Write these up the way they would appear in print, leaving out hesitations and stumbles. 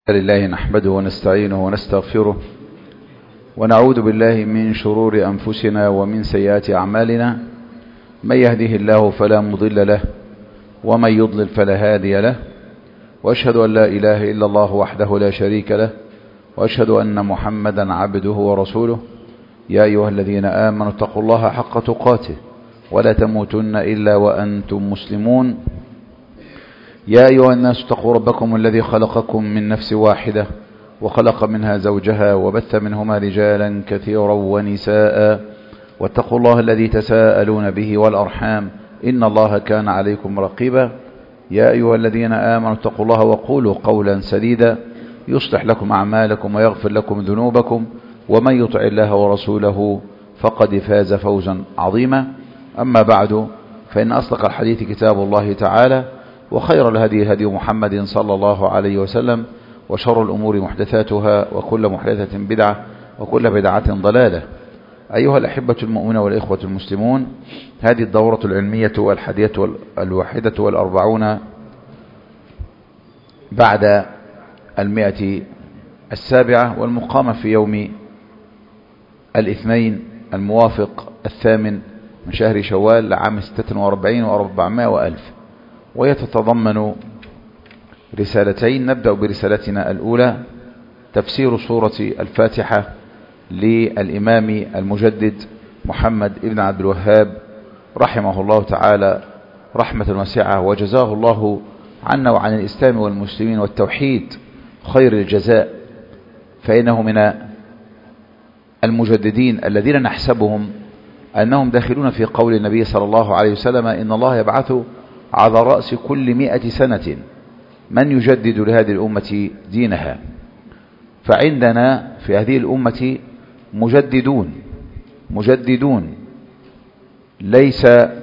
لله نحمده ونستعينه ونستغفره ونعوذ بالله من شرور أنفسنا ومن سيئات أعمالنا. من يهده الله فلا مضل له ومن يضلل فلا هادي له، وأشهد أن لا إله إلا الله وحده لا شريك له، وأشهد أن محمدا عبده ورسوله. يا أيها الذين آمنوا اتقوا الله حق تقاته ولا تموتن إلا وأنتم مسلمون. يا أيها الناس اتقوا ربكم الذي خلقكم من نفس واحدة وخلق منها زوجها وبث منهما رجالا كثيرا ونساء، واتقوا الله الذي تساءلون به والأرحام إن الله كان عليكم رقيبا. يا أيها الذين آمنوا اتقوا الله وقولوا قولا سديدا يصلح لكم أعمالكم ويغفر لكم ذنوبكم، ومن يطع الله ورسوله فقد فاز فوزا عظيما. أما بعد، فإن أصدق الحديث كتاب الله تعالى، وخير الهدي هدي محمد صلى الله عليه وسلم، وشر الأمور محدثاتها، وكل محدثة بدعة، وكل بدعة ضلالة. أيها الأحبة المؤمنون والإخوة المسلمون، هذه الدورة العلمية والحادية والواحدة والأربعون بعد 107، والمقامة في يوم الاثنين الموافق 8 من شهر شوال لعام 46 و400 وألف، ويتضمن رسالتين. نبدأ برسالتنا الأولى، تفسير سورة الفاتحة للإمام المجدد محمد ابن عبد الوهاب رحمه الله تعالى رحمة واسعة، وجزاه الله عنا وعن الإسلام والمسلمين والتوحيد خير الجزاء، فإنه من المجددين الذين نحسبهم أنهم داخلون في قول النبي صلى الله عليه وسلم: إن الله يبعث على رأس كل 100 سنة من يجدد لهذه الأمة دينها. فعندنا في هذه الأمة مجددون ليس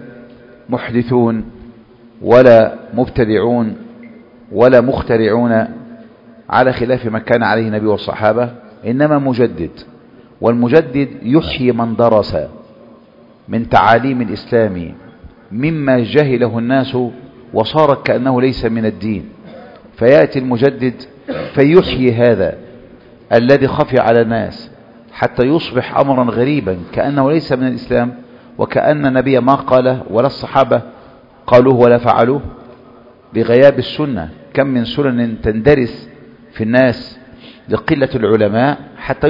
محدثون ولا مبتدعون ولا مخترعون على خلاف ما كان عليه النبي والصحابة، إنما مجدد. والمجدد يحيي من درس من تعاليم الإسلام مما جهله الناس وصار كأنه ليس من الدين، فيأتي المجدد فيحيي هذا الذي خفي على الناس حتى يصبح أمرا غريبا كأنه ليس من الإسلام، وكأن النبي ما قاله ولا الصحابة قالوه ولا فعلوه، بغياب السنة. كم من سنن تندرس في الناس لقلة العلماء حتى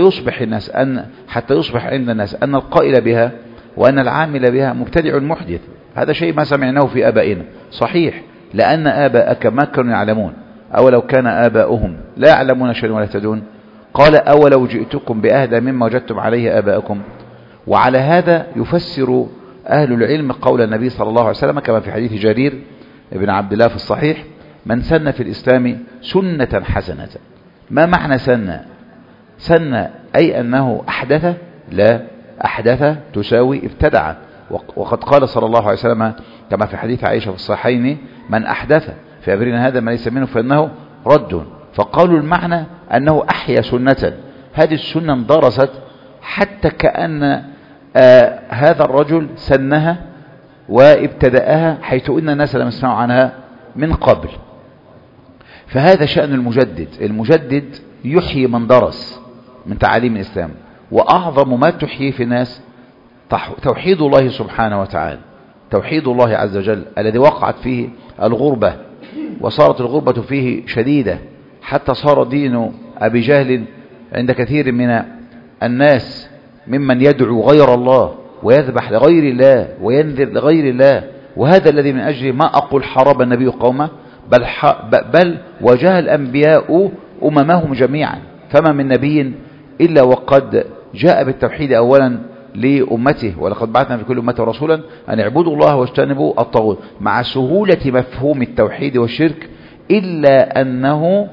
يصبح عند الناس أن القائل بها وأن العامل بها مبتدع محدث. هذا شيء ما سمعناه في آبائنا، صحيح، لأن آباءك ما كانوا يعلمون، أولو كان آباؤهم لا يعلمون شيئا ولا يهتدون. قال: أولو جئتكم بأهدى مما وجدتم عليه آباءكم. وعلى هذا يفسر أهل العلم قول النبي صلى الله عليه وسلم كما في حديث جرير بن عبد الله في الصحيح: من سن في الإسلام سنة حسنة. ما معنى سن أي أنه أحدث؟ لا، أحدث تساوي ابتدع. وقد قال صلى الله عليه وسلم كما في حديث عائشة في الصحيحين: من أحدث في أمرنا هذا ما ليس منه فإنه رد. فقالوا المعنى أنه أحيا سنة، هذه السنة اندرست حتى كأن هذا الرجل سنها وابتدأها، حيث إن الناس لم يسمعوا عنها من قبل. فهذا شأن المجدد يحيي من درس من تعاليم الإسلام. وأعظم ما تحيي في الناس توحيد الله سبحانه وتعالى، توحيد الله عز وجل الذي وقعت فيه الغربة، وصارت الغربة فيه شديدة حتى صار دين أبي جهل عند كثير من الناس ممن يدعو غير الله ويذبح لغير الله وينذر لغير الله. وهذا الذي من أجله ما أقول حارب النبي قومه، بل وجاه الأنبياء أممهم جميعا، فما من نبي إلا وقد جاء بالتوحيد أولا لأمته: ولقد بعثنا في كل أمة رسولا أن اعبدوا الله واجتنبوا الطاغوت، مع سهولة مفهوم التوحيد والشرك، إلا أنه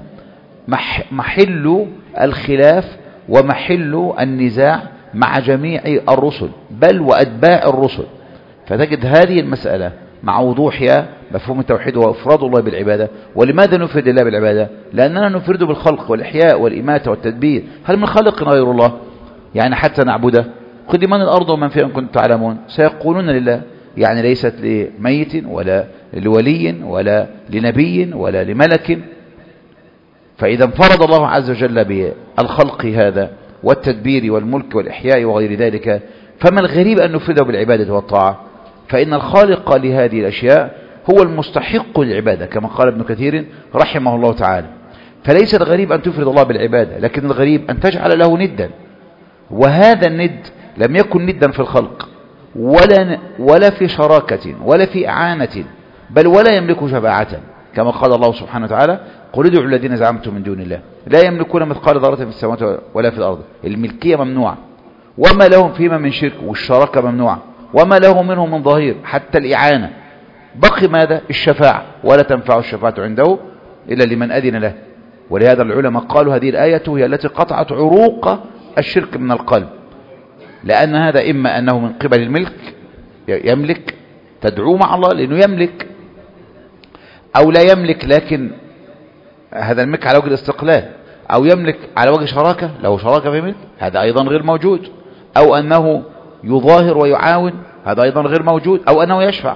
محل الخلاف ومحل النزاع مع جميع الرسل بل وأتباع الرسل. فتجد هذه المسألة مع وضوحها مفهوم التوحيد وإفراد الله بالعبادة. ولماذا نفرد الله بالعبادة؟ لأننا نفرده بالخلق والإحياء والإماتة والتدبير. هل من خالق غير الله؟ يعني حتى نعبده. قل لمن الأرض ومن فيها إن كنتم تعلمون، سيقولون لله. يعني ليست لميت ولا لولي ولا لنبي ولا لملك، فإذا انفرد الله عز وجل بالخلق هذا والتدبير والملك والإحياء وغير ذلك، فما الغريب أن نفرده بالعبادة والطاعة؟ فإن الخالق لهذه الأشياء هو المستحق للعبادة كما قال ابن كثير رحمه الله تعالى. فليس الغريب أن تفرد الله بالعبادة، لكن الغريب أن تجعل له ندا، وهذا الند لم يكن ندا في الخلق ولا في شراكة ولا في إعانة، بل ولا يملك شفاعة كما قال الله سبحانه وتعالى: قل ادعوا الذين زعمتم من دون الله لا يملكون مثقال ذرة في السماوات ولا في الأرض. الملكية ممنوعة، وما لهم فيما من شرك، والشراكة ممنوعة، وما له منهم من ظهير، حتى الإعانة. بقي ماذا؟ الشفاعة، ولا تنفع الشفاعة عنده إلا لمن أذن له. ولهذا العلماء قالوا هذه الآية هي التي قطعت عروق الشرك من القلب، لأن هذا إما أنه من قبل الملك، يملك، تدعو مع الله لأنه يملك، أو لا يملك لكن هذا الملك على وجه الاستقلال، أو يملك على وجه شراكة، له شراكة في ملك، هذا أيضا غير موجود، أو أنه يظاهر ويعاون، هذا أيضا غير موجود، أو أنه يشفع.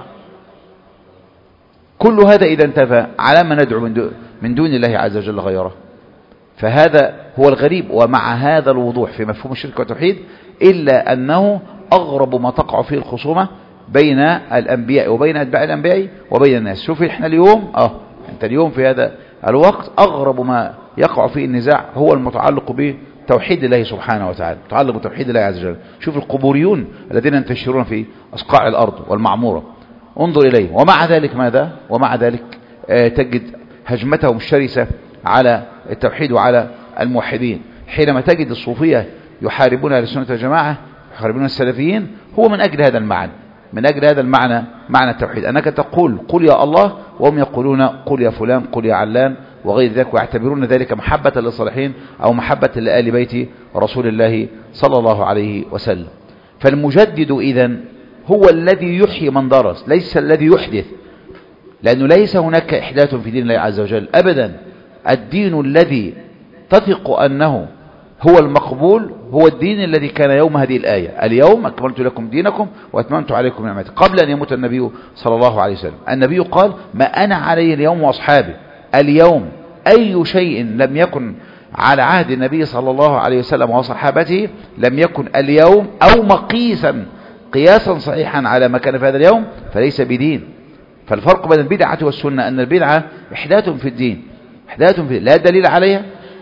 كل هذا إذا انتفى على ما ندعو من دون الله عز وجل غيره. فهذا هو الغريب، ومع هذا الوضوح في مفهوم الشرك والتوحيد، إلا أنه أغرب ما تقع فيه الخصومة بين الأنبياء وبين أتباع الأنبياء وبين الناس. شوف إحنا اليوم أنت اليوم في هذا الوقت أغرب ما يقع فيه النزاع هو المتعلق بتوحيد الله سبحانه وتعالى، متعلق بتوحيد الله عز وجل. شوف القبوريون الذين ينتشرون في أصقاع الأرض والمعمورة، انظر إليه. ومع ذلك ماذا؟ ومع ذلك تجد هجمتهم الشرسة على التوحيد وعلى الموحدين. حينما تجد الصوفية يحاربون أهل السنة والجماعة، يحاربون السلفيين، هو من أجل هذا المعنى، من أجل هذا المعنى، معنى التوحيد، أنك تقول قل يا الله، وهم يقولون قل يا فلان، قل يا علان وغير ذلك، ويعتبرون ذلك محبة للصالحين أو محبة لآل بيت رسول الله صلى الله عليه وسلم. فالمجدد إذن هو الذي يحيي من درس، ليس الذي يحدث، لأنه ليس هناك إحداث في دين الله عز وجل أبدا. الدين الذي تثق أنه هو المقبول هو الدين الذي كان يوم هذه الآية: اليوم أكملت لكم دينكم وأتممت عليكم نعمتي، قبل أن يموت النبي صلى الله عليه وسلم. النبي قال: ما أنا عليه اليوم وأصحابي. اليوم أي شيء لم يكن على عهد النبي صلى الله عليه وسلم وصحابته لم يكن اليوم، أو مقيسا قياسا صحيحا على ما كان في هذا اليوم، فليس بدين. فالفرق بين البدعة والسنة أن البدعة إحداث في الدين، إحداث في لا دليل عليها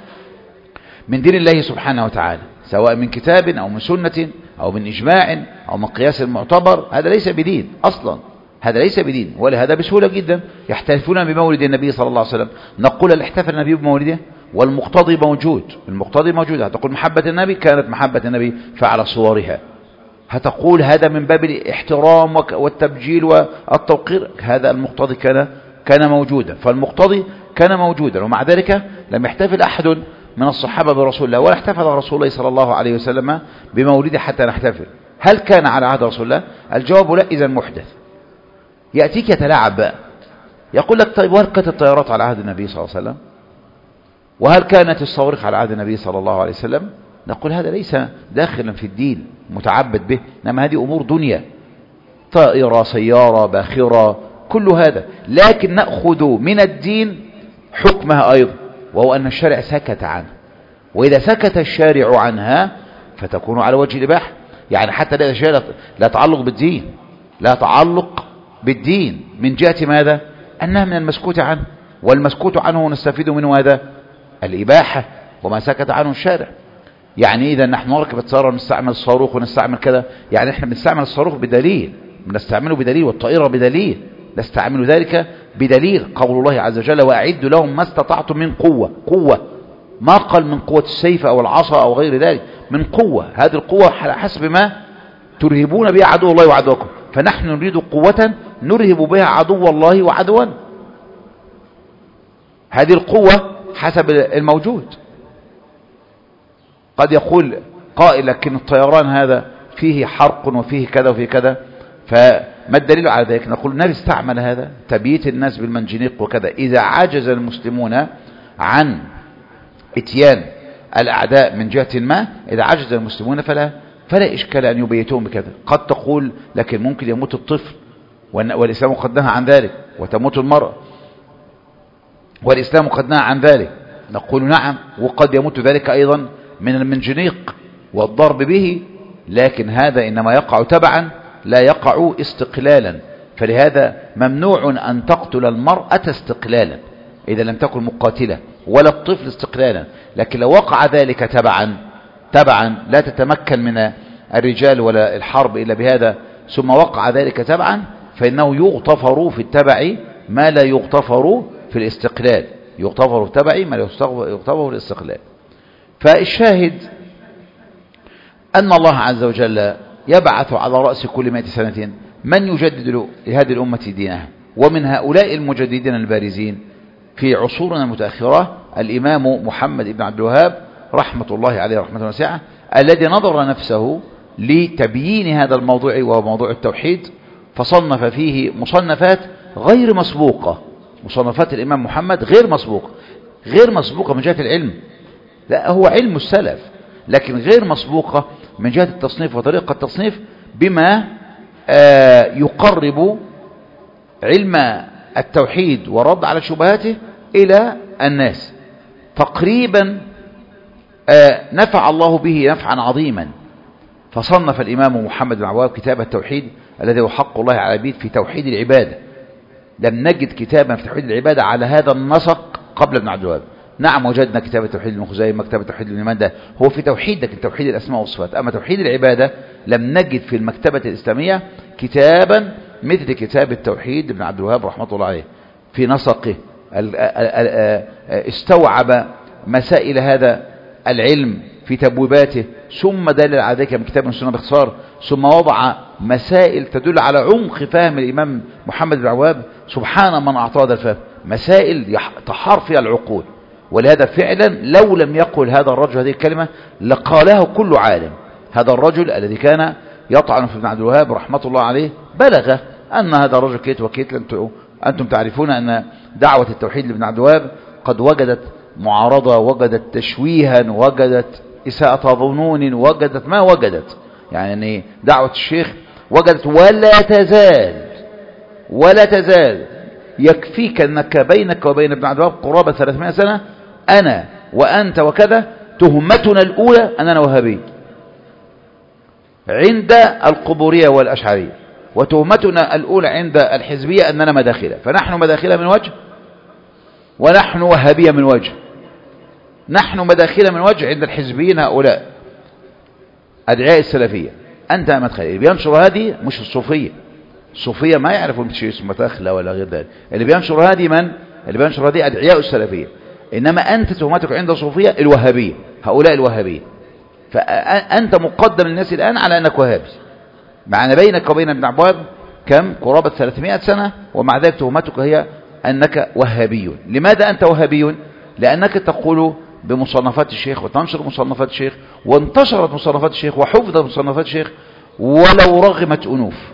من دين الله سبحانه وتعالى، سواء من كتاب أو من سنة أو من إجماع أو من قياس معتبر، هذا ليس بدين أصلا، هذا ليس بدين. ولهذا بسهولة جدا يحتفلون بمولد النبي صلى الله عليه وسلم، نقول اللي احتفل النبي بمولده والمقتضي موجود، المقتضي موجود. هتقول محبة النبي، كانت محبة النبي فعلى صورها. هتقول هذا من باب الاحترام والتبجيل والتوقير، هذا المقتضي كان موجودا، فالمقتضي كان موجودا. ومع ذلك لم يحتفل أحد من الصحابة برسول الله، ولا احتفل رسول الله صلى الله عليه وسلم بمولده حتى نحتفل. هل كان على عهد رسول الله؟ الجواب لا، إذا محدث. يأتيك يتلاعب بقى، يقول لك طيب وهل كانت الطيارات على عهد النبي صلى الله عليه وسلم؟ وهل كانت الصواريخ على عهد النبي صلى الله عليه وسلم؟ نقول هذا ليس داخلا في الدين متعبد به، إنما هذه أمور دنيا، طائرة، سيارة، باخرة، كل هذا. لكن نأخذ من الدين حكمها أيضا، وهو أن الشارع سكت عنه، وإذا سكت الشارع عنها فتكون على وجه الإباحة. يعني حتى لا شيء لا تعلق بالدين، لا تعلق بالدين من جهة ماذا؟ أنها من المسكوت عنه، والمسكوت عنه نستفيد منه هذا الإباحة وما سكت عنه الشارع. يعني إذا نحن نركب الطيارة ونستعمل الصاروخ ونستعمل كذا، يعني احنا بنستعمل الصاروخ بدليل، بنستعمله بدليل، والطائرة بدليل، نستعمل ذلك بدليل قول الله عز وجل: وأعدوا لهم ما استطعتم من قوة. قوة ما قال من قوة السيف أو العصا أو غير ذلك، من قوة. هذه القوة على حسب ما ترهبون بها عدو الله وعدوكم، فنحن نريد قوة نرهب بها عدو الله وعدوا. هذه القوة حسب الموجود. قد يقول قائل لكن الطيران هذا فيه حرق وفيه كذا وفيه كذا، فما الدليل على ذلك؟ نقول النبي استعمل هذا تبييت الناس بالمنجنيق وكذا. إذا عجز المسلمون عن اتيان الأعداء من جهة ما، إذا عجز المسلمون فلا إشكال أن يبيتون بكذا. قد تقول لكن ممكن يموت الطفل والإسلام قد نهى عن ذلك، وتموت المرأة والإسلام قد نهى عن ذلك، نقول نعم، وقد يموت ذلك أيضا من المنجنيق والضرب به، لكن هذا إنما يقع تبعا لا يقع استقلالا. فلهذا ممنوع أن تقتل المرأة استقلالا إذا لم تكن مقاتلة، ولا الطفل استقلالا. لكن لو وقع ذلك تبعا لا تتمكن من الرجال ولا الحرب إلا بهذا، ثم وقع ذلك تبعا، فإنه يغتفر في التبع ما لا يغتفر في الاستقلال. يغتفر في التبع ما لا يغتفر في الاستقلال. فالشاهد أن الله عز وجل يبعث على رأس كل 100 سنة من يجدد لهذه الأمة دينها. ومن هؤلاء المجددين البارزين في عصورنا المتأخرة الإمام محمد بن عبد الوهاب رحمة الله عليه رحمة واسعة، الذي نظر نفسه لتبيين هذا الموضوع وهو موضوع التوحيد، فصنف فيه مصنفات غير مسبوقة. مصنفات الإمام محمد غير مسبوقة من جهة العلم، لا هو علم السلف، لكن غير مسبوقة من جهة التصنيف وطريقة التصنيف، بما يقرب علم التوحيد والرد على شبهاته إلى الناس. تقريبا نفع الله به نفعا عظيما. فصنف الإمام محمد بن عبد الوهاب كتاب التوحيد الذي هو حق الله على العبيد في توحيد العبادة. لم نجد كتابا في توحيد العبادة على هذا النسق قبل ابن عبد الوهاب. نعم وجدنا كتاب التوحيد لابن خزيمة، كتاب التوحيد لابن مندة، هو في توحيد، لكن توحيد الأسماء والصفات. أما توحيد العبادة لم نجد في المكتبة الإسلامية كتابا مثل كتاب التوحيد لابن عبد الوهاب رحمة الله عليه في نسقه. استوعب مسائل هذا العلم في تبويباته، ثم دلل على ذلك من كتاب السنة باختصار، ثم وضع مسائل تدل على عمق فهم الإمام محمد بن عبد الوهاب. سبحان من أعطاه هذا الفهم، مسائل تحار فيها العقول. ولهذا فعلا لو لم يقل هذا الرجل هذه الكلمة لقاله كل عالم. هذا الرجل الذي كان يطعن في ابن عبد الوهاب رحمة الله عليه بلغ أن هذا الرجل كيت وكيت. أنتم تعرفون أن دعوة التوحيد لابن عبد الوهاب قد وجدت معارضة، وجدت تشويها، وجدت إساءة ظنون، وجدت ما وجدت. يعني دعوة الشيخ وجدت ولا تزال. يكفيك أنك بينك وبين ابن عبد الوهاب قرابة 300 سنة، أنا وأنت وكذا، تهمتنا الأولى أننا وهابي عند القبورية والأشعرية، وتهمتنا الأولى عند الحزبية أننا مداخلة. فنحن مداخلة من وجه، ونحن وهابية من وجه. نحن مداخلة من وجه عند الحزبيين هؤلاء أدعياء السلفية. أنت مدخل اللي بينشر هذه مش الصوفية. الصوفية ما يعرفوا شيء اسمه مداخلة ولا غير ذلك. اللي بينشر هذه من؟ اللي بينشر هذه أدعياء السلفية. إنما أنت تهمتك عند الصوفية الوهابية، هؤلاء الوهابية. فأنت مقدم للناس الآن على أنك وهابي، مع بينك وبين ابن عبد الوهاب كم؟ قرابة 300 سنة، ومع ذلك تهمتك هي أنك وهابي. لماذا أنت وهابي؟ لأنك تقول بمصنفات الشيخ وتنشر مصنفات الشيخ، وانتشرت مصنفات الشيخ وحفظت مصنفات الشيخ ولو رغمت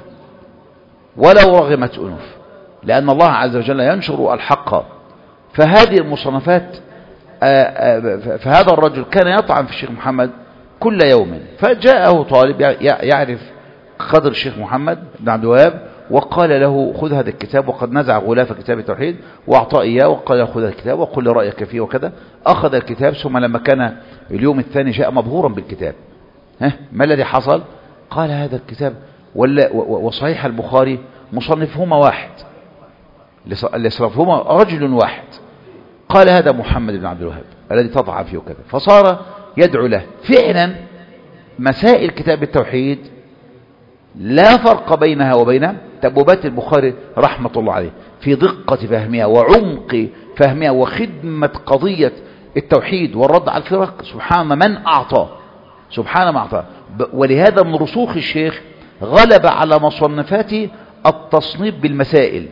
أنوف، لأن الله عز وجل ينشر الحق. فهذه المصنفات، فهذا الرجل كان يطعن في الشيخ محمد كل يوم، فجاءه طالب يعرف قدر الشيخ محمد بن عبد الوهاب، وقال له خذ هذا الكتاب، وقد نزع غلاف كتاب التوحيد وأعطاه إياه، وقال له خذ هذا الكتاب وقل رأيك فيه وكذا. أخذ الكتاب، ثم لما كان اليوم الثاني جاء مبهورا بالكتاب. ما الذي حصل؟ قال هذا الكتاب وصحيح البخاري مصنفهما واحد، اللي صنفهما رجل واحد. قال هذا محمد بن عبد الوهاب الذي تطعن فيه وكذا، فصار يدعو له. فعلا مسائل كتاب التوحيد لا فرق بينها وبين تبويبات البخاري رحمة الله عليه في دقة فهمها وعمق فهمها وخدمة قضية التوحيد والرد على الفرق. سبحان من أعطاه، سبحان ما أعطاه. ولهذا من رسوخ الشيخ غلب على مصنفاته التصنيف بالمسائل.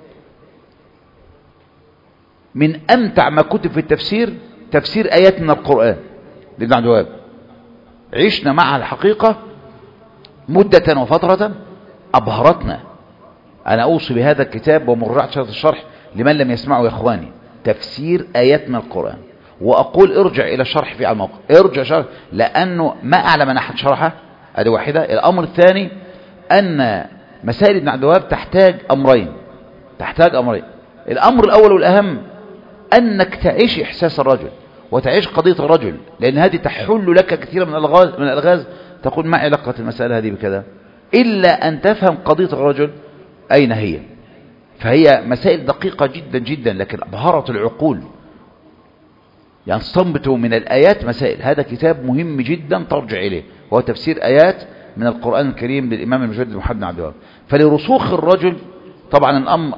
من أمتع ما كتب في التفسير تفسير آيات من القرآن لابن عبد الوهاب. عشنا مع الحقيقة مدة وفترة أبهرتنا. أنا أوصي بهذا الكتاب ومراجعة شرط الشرح لمن لم يسمعه يا إخواني، تفسير آيات من القرآن. وأقول ارجع إلى الشرح في الموقع، ارجع شرح، لأنه ما أعلم أن أحد شرحه. هذه واحدة. الأمر الثاني أن مسائل ابن عبد الوهاب تحتاج أمرين. الأمر الأول والأهم أنك تعيش إحساس الرجل وتعيش قضية الرجل، لأن هذه تحل لك كثير من الألغاز. تقول ما علاقة المسألة هذه بكذا، إلا أن تفهم قضية الرجل أين هي. فهي مسائل دقيقة جدا جدا، لكن أبهرت العقول. يعني استنبطوا من الآيات مسائل. هذا كتاب مهم جدا ترجع إليه، وهو تفسير آيات من القرآن الكريم للإمام المجدد محمد بن عبد الوهاب. فلرسوخ الرجل طبعا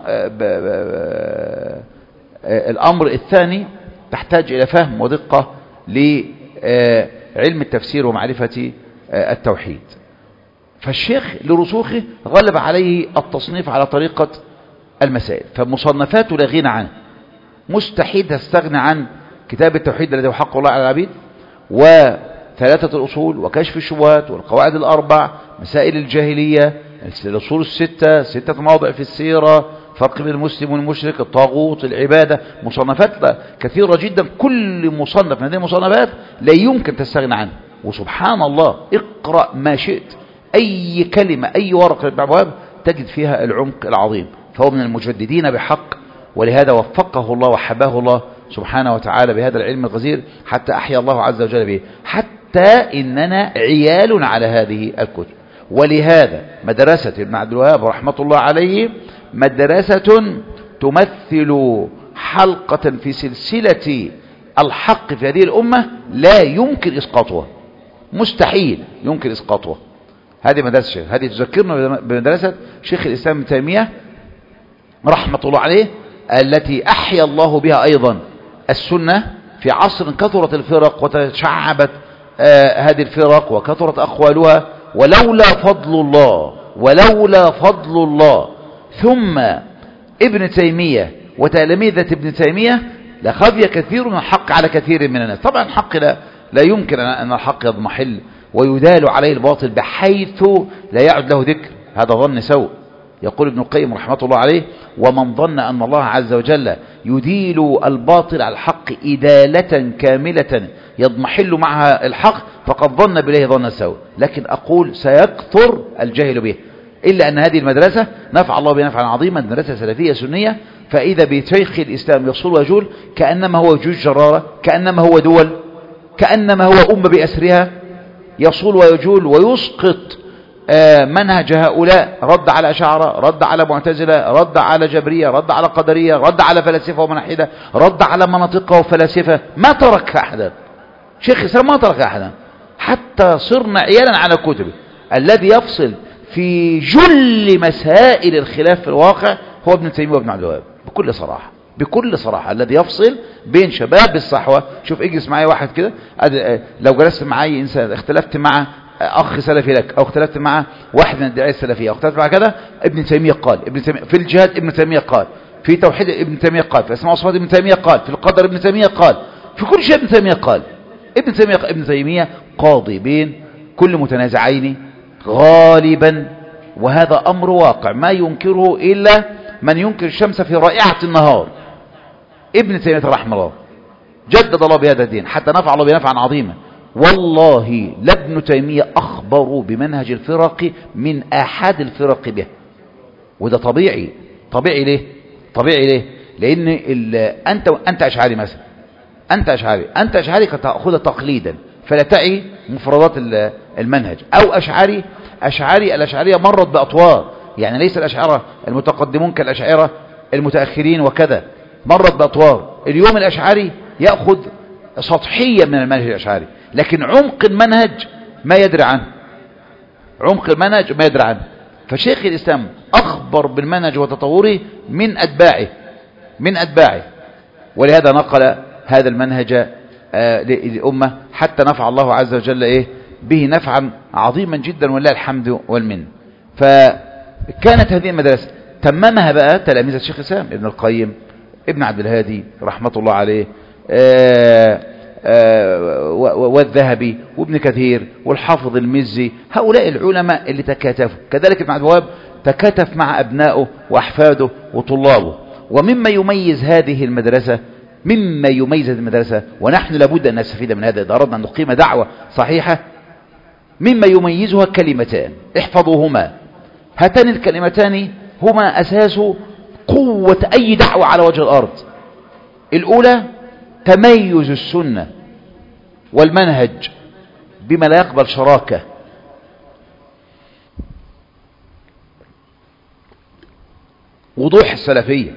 الأمر الثاني تحتاج إلى فهم ودقة لعلم التفسير ومعرفة التوحيد. فالشيخ لرسوخه غلب عليه التصنيف على طريقة المسائل، فمصنفاته لا غنى عنه. مستحيل تستغنى عن كتاب التوحيد الذي هو حق الله على العبيد، وثلاثة الأصول، وكشف الشبهات، والقواعد الأربع، مسائل الجاهلية، الأصول الستة، 6 مواضع في السيرة، فرق بين المسلم والمشرك، الطاغوت، العبادة. مصنفات كثيرة جدا. كل مصنف من هذه المصنفات لا يمكن تستغنى عنه. وسبحان الله، اقرأ ما شئت، أي كلمة، أي ورقة لابن عبد الوهاب تجد فيها العمق العظيم. فهو من المجددين بحق، ولهذا وفقه الله وحباه الله سبحانه وتعالى بهذا العلم الغزير، حتى أحيا الله عز وجل به، حتى إننا عيال على هذه الكتب. ولهذا مدرسة ابن عبد الوهاب رحمة الله عليه مدرسة تمثل حلقة في سلسلة الحق في هذه الأمة لا يمكن إسقاطها، مستحيل يمكن إسقاطها. هذه مدرسة الشيخ، هذه تذكرنا بمدرسة شيخ الإسلام ابن تيمية رحمة الله عليه، التي أحيا الله بها أيضا السنة في عصر كثرت الفرق وتشعبت هذه الفرق وكثرت أقوالها. ولولا فضل الله ثم ابن تيمية وتلاميذة ابن تيمية لخفي كثير من الحق على كثير من الناس. طبعا الحق لا يمكن أن الحق يضمحل ويدال عليه الباطل بحيث لا يعد له ذكر. هذا ظن سوء. يقول ابن القيم رحمة الله عليه: ومن ظن أن الله عز وجل يديل الباطل على الحق إدالة كاملة يضمحل معها الحق فقد ظن بله ظن سوء. لكن أقول سيكثر الجاهل به، إلا أن هذه المدرسة نفع الله بها نفعا عظيما، مدرسة سلفية سنية. فإذا بشيخ الإسلام يصول ويجول كأنما هو جيوش جرارة، كأنما هو دول، كأنما هو أمة بأسرها، يصول ويجول ويسقط منهج هؤلاء. رد على أشاعرة، رد على معتزلة، رد على جبرية، رد على قدرية، رد على فلاسفة ومنحدة، رد على مناطق وفلاسفة. ما ترك أحدا، شيخ الإسلام ما ترك أحدا، حتى صرنا عيالا على كتبه. الذي يفصل في جل مسائل الخلاف في الواقع هو ابن تيمية وابن عبد الوهاب، بكل صراحة، بكل صراحة. الذي يفصل بين شباب الصحوة. شوف، اجلس معي واحد كده، لو جلست معي إنسان اختلفت مع أخ سلفي لك، أو اختلفت مع واحد من الدعاية السلفية، أو اختلفت مع كذا، ابن تيمية قال، ابن تيمية في الجهاد، ابن تيمية قال في توحيد، ابن تيمية قال في أسماء وصفات، ابن تيمية قال في القدر، ابن تيمية قال في كل شيء، ابن تيمية قال. ابن تيمية قاضي بين كل متنازعين غالبا، وهذا أمر واقع ما ينكره إلا من ينكر الشمس في رائعة النهار. ابن تيمية رحمه الله جدد الله بهذا الدين حتى نفع الله بنفعا عظيما. والله لابن تيمية أخبر بمنهج الفرق من أحد الفرق به، وده طبيعي. طبيعي ليه؟ طبيعي ليه؟ لأن أنت أشعري مثلا، أنت أشعري قد تأخذ تقليدا فلا تعي مفردات المنهج، أو الأشعرية مرت بأطوار، يعني ليس الأشعرة المتقدمون كالأشعرة المتأخرين وكذا، مرت بأطوار. اليوم الأشعري يأخذ سطحيا من المنهج الأشعري، لكن عمق المنهج ما يدري عنه. فشيخ الإسلام أخبر بالمنهج وتطوره من أتباعه، ولهذا نقل هذا المنهج للأمة حتى نفع الله عز وجل به نفعا عظيما جدا، ولله الحمد والمن. فكانت هذه المدرسة تممها بقى تلاميذ الشيخ الإسلام ابن القيم، ابن عبد الهادي رحمة الله عليه، والذهبي، وابن كثير، والحافظ المزي. هؤلاء العلماء اللي تكاتفوا. كذلك ابن عبد الوهاب تكاتف مع أبنائه وأحفاده وطلابه. ومما يميز هذه المدرسة، ونحن لابد أن نستفيد من هذا إذا أردنا أن نقيم دعوة صحيحة، مما يميزها كلمتان احفظوهما. هاتان الكلمتان هما أساس قوة أي دعوة على وجه الأرض. الأولى تميز السنة والمنهج بما لا يقبل شراكة. وضوح السلفية،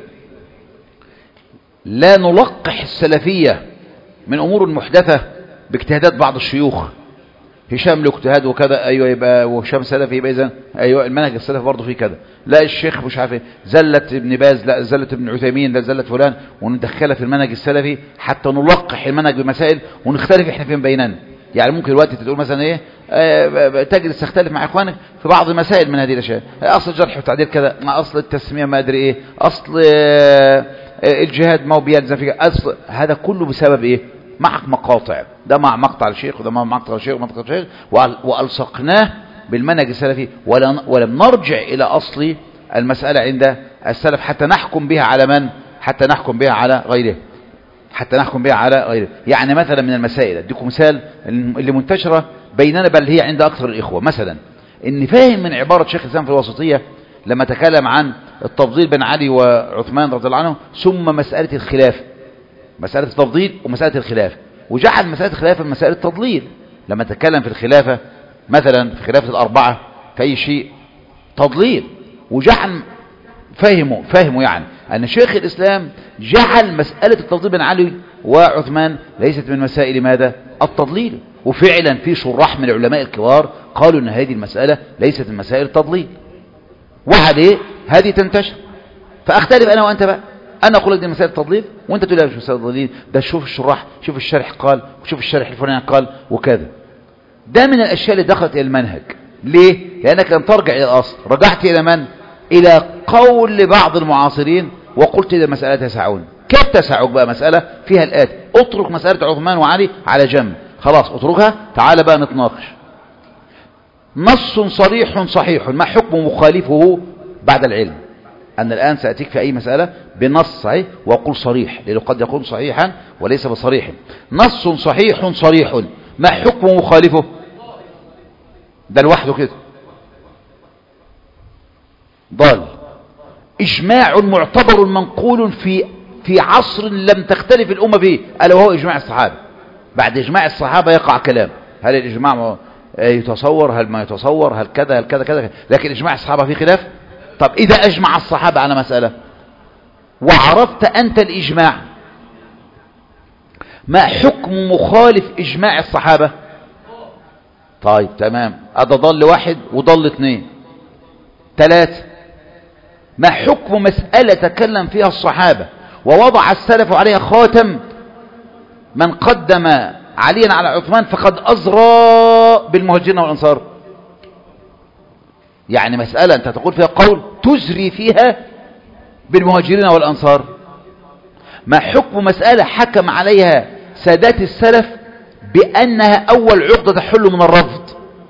لا نلقح السلفية من أمور محدثة باجتهادات بعض الشيوخ. هشام له اجتهاد وكذا، ايوه يبقى وهشام سلفي، يبقى اذا ايوه المنهج السلفي برضه فيه كذا. لا الشيخ مش عارف ايه، زلت ابن باز، لا زلت ابن عثيمين، لا زلت فلان، وندخلها في المنهج السلفي حتى نلقح المنهج بمسائل ونختلف احنا فين بيننا. يعني ممكن الوقت تقول مثلا ايه، تجلس تختلف مع اخوانك في بعض المسائل من هذه الاشياء، اصل الجرح والتعديل كذا، مع اصل التسميه ما ادري ايه، اصل الجهاد ما هو بيلزم فيه، اصل هذا كله بسبب ايه؟ معك مقاطع، ده مع مقطع الشيخ وده مع مقطع الشيخ ومقطع الشيخ، والصقناه بالمنهج السلفي ولم نرجع الى اصل المساله عند السلف حتى نحكم بها على من؟ حتى نحكم بها على غيره، حتى نحكم بها على غيره. يعني مثلا من المسائل، اديكم مثال اللي منتشره بيننا بل هي عند اكثر الاخوه، مثلا ان فاهم من عباره شيخ الاسلام في الوسطيه لما تكلم عن التفضيل بين علي وعثمان رضي الله عنهم، ثم مساله الخلاف، مسألة التفضيل ومسألة الخلافة، وجعل مسألة الخلافة من مسألة التضليل. لما تكلم في الخلافة مثلا في خلافة الأربعة في أي شيء تضليل، وجعل فهموا يعني أن شيخ الإسلام جعل مسألة التفضيل بين علي وعثمان ليست من مسائل ماذا؟ التضليل. وفعلا في شراح من العلماء الكبار قالوا أن هذه المسألة ليست من مسائل التضليل، وهذه تنتشر. فأختلف أنا وأنت بقى، انا اقول لك دي مسائل تضليل وانت تقول لي مش مسائل تضليل، ده شوف الشراح، شوف الشرح قال، وشوف الشرح الفلاني قال وكذا. ده من الاشياء اللي دخلت الى المنهج. ليه؟ لانك لم ترجع الى الاصل، رجعت الى من؟ الى قول بعض المعاصرين وقلت اذا مسألة تسعون. كيف تسعك بقى؟ مسألة فيها الآتي، اترك مسألة عثمان وعلي على جنب، خلاص اتركها، تعال بقى نتناقش. نص صريح صحيح، ما حكم مخالفه بعد العلم؟ أن الآن سأتيك في أي مسألة بنص صحيح وأقول صريح، لأنه قد يكون صحيحا وليس بصريح. نص صحيح صريح، ما حكم مخالفه؟ ده لوحده كده ضال. إجماع معتبر منقول في عصر لم تختلف الأمة فيه، ألا وهو إجماع الصحابة. بعد إجماع الصحابة يقع كلام، هل الإجماع يتصور، هل ما يتصور، هل كذا، هل كذا كذا، لكن إجماع الصحابة فيه خلاف. طب إذا أجمع الصحابة على مسألة وعرفت أنت الإجماع، ما حكم مخالف إجماع الصحابة؟ طيب تمام، هذا ضل واحد وضل اثنين ثلاثة. ما حكم مسألة تكلم فيها الصحابة ووضع السلف عليها خاتم، من قدم عليا على عثمان فقد أزرى بالمهاجرين والأنصار؟ يعني مسألة أنت تقول فيها قول تزري فيها بالمهاجرين والأنصار. ما حكم مسألة حكم عليها سادات السلف بأنها أول عقدة تحل من الرفض؟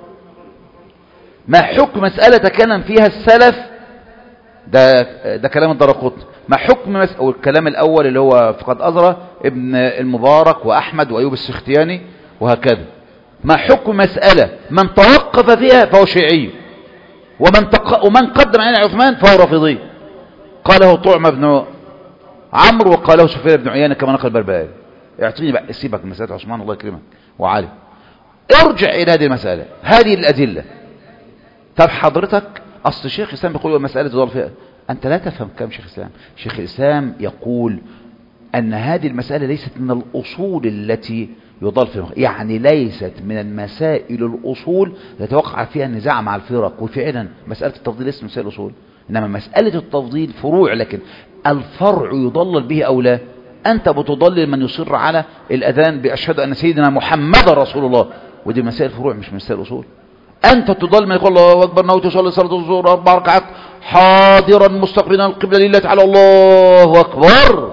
ما حكم مسألة تكلم فيها السلف، ده كلام الدرقطني. ما حكم الكلام الأول اللي هو فقد أزرى ابن المبارك وأحمد وأيوب السختياني وهكذا. ما حكم مسألة من توقف فيها فهو شيعي، ومن قدم علينا عثمان فهو رافضي؟ قاله طعم بن عمرو وقاله سفيان بن عيينة كما نقل البربري. اعطيني بقى، سيبك من مسألة عثمان الله يكرمك وعلي، ارجع إلى هذه المسألة، هذه الأدلة. طب حضرتك أصل شيخ الإسلام بيقول المسألة تضل فيها، أنت لا تفهم كلام شيخ الإسلام. شيخ الإسلام يقول أن هذه المسألة ليست من الأصول التي يضل فيها، يعني ليست من المسائل الأصول التي وقع فيها النزاع مع الفرق. وفعلا مسألة التفضيل ليست من مسائل الأصول، إنما مسألة التفضيل فروع، لكن الفرع يضلل به أو لا. أنت بتضلل من يصر على الأذان بأشهد أن سيدنا محمد رسول الله، ودي مسائل فروع مش مسائل أصول. أنت تضل من يقول الله أكبر نويت تصلي صلاة الظهر 4 ركعات حاضرا مستقبلا القبلة لله تعالى الله أكبر،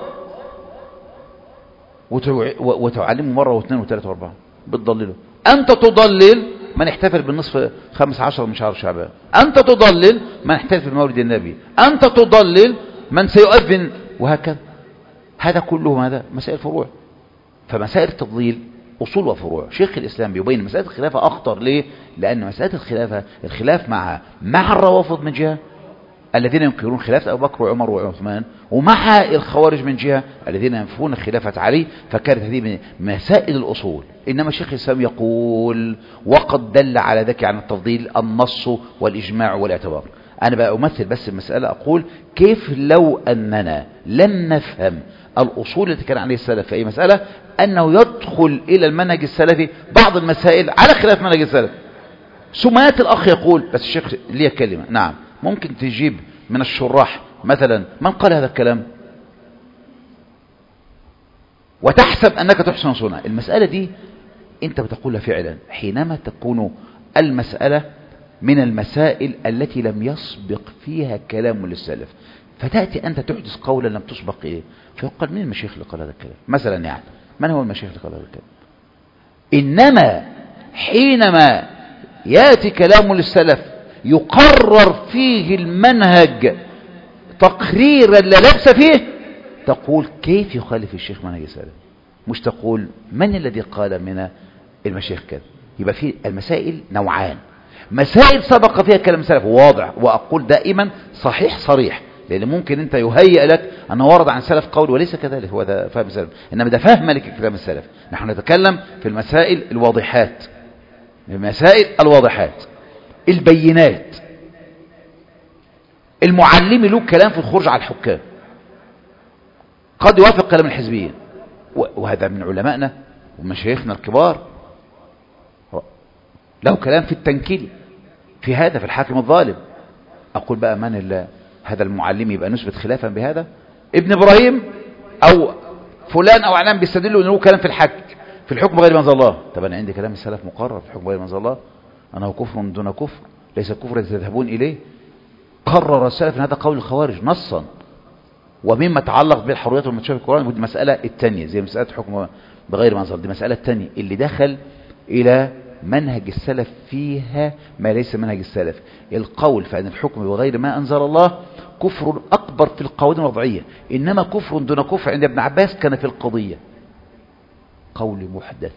وتعلمه مرة واثنين وثلاثة واربعة، بتضلله. أنت تضلل من احتفل بالنصف 15 من شهر شعبان، أنت تضلل من احتفل بمولد النبي، أنت تضلل من سيؤذن، وهكذا. هذا كله ماذا؟ مسائل فروع. فمسائل التضليل أصول وفروع. شيخ الإسلام بيبين مسألة الخلافة أخطر. ليه؟ لأن مسألة الخلاف مع الروافض من جهة، الذين ينكرون خلافة أبو بكر وعمر وعثمان، ومع الخوارج من جهة الذين ينفون خلافة علي. فكانت هذه من مسائل الأصول. إنما شيخ الإسلام يقول وقد دل على ذلك عن التفضيل النص والإجماع والاعتبار. أنا بقى أمثل بس المسألة، أقول كيف لو أننا لم نفهم الأصول التي كان عليه السلف في أي مسألة، أنه يدخل إلى المنهج السلفي بعض المسائل على خلاف منهج السلف. ثم يأتي الأخ يقول بس الشيخ ليه كلمة. نعم، ممكن تجيب من الشراح مثلا من قال هذا الكلام وتحسب أنك تحسن صنع. المسألة دي أنت بتقولها فعلا حينما تكون المسألة من المسائل التي لم يسبق فيها كلام للسلف، فتأتي أنت تحدث قولا لم تسبق إليه، فيقال من المشايخ اللي قال هذا الكلام مثلا؟ يعني من هو المشايخ اللي قال هذا الكلام؟ إنما حينما يأتي كلام للسلف يقرر فيه المنهج تقريرا لا لبس فيه، تقول كيف يخالف الشيخ منهج السلف، مش تقول من الذي قال من المشايخ كذا. يبقى في المسائل نوعان: مسائل سبق فيها كلام السلف واضح، وأقول دائما صحيح صريح، لأن ممكن أنت يهيئ لك أنه ورد عن سلف قول وليس كذلك، هو ده فهم السلف، إنما ده فهم لك كلام السلف. نحن نتكلم في المسائل الواضحات، المسائل الواضحات البينات. المعلم له كلام في الخروج على الحكام قد يوافق كلام الحزبيين، وهذا من علمائنا ومشايخنا الكبار، له كلام في التنكيل في هذا، في الحاكم الظالم. أقول بقى من هذا المعلم يبقى نثبت خلافا بهذا؟ ابن إبراهيم أو فلان أو علان بيستدلوا أنه كلام في الحكم غير منزل الله. طب أنا عندي كلام السلف مقرر في الحكم غير منزل الله، أنه كفر دون كفر، ليس كفر تذهبون إليه. قرر السلف أن هذا قول الخوارج نصا. ومما تعلق بالحريات والمتشابه في القرآن، ودي مسألة الثانية زي مسألة حكم بغير منزل، دي مسألة الثانية اللي دخل إلى منهج السلف فيها ما ليس منهج السلف. القول فأن الحكم بغير ما أنزل الله كفر أكبر في القوانين الوضعية، إنما كفر دون كفر عند ابن عباس كان في القضية. قول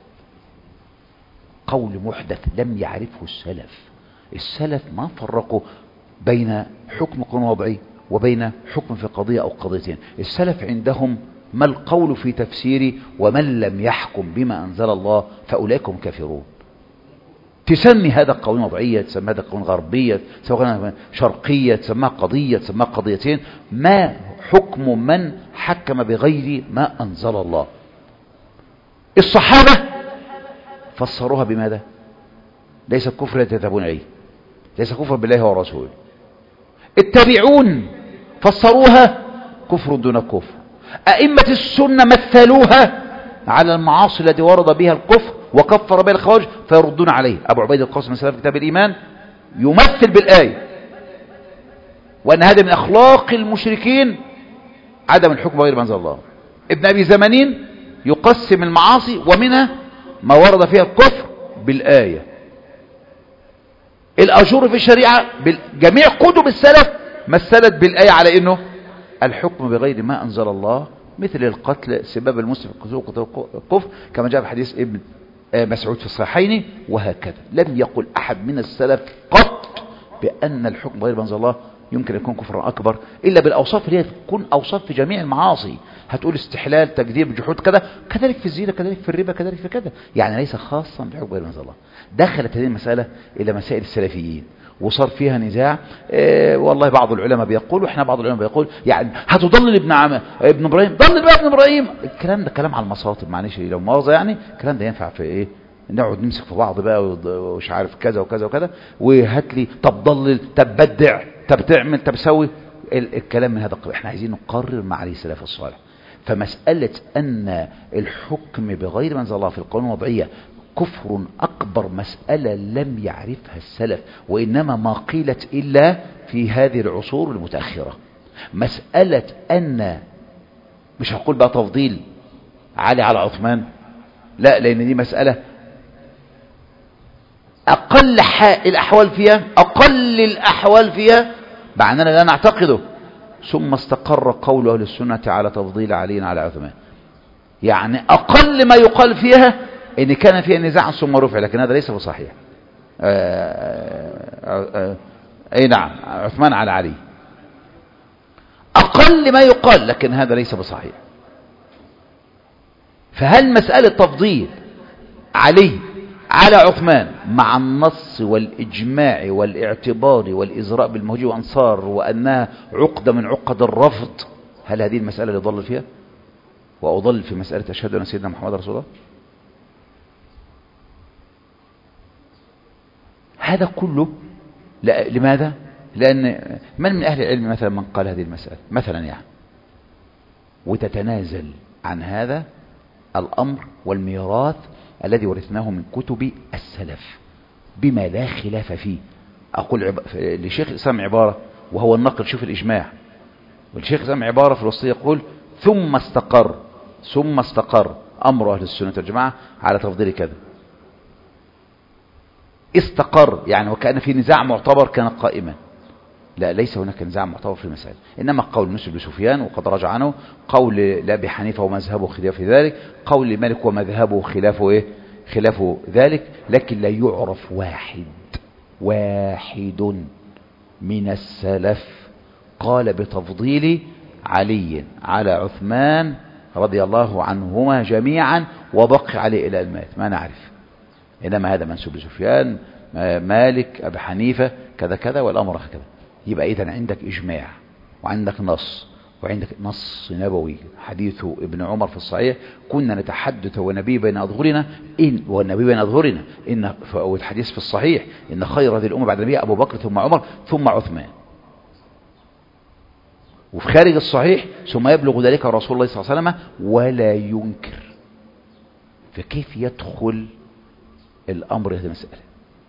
محدث لم يعرفه السلف ما فرقوا بين حكم قانون وضعي وبين حكم في قضية أو قضيتين. السلف عندهم ما القول في تفسيري ومن لم يحكم بما أنزل الله فأولئك هم كافرون. تسمي هذا قوانين وضعية، تسمى هذا قوانين غربية، تسمى شرقية، تسمى قضية، تسمى قضيتين، ما حكم من حكم بغير ما أنزل الله؟ الصحابة فسروها بماذا؟ ليس كفر يتذهبون إليه، ليس كفر بالله ورسوله. التابعون فسروها كفر دون كفر. أئمة السنة مثلوها على المعاصي التي ورد بها الكفر وكفر بها الخوارج فيردون عليه. أبو عبيد القاسم مثلا في كتاب الإيمان يمثل بالآية وأن هذا من أخلاق المشركين عدم الحكم غير ما أنزل الله. ابن أبي زمانين يقسم المعاصي ومنها ما ورد فيها الكفر بالآية. الأجور في الشريعة جميع كتب السلف مثلت بالآية على إنه الحكم بغير ما أنزل الله، مثل القتل، سباب المسلم، الكفر، كما جاء في حديث ابن مسعود في الصحيحين. وهكذا لم يقل أحد من السلف قط بأن الحكم بغير ما أنزل الله يمكن أن يكون كفرا أكبر إلا بالأوصاف اللي هي تكون أوصاف في جميع المعاصي. هتقول استحلال، تكذيب، جحود، كذا، كذلك في الزنا، كذلك في الربا، كذلك في كذا، يعني ليس خاصا بالحكم بغير ما أنزل الله. دخلت هذه المسألة إلى مسائل السلفيين وصار فيها نزاع. والله بعض العلماء بيقول، واحنا بعض العلماء بيقول يعني هتضلل ابن ابراهيم، ضلل بقى ابن ابراهيم. الكلام ده كلام على المصاطب، معلش لو مؤاخذة، يعني الكلام ده ينفع في ايه؟ نقعد نمسك في بعض بقى ومش عارف كذا وكذا وكذا، وهات لي طب ضلل، طب بدع، طب تعمل، طب سوي الكلام من هذا القبيل. احنا عايزين نقرر مع عليه السلف الصالح. فمسألة أن الحكم بغير ما أنزل الله في القانون الوضعية كفر أكبر مسألة لم يعرفها السلف، وإنما ما قيلت إلا في هذه العصور المتأخرة. مسألة أن مش هقول بقى تفضيل علي على عثمان، لا، لأن دي مسألة أقل الأحوال فيها معنانا لا نعتقده. ثم استقر قول أهل السنة على تفضيل علي على عثمان، يعني أقل ما يقال فيها إن كان فيها نزاع ثم رفع، لكن هذا ليس بصحيح. أي نعم، عثمان على علي، أقل ما يقال، لكن هذا ليس بصحيح. فهل مسألة تفضيل علي على عثمان مع النص والإجماع والاعتبار والإزراء بالمهاجر والأنصار وأنها عقدة من عقد الرفض، هل هذه المسألة اللي ضل فيها وأضل في مسألة أشهد أن سيدنا محمد رسول الله؟ هذا كله لماذا؟ لأن من أهل العلم مثلا من قال هذه المسألة مثلا يعني وتتنازل عن هذا الأمر والميراث الذي ورثناه من كتب السلف بما لا خلاف فيه. أقول لشيخ الإسلام عبارة وهو النقل، شوف الإجماع، والشيخ الإسلام عبارة في الوصية يقول ثم استقر أمر أهل السنة والجماعة على تفضيل كذا. استقر يعني وكأن في نزاع معتبر كان قائما. لا، ليس هناك نزاع معتبر في المسائل، إنما قول نسب بن سفيان وقد رجع عنه، قول لأبي حنيفة ومذهبه خلاف ذلك، قول لمالك ومذهبه خلاف ذلك، لكن لا يعرف واحد من السلف قال بتفضيل علي على عثمان رضي الله عنهما جميعا وبقي عليه إلى المات، ما نعرف. إنما هذا منسوب لسفيان، مالك، أبي حنيفة، كذا كذا، والأمر هكذا. يبقى إذن عندك إجماع وعندك نص وعندك نص نبوي، حديث ابن عمر في الصحيح كنا نتحدث والنبي بين أظهرنا إن والحديث في الصحيح إن خير هذه الأمة بعد النبي أبو بكر ثم عمر ثم عثمان، وفي خارج الصحيح ثم يبلغ ذلك رسول الله صلى الله عليه وسلم ولا ينكر. فكيف يدخل الأمر هذه المسألة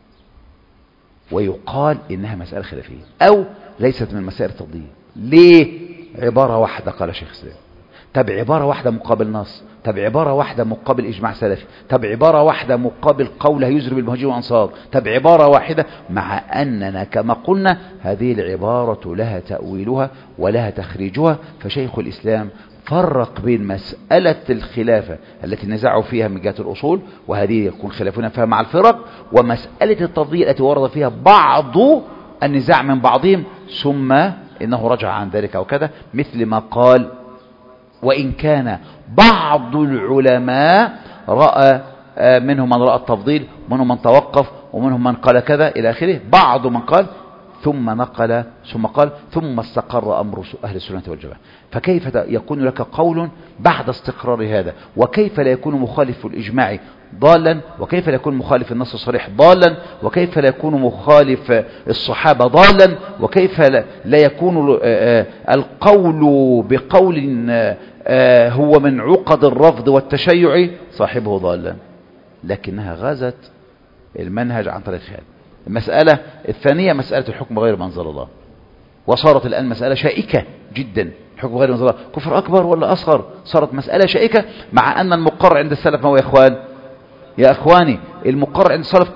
ويقال إنها مسألة خلافية أو ليست من مسائل التفضيل؟ ليه؟ عبارة واحدة قال شيخ الإسلام، طب عبارة واحدة مقابل نص، طب عبارة واحدة مقابل إجماع سلفي، طب عبارة واحدة مقابل قول هيجري بالمهاجر والأنصار، طب عبارة واحدة، مع أننا كما قلنا هذه العبارة لها تأويلها ولها تخريجها. فشيخ الإسلام فرق بين مسألة الخلافة التي نزعوا فيها من جهة الأصول، وهذه يكون خلافنا فيها مع الفرق، ومسألة التفضيل التي ورد فيها بعض النزاع من بعضهم ثم إنه رجع عن ذلك أو كذا، مثل ما قال وإن كان بعض العلماء رأى منهم من رأى التفضيل ومنهم من توقف ومنهم من قال كذا إلى آخره، بعض من قال ثم نقل ثم قال ثم استقر أمر أهل السنة والجماعة. فكيف يكون لك قول بعد استقرار هذا؟ وكيف لا يكون مخالف الإجماع ضالا؟ وكيف لا يكون مخالف النص الصريح ضالا؟ وكيف لا يكون مخالف الصحابة ضالا؟ وكيف لا يكون القول بقول هو من عقد الرفض والتشيع صاحبه ضالا؟ لكنها غزت المنهج عن طريق هذا. المسألة الثانية مسألة الحكم غير ما أنزل الله، وصارت الآن مسألة شائكة جدا. الحكم غير ما أنزل الله كفر أكبر ولا أصغر؟ صارت مسألة شائكة، مع أن المقرر عند السلف ما هو يا أخواني المقرر عند السلف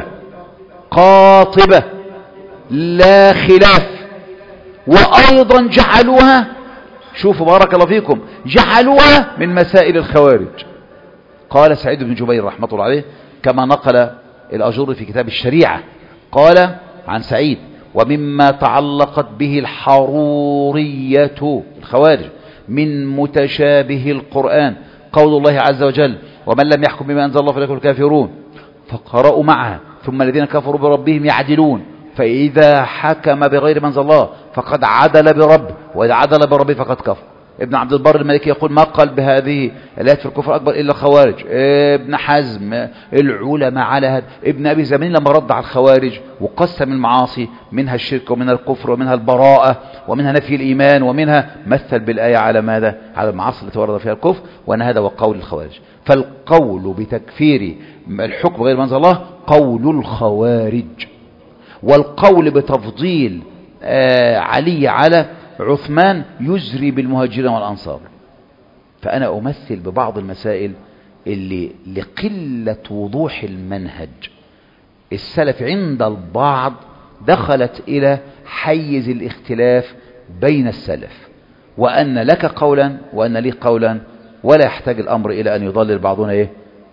قاطبة لا خلاف. وأيضا جعلوها، شوفوا بارك الله فيكم، جعلوها من مسائل الخوارج. قال سعيد بن جبير رحمة الله عليه كما نقل الأجر في كتاب الشريعة، قال عن سعيد ومما تعلقت به الحرورية الخوارج من متشابه القرآن قول الله عز وجل ومن لم يحكم بما أنزل الله فأولئك هم الكافرون، فقرأوا معها ثم الذين كفروا بربهم يعدلون، فإذا حكم بغير ما أنزل الله فقد عدل برب، وإذا عدل بربه فقد كفر. ابن عبد البر المالكي يقول ما قال بهذه الآيات في الكفر أكبر إلا الخوارج. ابن حزم العلماء على هذا. ابن أبي زمين لما رد على الخوارج وقسم المعاصي منها الشرك ومنها الكفر ومنها البراءة ومنها نفي الإيمان ومنها مثل بالآية على ماذا؟ على المعاصي التي ورد فيها الكفر، وأن هذا هو قول الخوارج. فالقول بتكفير الحكم غير ما أنزل الله قول الخوارج، والقول بتفضيل علي على عثمان يزري بالمهاجرين والأنصار. فأنا أمثل ببعض المسائل اللي لقلة وضوح المنهج السلف عند البعض دخلت إلى حيز الاختلاف بين السلف، وأن لك قولا وأن لي قولا، ولا يحتاج الأمر إلى أن يضلل بعضنا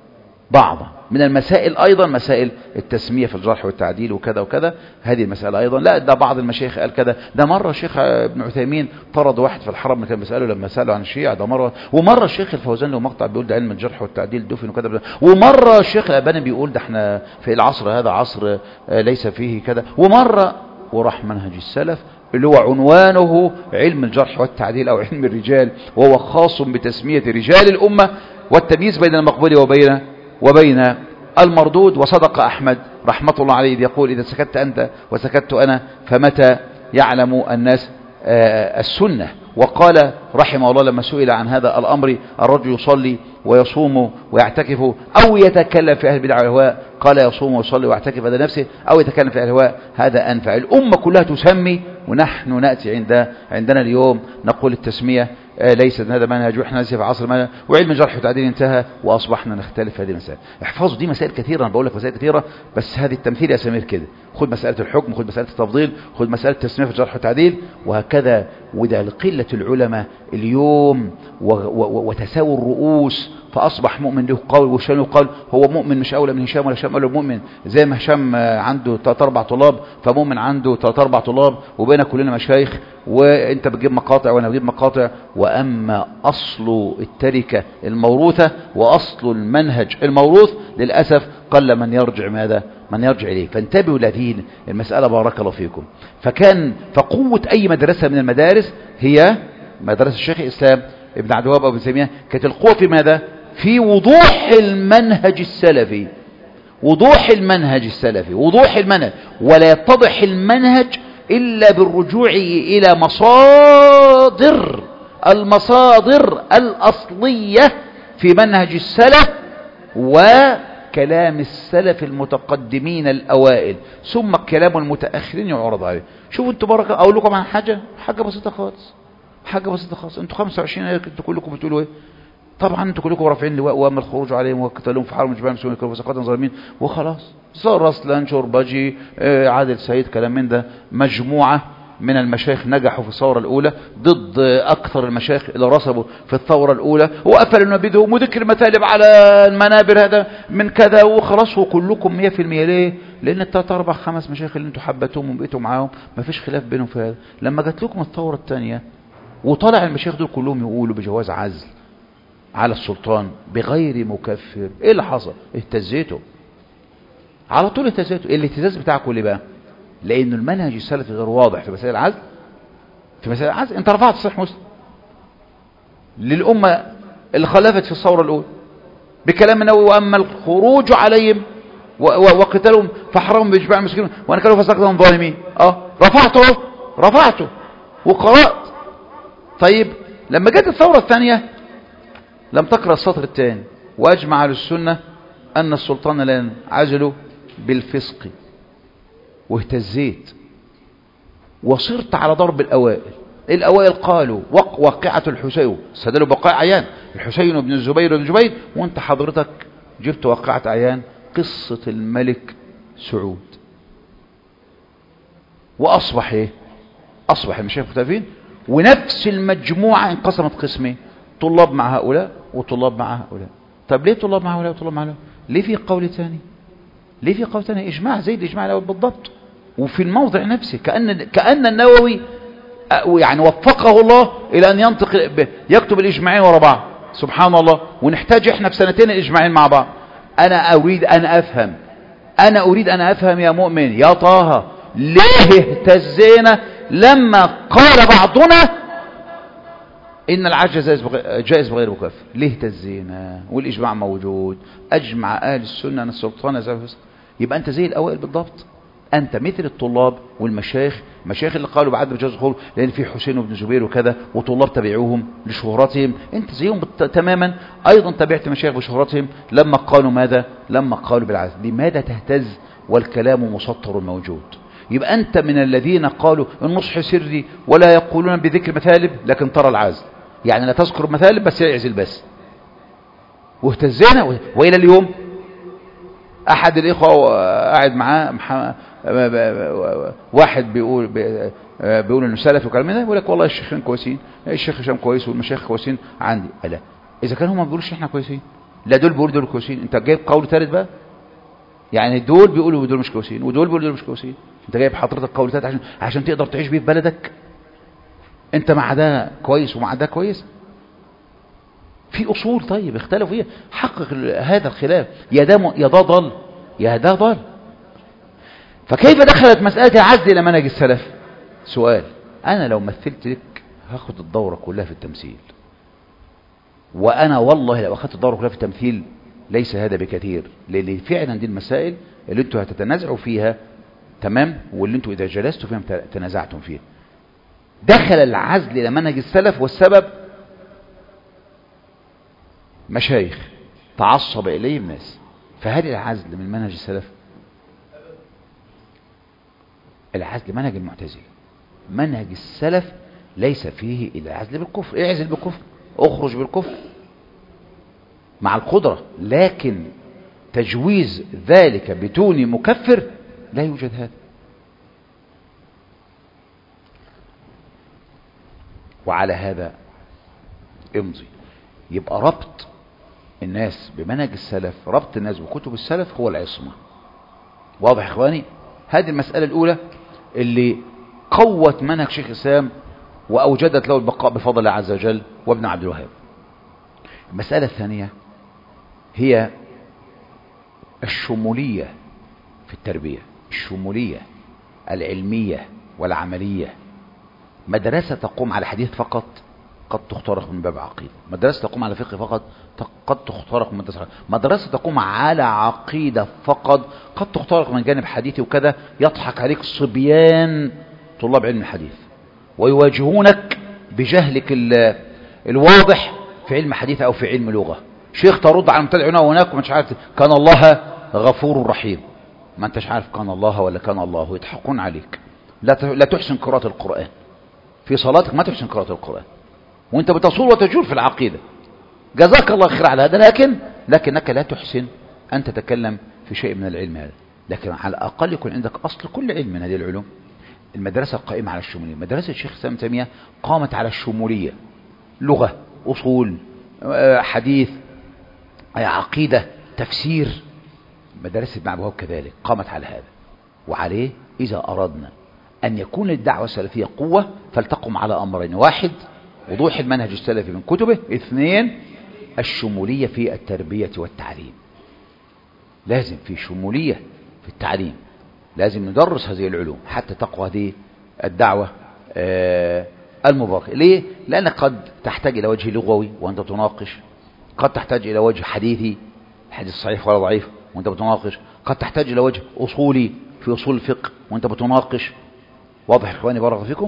بعض من المسائل أيضا مسائل التسمية في الجرح والتعديل وكذا وكذا، هذه المسألة أيضا. لا ده بعض المشايخ قال كذا. ده مرة الشيخ ابن عثيمين طرد واحد في الحرم كان بيسأله لما سأله عن الشيعة، ده مرة. ومرة الشيخ الفوزان له مقطع بيقول ده علم الجرح والتعديل دفن وكذا. ومرة الشيخ الألباني بيقول ده احنا في العصر هذا عصر ليس فيه كذا. ومرة وراح منهج السلف اللي هو عنوانه علم الجرح والتعديل أو علم الرجال، وهو خاص بتسمية رجال الأمة والتمييز بين المقبول وبين المردود. وصدق أحمد رحمة الله عليه يقول إذا سكت أنت وسكت أنا فمتى يعلم الناس السنة. وقال رحمه الله لما سئل عن هذا الأمر، الرجل يصلي ويصوم ويعتكف أو يتكلم في أهل البدع والأهواء، قال يصوم ويصلي ويعتكف هذا نفسه أو يتكلم في أهل الأهواء هذا أنفع. الأمة كلها تسمي، ونحن نأتي عندنا اليوم نقول التسمية ليست هذا منهج، واحنا لسه في عصر ما وعلم الجرح والتعديل انتهى واصبحنا نختلف في هذه المسائل. احفظوا دي مسائل كثيره، انا بقول لك مسائل كثيره، بس هذه التمثيل يا سمير كده. خد مساله الحكم، خد مساله التفضيل، خد مساله التسميه في الجرح والتعديل وهكذا. وده لقله العلماء اليوم وتساوي الرؤوس، فاصبح مؤمن له قول وهشام له قول. هو مؤمن مش اولى من هشام ولا هشام اولى مؤمن، زي ما هشام عنده 3-4 طلاب فمؤمن عنده 3-4 طلاب، وبينا كلنا مشايخ، وانت بتجيب مقاطع وانا بجيب مقاطع. واما اصل التركه الموروثه واصل المنهج الموروث للاسف قل من يرجع من يرجع اليه. فانتبهوا لهذه المساله بارك الله فيكم. فقوه اي مدرسه من المدارس هي مدرسه الشيخ الاسلام ابن عبد الوهاب ابن تيميه، كانت القوه في ماذا؟ في وضوح المنهج السلفي، وضوح المنهج السلفي، وضوح المنهج. ولا يتضح المنهج إلا بالرجوع إلى المصادر الأصلية في منهج السلف وكلام السلف المتقدمين الأوائل، ثم كلام المتأخرين يعرض عليه. شوفوا انتوا بركة، أقول لكم عن حاجة بسيطة خالص، انتوا 25 انتوا كلكم بتقولوا ايه؟ طبعا انتوا كلكم رافعين لواء واما الخروج عليهم وقتالهم في حرم جبال المسلمين كانوا فسقات ظالمين وخلاص. صار رسلان شورباجي عادل سيد كلام من ده، مجموعة من المشايخ نجحوا في الثورة الأولى ضد أكثر المشايخ اللي رسبوا في الثورة الأولى، وقفلوا نبيذهم وذكر مثالب على المنابر هذا من كذا وخلاص. وكلكم 100% ليه؟ لأن 3-4-5 مشايخ اللي انتوا حبتوهم وبقيتوا معاهم ما فيش خلاف بينهم في هذا. لما جات لكم الثورة الثانية وطلع المشايخ دول كلهم يقولوا بجواز عزل على السلطان بغير مكفر، ايه اللي حصل؟ اهتزيتوا على طول، اهتزيتوا. الاهتزاز بتاعكم ليه بقى؟ لأن المنهج السلفي غير واضح في مسائل العزل. انت رفعت صحيح مسلم للأمة اللي خلفت في الثورة الأولى بكلام النووي، وأما الخروج عليهم وقتالهم فحرمهم بإجماع المسلمين وأنا كانوا فسقتهم ظالمين. رفعته وقرأت. طيب لما جت الثورة الثانية لم تقرأ السطر الثاني، وأجمع على السنة أن السلطان لا ينعزل بالفسق، واهتزيت وصرت على ضرب الأوائل قالوا واقعة الحسين، استدلوا بواقع عيان الحسين بن الزبير بن جبير، وانت حضرتك جبت واقعة عيان قصة الملك سعود. وأصبح ايه؟ أصبح المشايخ مختلفين، ونفس المجموعة انقسمت قسمين، طلاب مع هؤلاء وطلاب مع هؤلاء. طب ليه طلاب مع هؤلاء وطلاب مع هؤلاء؟ ليه في قول ثاني؟ إجماع زي الإجماع الأول بالضبط. وفي الموضع نفسه كأن النووي يعني وفقه الله إلى أن يكتب الإجماعين ورا بعض، سبحان الله. ونحتاج إحنا في 2 الإجماعين مع بعض. أنا أريد أن أفهم يا مؤمن يا طه، ليه اهتزينا لما قال بعضنا إن العجز جائز بغير مكفر؟ ليه اهتزينا والإجماع موجود؟ أجمع أهل السنة أن السلطان زي. يبقى أنت زي الأوائل بالضبط، أنت مثل الطلاب والمشايخ، مشايخ اللي قالوا بعد بجواز الخروج لأن في حسين بن زبير وكذا، وطلاب تبعوهم لشهرتهم، أنت زيهم تماما. أيضا تبعت مشايخ بشهرتهم لما قالوا ماذا؟ لما قالوا بالعزل. لماذا تهتز والكلام مسطر موجود؟ يبقى أنت من الذين قالوا النصح سري ولا يقولون بذكر مثالب لكن ترى العزل، يعني لا تذكر مثالب بس يعزل بس. واهتزينا وإلى اليوم أحد الإخوة قاعد معاه واحد بيقول إنه سلفي وكلام من ده، يقول لك والله الشيخين كويسين، الشيخ هشام كويس والمشايخ كويسين عندي. ألا إذا كانوا هم ما بيقولوش إحنا كويسين، لا دول بيقولوا دول كويسين، انت جايب قول ثالث بقى؟ يعني دول بيقولوا دول مش كويسين ودول بيقولوا دول مش كويسين، انت جايب حضرتك قول ثالث عشان تقدر تعيش بيه في بلدك؟ انت مع ده كويس ومع ده كويس؟ في اصول طيب اختلفوا فيها، حقق هذا الخلاف، يا ده ضل يا ده ضل. فكيف دخلت مسألة العزل الى منهج السلف؟ سؤال. انا لو مثلت لك هاخد الدورة كلها في التمثيل، وانا والله لو اخذت الدورة كلها في التمثيل ليس هذا بكثير، لان فعلا دي المسائل اللي انتوا هتتنازعوا فيها، تمام، واللي انتوا اذا جلستوا فيها تنازعتم فيها. دخل العزل الى منهج السلف، والسبب مشايخ تعصب اليه الناس. فهل العزل من منهج السلف؟ العزل منهج المعتزلة. منهج السلف ليس فيه الا العزل بالكفر. اعزل بالكفر، اخرج بالكفر مع القدرة، لكن تجويز ذلك بدون مكفر لا يوجد هذا. وعلى هذا امضي. يبقى ربط الناس بمنهج السلف، ربط الناس بكتب السلف هو العصمة. واضح يا اخواني؟ هذه المسألة الأولى اللي قوت منهج شيخ الإسلام وأوجدت له البقاء بفضل الله عز وجل وابن عبد الوهاب. المسألة الثانية هي الشمولية في التربية، الشمولية العلمية والعملية. مدرسة تقوم على حديث فقط قد تخترق من باب عقيدة، مدرسة تقوم على فقه فقط قد تخترق من مدرسة، مدرسة تقوم على عقيدة فقط قد تخترق من جانب حديثي، وكذا يضحك عليك صبيان طلاب علم الحديث ويواجهونك بجهلك الواضح في علم حديث أو في علم لغة. شيخ ترد على المبتدع هنا وهناك وما انتش عارف كان الله غفور رحيم، ما انتش عارف كان الله ولا كان الله، يضحكون عليك. لا تحسن قراءة القرآن في صلاتك، ما تحسن قراءة القرآن وانت بتصول وتجول في العقيدة. جزاك الله خير على هذا، لكنك لا تحسن أن تتكلم في شيء من العلم هذا. لكن على الأقل يكون عندك أصل كل علم من هذه العلوم. المدرسة القائمة على الشمولية، مدرسة الشيخ الإسلام ابن تيمية قامت على الشمولية، لغة، أصول، حديث، عقيدة، تفسير. مدرسة ابن عبد الوهاب كذلك قامت على هذا. وعليه إذا أردنا أن يكون الدعوة السلفية قوة فلتقم على أمرين: واحد، وضوح المنهج السلفي من كتبه، اثنين، الشمولية في التربية والتعليم. لازم في شمولية في التعليم، لازم ندرس هذه العلوم حتى تقوى هذه الدعوة المباركة. ليه؟ لأنك قد تحتاج إلى وجه لغوي وأنت تناقش، قد تحتاج إلى وجه حديثي، الحديث صحيح ولا ضعيف وأنت بتناقش، قد تحتاج إلى وجه أصولي في أصول الفقه وأنت بتناقش. واضح يا إخواني بارك فيكم؟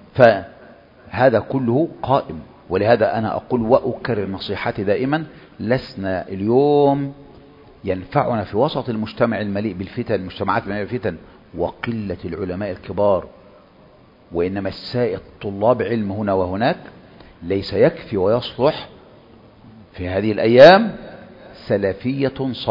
فهذا كله قائم. ولهذا أنا أقول وأكرر نصيحتي دائما: لسنا اليوم ينفعنا في وسط المجتمع المليء بالفتن، المجتمعات المليئة بالفتن وقلة العلماء الكبار، وإنما السائد طلاب علم هنا وهناك. ليس يكفي ويصلح في هذه الأيام سلفية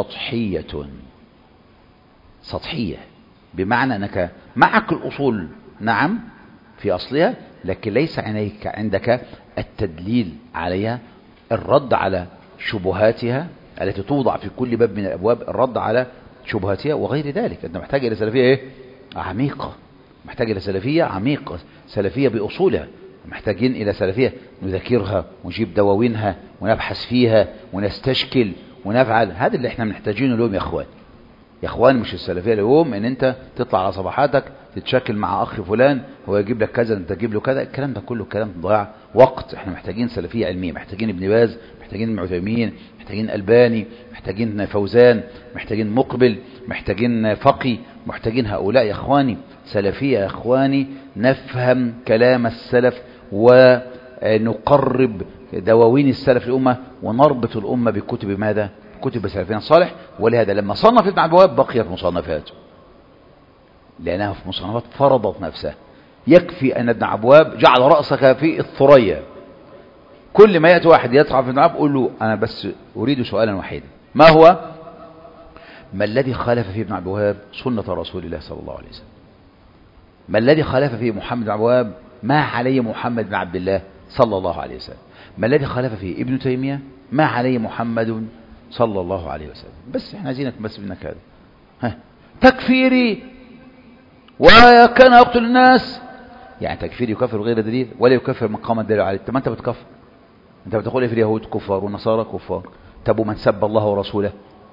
سطحية، بمعنى أنك معك الأصول نعم في أصلها، لكن ليس عندك التدليل عليها، الرد على شبهاتها التي توضع في كل باب من الأبواب، الرد على شبهاتها وغير ذلك. أنت محتاج إلى سلفية عميقة، محتاج إلى سلفية عميقة، سلفية بأصولها. محتاجين إلى سلفية نذاكرها ونجيب دواوينها ونبحث فيها ونستشكل ونفعل. هذا اللي احنا محتاجينه اليوم يا اخوان. يا اخوان مش السلفية اليوم ان انت تطلع على صفحاتك تتشكل مع اخ فلان هو يجيب لك كذا انت تجيب له كذا. الكلام ده كله كلام ضياع وقت. احنا محتاجين سلفية علمية، محتاجين ابن باز، محتاجين ابن عثيمين، محتاجين الباني، محتاجين فوزان، محتاجين مقبل، محتاجين فقي، محتاجين هؤلاء يا اخواني. سلفية يا اخواني، نفهم كلام السلف ونقرب دواوين السلف الأمة ونربط الأمة بكتب ماذا؟ كتب سلفنا الصالح. ولهذا لما صنف ابن عبد الوهاب بقيت مصنفاته، لأنها في مصنفات فرضت نفسها. يكفي أن ابن عبد الوهاب جعل رأسك في الثريا. كل ما يأتي واحد يدفع في ابن عبد قول له أنا بس أريد سؤالا وحيدا، ما هو؟ ما الذي خالف فيه ابن عبد الوهاب سنة رسول الله صلى الله عليه وسلم؟ ما الذي خالف فيه محمد بن عبد الوهاب ما عليه محمد بن عبد الله صلى الله عليه وسلم؟ ما الذي خالف فيه ابن تيمية ما عليه محمد صلى الله عليه وسلم. بس احنا عايزينك بس منك هذا. ها تكفيري وكان يقتل الناس، يعني تكفير يكفر غير دليل ولا يكفر من قام الدليل عليه. طب ما انت بتكفر، انت بتقول ايه في اليهود كفار والنصارى كفار. طب ومن سب الله ورسوله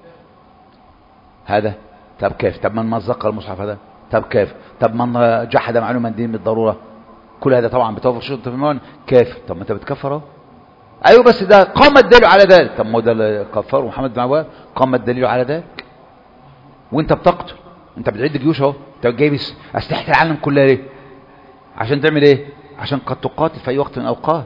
هذا طب كيف؟ طب من مزق المصحف هذا طب كيف؟ طب من جحد معلومه الدين بالضروره، كل هذا طبعا بتوفر شرط في المعنى كيف؟ طب ما انت بتكفر اهو. ايوه بس ده قام الدليل على ذلك. طب ما هو ده اللي كفر محمد بن عواد، قام الدليل على ذلك. وانت بتقتل، انت بتعد جيوش اهو، انت جايب اسلحه العالم كلها ليه؟ عشان تعمل ايه؟ عشان قد تقاتل في اي وقت من الاوقات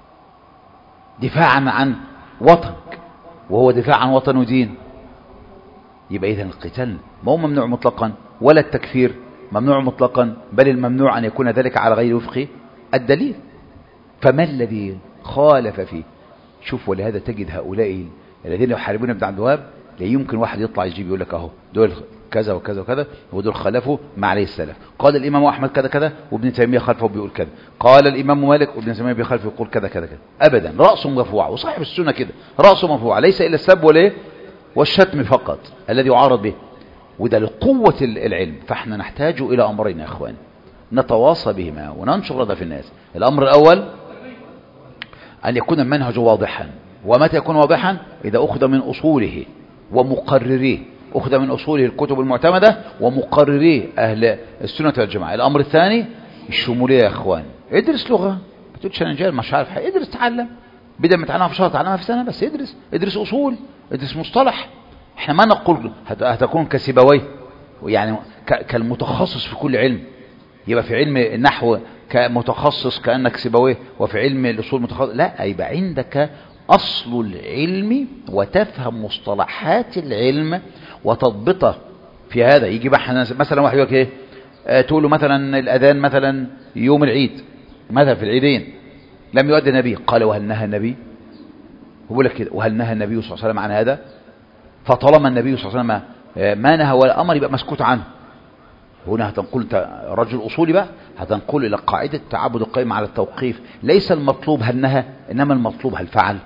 دفاعا عن وطنك، وهو دفاع عن وطن ودين. يبقى اذا القتال ما هو ممنوع مطلقا ولا التكفير ممنوع مطلقا، بل الممنوع ان يكون ذلك على غير وفق الدليل. فما الذي خالف فيه؟ شوف، ولهذا تجد هؤلاء الذين يحاربون ابن عبد الوهاب لا يمكن واحد يطلع يجيب يقول لك اهو دول كذا وكذا وكذا ودول خالفوا ما عليه السلف. قال الامام احمد كذا كذا وابن تيميه خلفه بيقول كذا، قال الامام مالك وابن تيميه بيخالفه يقول كذا كذا كذا. ابدا، راسه مرفوع، وصاحب السنه كده راسه مرفوع، ليس الا السب والايه والشتم فقط الذي يعارض به. وده لقوه العلم. فاحنا نحتاج الى امرين يا اخوان نتواصى بهما وننشر هذا في الناس. الامر الاول ان يكون المنهج واضحا. ومتى يكون واضحا؟ اذا اخذ من اصوله ومقرريه، أخذ من أصوله الكتب المعتمدة ومقرريه أهل السنة والجماعة. الأمر الثاني الشمولية يا أخوان. ادرس لغة، ما تقولش أنا جاي مش عارف حاجة. ادرس تعلم، بدل ما تعلمها في شهر تعلمها في سنة. بس ادرس أصول، ادرس مصطلح. احنا ما نقول هتكون كسيبويه يعني كالمتخصص في كل علم. يبقى في علم النحو كمتخصص كأنك سيبويه، وفي علم الأصول متخصص. لا، يبقى عندك أصل العلم وتفهم مصطلحات العلم وتضبطه في هذا. يجي مثلا واحد يقول ايه، تقول له مثلا الأذان مثلا يوم العيد مثلا في العيدين لم يؤذن النبي، قال وهل نهى النبي؟ هو لك كده، وهل نهى النبي صلى الله عليه وسلم عن هذا؟ فطالما النبي صلى الله عليه وسلم ما نهى ولا أمر يبقى مسكوت عنه. هنا هتنقل رجل أصولي بقى، هتنقل إلى قاعدة التعبد القائمة على التوقيف. ليس المطلوب هل نهى، إنما المطلوب هل فعل.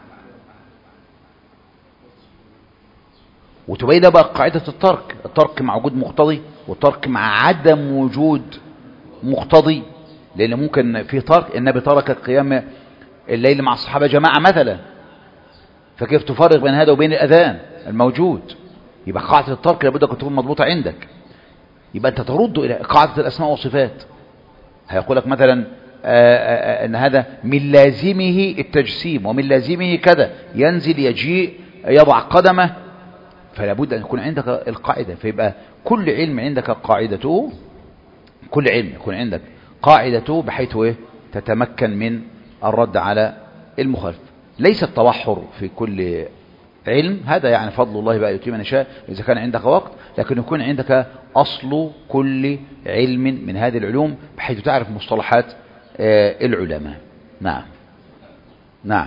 وتبين بقى قاعدة الترك مع وجود مقتضي، والترك مع عدم وجود مقتضي. لأن ممكن في ترك، النبي ترك قيام الليل مع الصحابة جماعة مثلا، فكيف تفرق بين هذا وبين الأذان الموجود؟ يبقى قاعدة الترك لابد أن تكون مضبوطة عندك. يبقى أنت ترد إلى قاعدة الأسماء والصفات. هيقول لك مثلا أن هذا من لازمه التجسيم ومن لازمه كذا، ينزل يجيء يضع قدمه. فلا بد أن يكون عندك القاعدة. فيبقى كل علم عندك قاعدته، كل علم يكون عندك قاعدته بحيث تتمكن من الرد على المخالف. ليس التوحر في كل علم، هذا يعني فضل الله بقى يؤتيه من يشاء إذا كان عندك وقت، لكن يكون عندك أصل كل علم من هذه العلوم بحيث تعرف مصطلحات العلماء. نعم نعم.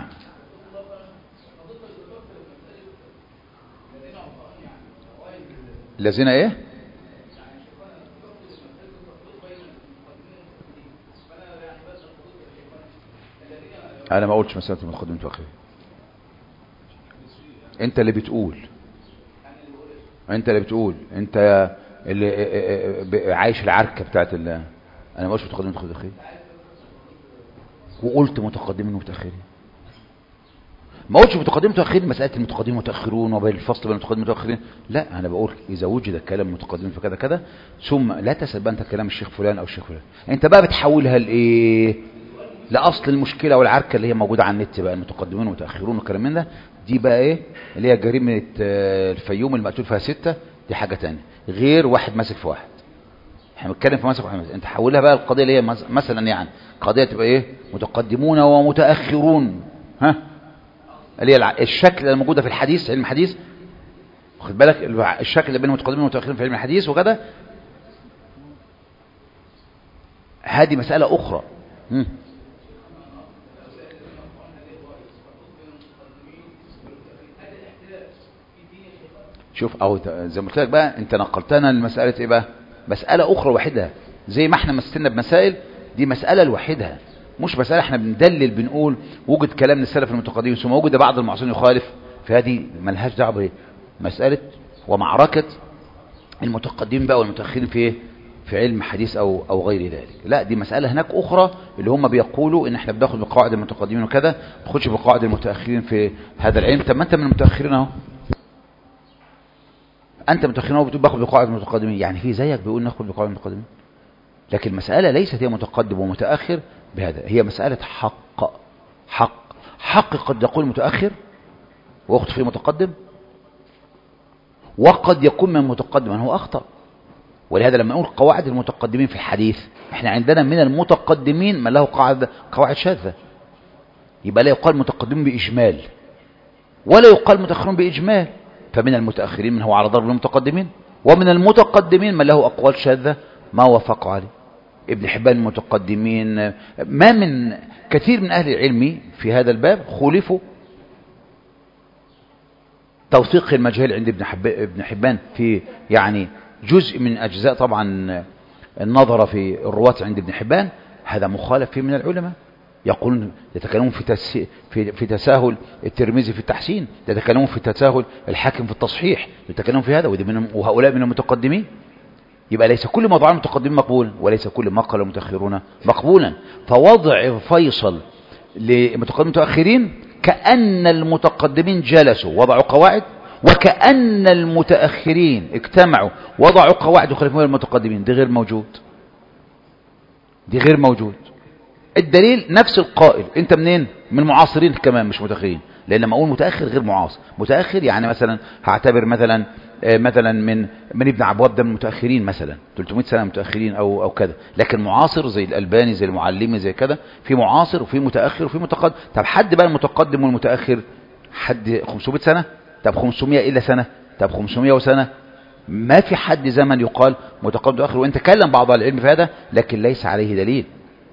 الذين ايه؟ انا ما قلتش مسألة المتقدمين والمتأخرين. انت اللي بتقول، انت اللي عايش العركة بتاعت انا ما قلتش متقدمين والمتأخرين، وقلت متقدمين ومتأخرين. ما قلتش متقدمين ومتأخرين مسألة المتقدمين والمتأخرون وبين الفصل بين المتقدمين والمتأخرين. لا، انا بقول اذا وجد كلام متقدمين فكذا كذا، ثم لا تسأل بقى انت كلام الشيخ فلان او الشيخ فلان. انت بقى بتحولها لايه؟ لاصل المشكله والعركه اللي هي موجوده على النت بقى، المتقدمين والمتأخرون والكلام من ده. دي بقى ايه اللي هي جريمه الفيوم المقتول فيها 6، دي حاجه ثانيه غير واحد ماسك في واحد. احنا بنتكلم في ماسك واحد. انت حولها بقى القضيه اللي هي مثلا يعني قضيه تبقى ايه؟ متقدمون ومتأخرون، ها، اللي هي الشكل الموجوده في الحديث، علم الحديث، واخد بالك الشكل اللي بين المتقدمين والمتأخرين في علم الحديث وكذا. هذه مسألة أخرى. شوف، أو زي ما قلت لك بقى، أنت نقلتنا لمسألة إيه بقى؟ مسألة أخرى وحدها. زي ما احنا مثلنا بمسائل، دي مسألة لوحدها، مش مسألة احنا بندلل بنقول وجد كلام للسلف المتقدمين ثم وجد بعض المعاصرين يخالف. فهذه ملهاش دعوه بمساله ومعركه المتقدمين بقى والمتاخرين في علم حديث او غير ذلك. لا، دي مساله هناك اخرى اللي هم بيقولوا ان احنا بناخد بقواعد المتقدمين وكذا، ما تاخدش بقواعد المتاخرين في هذا العلم. طب ما انت من المتاخرين اهو، انت متاخرين اهو، بتقول باخد بقواعد المتقدمين، يعني في زيك بيقول ناخد بقواعد المتقدمين. لكن المساله ليست هي متقدم ومتاخر بهذا، هي مساله حق قد يقول متاخر واخت فيه متقدم، وقد يكون من المتقدم من هو اخطأ. ولهذا لما نقول قواعد المتقدمين في الحديث، احنا عندنا من المتقدمين من له قواعد شاذة، يبقى لا يقال متقدمين بإجمال ولا يقال متأخرون بإجمال. فمن المتأخرين من هو على ضرب المتقدمين، ومن المتقدمين من له أقوال شاذة ما وافقوا عليه. ابن حبان المتقدمين، ما من كثير من أهل العلم في هذا الباب خولفوا. توثيق المجهول عند ابن حبان في يعني جزء من أجزاء طبعا النظر في الرواة عند ابن حبان، هذا مخالف فيه من العلماء. يقولون يتكلمون في تساهل الترمذي في التحسين، يتكلمون في تساهل الحاكم في التصحيح، يتكلمون في هذا، وهؤلاء من المتقدمين. يبقى ليس كل ما ضع المتقدمين مقبول، وليس كل ما قال المتأخرون مقبولا. فوضع فيصل لمتقدمين متأخرين كأن المتقدمين جلسوا وضعوا قواعد، وكأن المتأخرين اجتمعوا وضعوا قواعد وخلفوا المتقدمين. دي غير موجود. الدليل نفس القائل. انت منين؟ من المعاصرين كمان مش متأخرين، لان لما اقول متأخر غير معاصر. متأخر يعني مثلا هعتبر مثلا من ابن عبواب ده من المتأخرين، مثلا 300 سنة متأخرين او كذا. لكن معاصر زي الألباني زي المعلمي زي كذا، في معاصر وفي متأخر وفي متقدم. طب حد بقى المتقدم والمتأخر حد 500 سنة؟ طب 500 إلا سنة؟ طب 500 وسنة؟ ما في حد زمن يقال متقدم وآخر. وإن تكلم بعض العلم في هذا لكن ليس عليه دليل.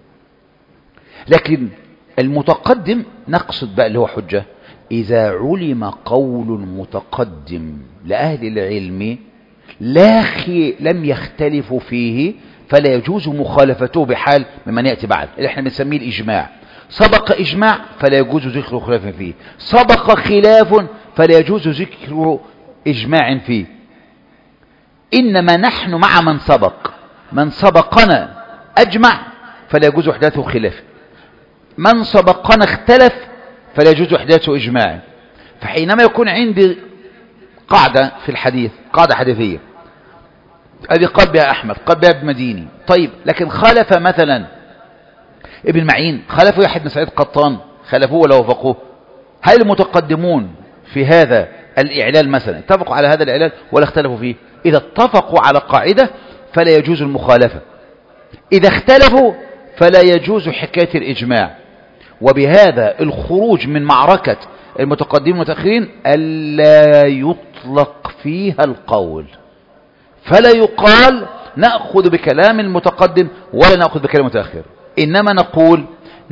لكن المتقدم نقصد بقى اللي هو حجة إذا علم قول متقدم لأهل العلم لم يختلفوا فيه، فلا يجوز مخالفته بحال ممن يأتي بعد، اللي احنا بنسميه الإجماع. سبق إجماع فلا يجوز ذكر خلاف فيه، سبق خلاف فلا يجوز ذكر إجماع فيه. إنما نحن مع من سبقنا أجمع فلا يجوز إحداثه خلاف، من سبقنا اختلف فلا يجوز إحداثه إجماع. فحينما يكون عندي قاعدة في الحديث، قاعدة حديثية، هذه قال بها أحمد، قال بها ابن مديني، طيب لكن خالف مثلا ابن معين، خالفوا يحيى بن سعيد قطان، خالفوه ولا وافقوه؟ هل المتقدمون في هذا الإعلال مثلا اتفقوا على هذا الإعلال ولا اختلفوا فيه؟ إذا اتفقوا على قاعدة فلا يجوز المخالفة، إذا اختلفوا فلا يجوز حكاية الإجماع. وبهذا الخروج من معركة المتقدمين والمتأخرين ألا يطلق فيها القول، فلا يقال نأخذ بكلام المتقدم ولا نأخذ بكلام المتأخر، إنما نقول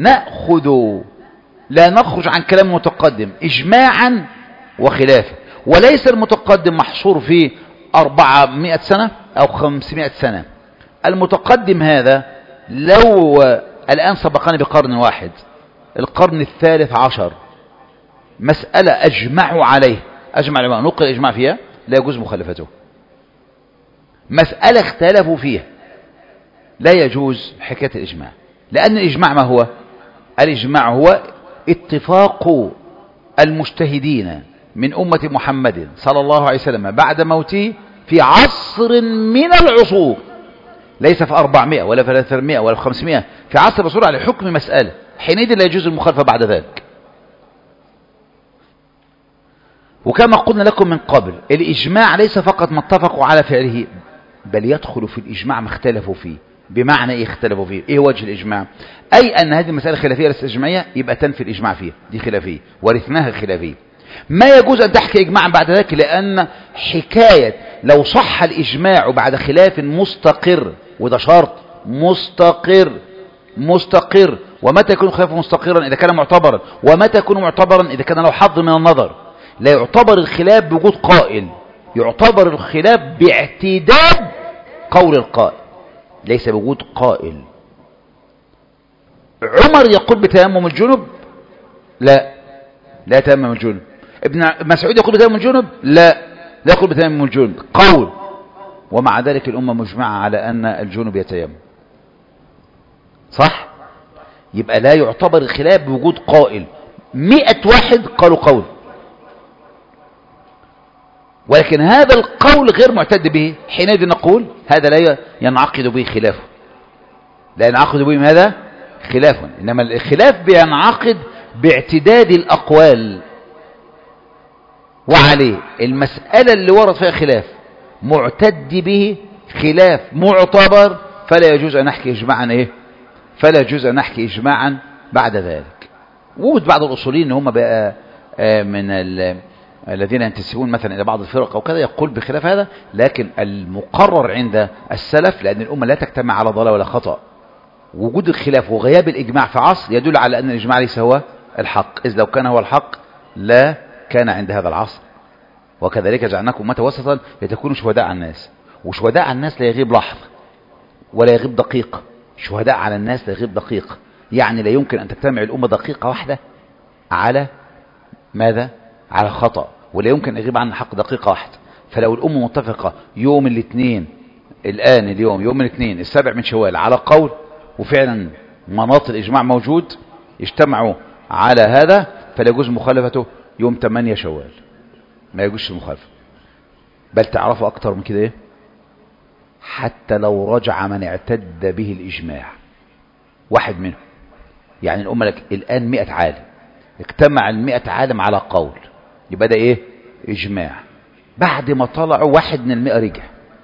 لا نخرج عن كلام المتقدم إجماعا وخلافه. وليس المتقدم محصور في 400 سنة أو 500 سنة. المتقدم هذا لو الآن سبقنا بقرن واحد، القرن 13 مسألة أجمعوا عليه، أجمع العلماء نقل الإجماع فيها، لا يجوز مخالفته. مسألة اختلفوا فيها لا يجوز حكاية الإجماع، لأن الإجماع ما هو؟ الإجماع هو اتفاق المجتهدين من أمة محمد صلى الله عليه وسلم بعد موته في عصر من العصور، ليس في 400 ولا في 300 ولا في 500، في عصر الرسول على حكم مسألة، حينئذ لا يجوز المخالفة بعد ذلك. وكما قلنا لكم من قبل، الإجماع ليس فقط ما اتفقوا على فعله، بل يدخل في الإجماع ما اختلفوا فيه. بمعنى إيه اختلفوا فيه؟ إيه وجه الإجماع؟ أي أن هذه المسألة خلافية ليست إجماعية، يبقى تنفي الإجماع فيها، دي خلافية ورثناها خلافية. ما يجوز أن تحكي إجماعا بعد ذلك، لأن حكاية لو صح الإجماع بعد خلاف مستقر، وده شرط مستقر. ومتى يكون خلاف مستقرا؟ إذا كان معتبرا. ومتى يكون معتبرا؟ إذا كان له حظ من النظر. لا يعتبر الخلاف بوجود قائل، يعتبر الخلاف باعتداد قول القائل، ليس بوجود قائل. عمر يقول بتيمم الجنب؟ لا يتيمم الجنب. ابن مسعود يقول بتيمم الجنب؟ لا يقول بتيمم الجنب، قول. ومع ذلك الأمة مجمعة على أن الجنب يتيمم، صح؟ يبقى لا يعتبر الخلاف بوجود قائل. 100 واحد قالوا قول، ولكن هذا القول غير معتد به، حينئذ نقول هذا لا ينعقد به خلافه، لا ينعقد به ماذا؟ خلافا. إنما الخلاف بينعقد باعتداد الأقوال، وعليه المسألة اللي ورد فيها خلاف معتد به خلاف معتبر، فلا يجوز أن نحكي إجماعا فلا يجوز أن نحكي إجماعا بعد ذلك. وجود بعض الأصوليين ان هم بقى من الذين ينتسبون مثلا إلى بعض الفرق أو كذا يقول بخلاف هذا، لكن المقرر عند السلف، لأن الأمة لا تجتمع على ضلال ولا خطأ، وجود الخلاف وغياب الإجماع في عصر يدل على أن الإجماع ليس هو الحق، إذ لو كان هو الحق لا كان عند هذا العصر. وكذلك جعلناكم أمة وسطا لتكونوا شهداء على الناس، وشهداء على الناس لا يغيب لحظة ولا يغيب دقيقة. شهداء على الناس لا يغيب دقيقة، يعني لا يمكن أن تجتمع الأمة دقيقة واحدة على ماذا؟ على خطأ، ولا يمكن أن يغيب عن الحق دقيقة واحدة. فلو الأمة متفقة يوم الاثنين، اليوم يوم الاثنين 7 من شوال على قول، وفعلا مناط الإجماع موجود، اجتمعوا على هذا، فلا يجوز مخالفته يوم 8 شوال، ما يجوزش المخالفة. بل تعرفوا أكتر من كده حتى لو رجع من اعتد به الإجماع واحد منهم، يعني الأمة لك الآن 100 عالم، اجتمع 100 عالم على قول، يبقى ده إجماع. بعد ما طلعوا واحد من 100 رجع،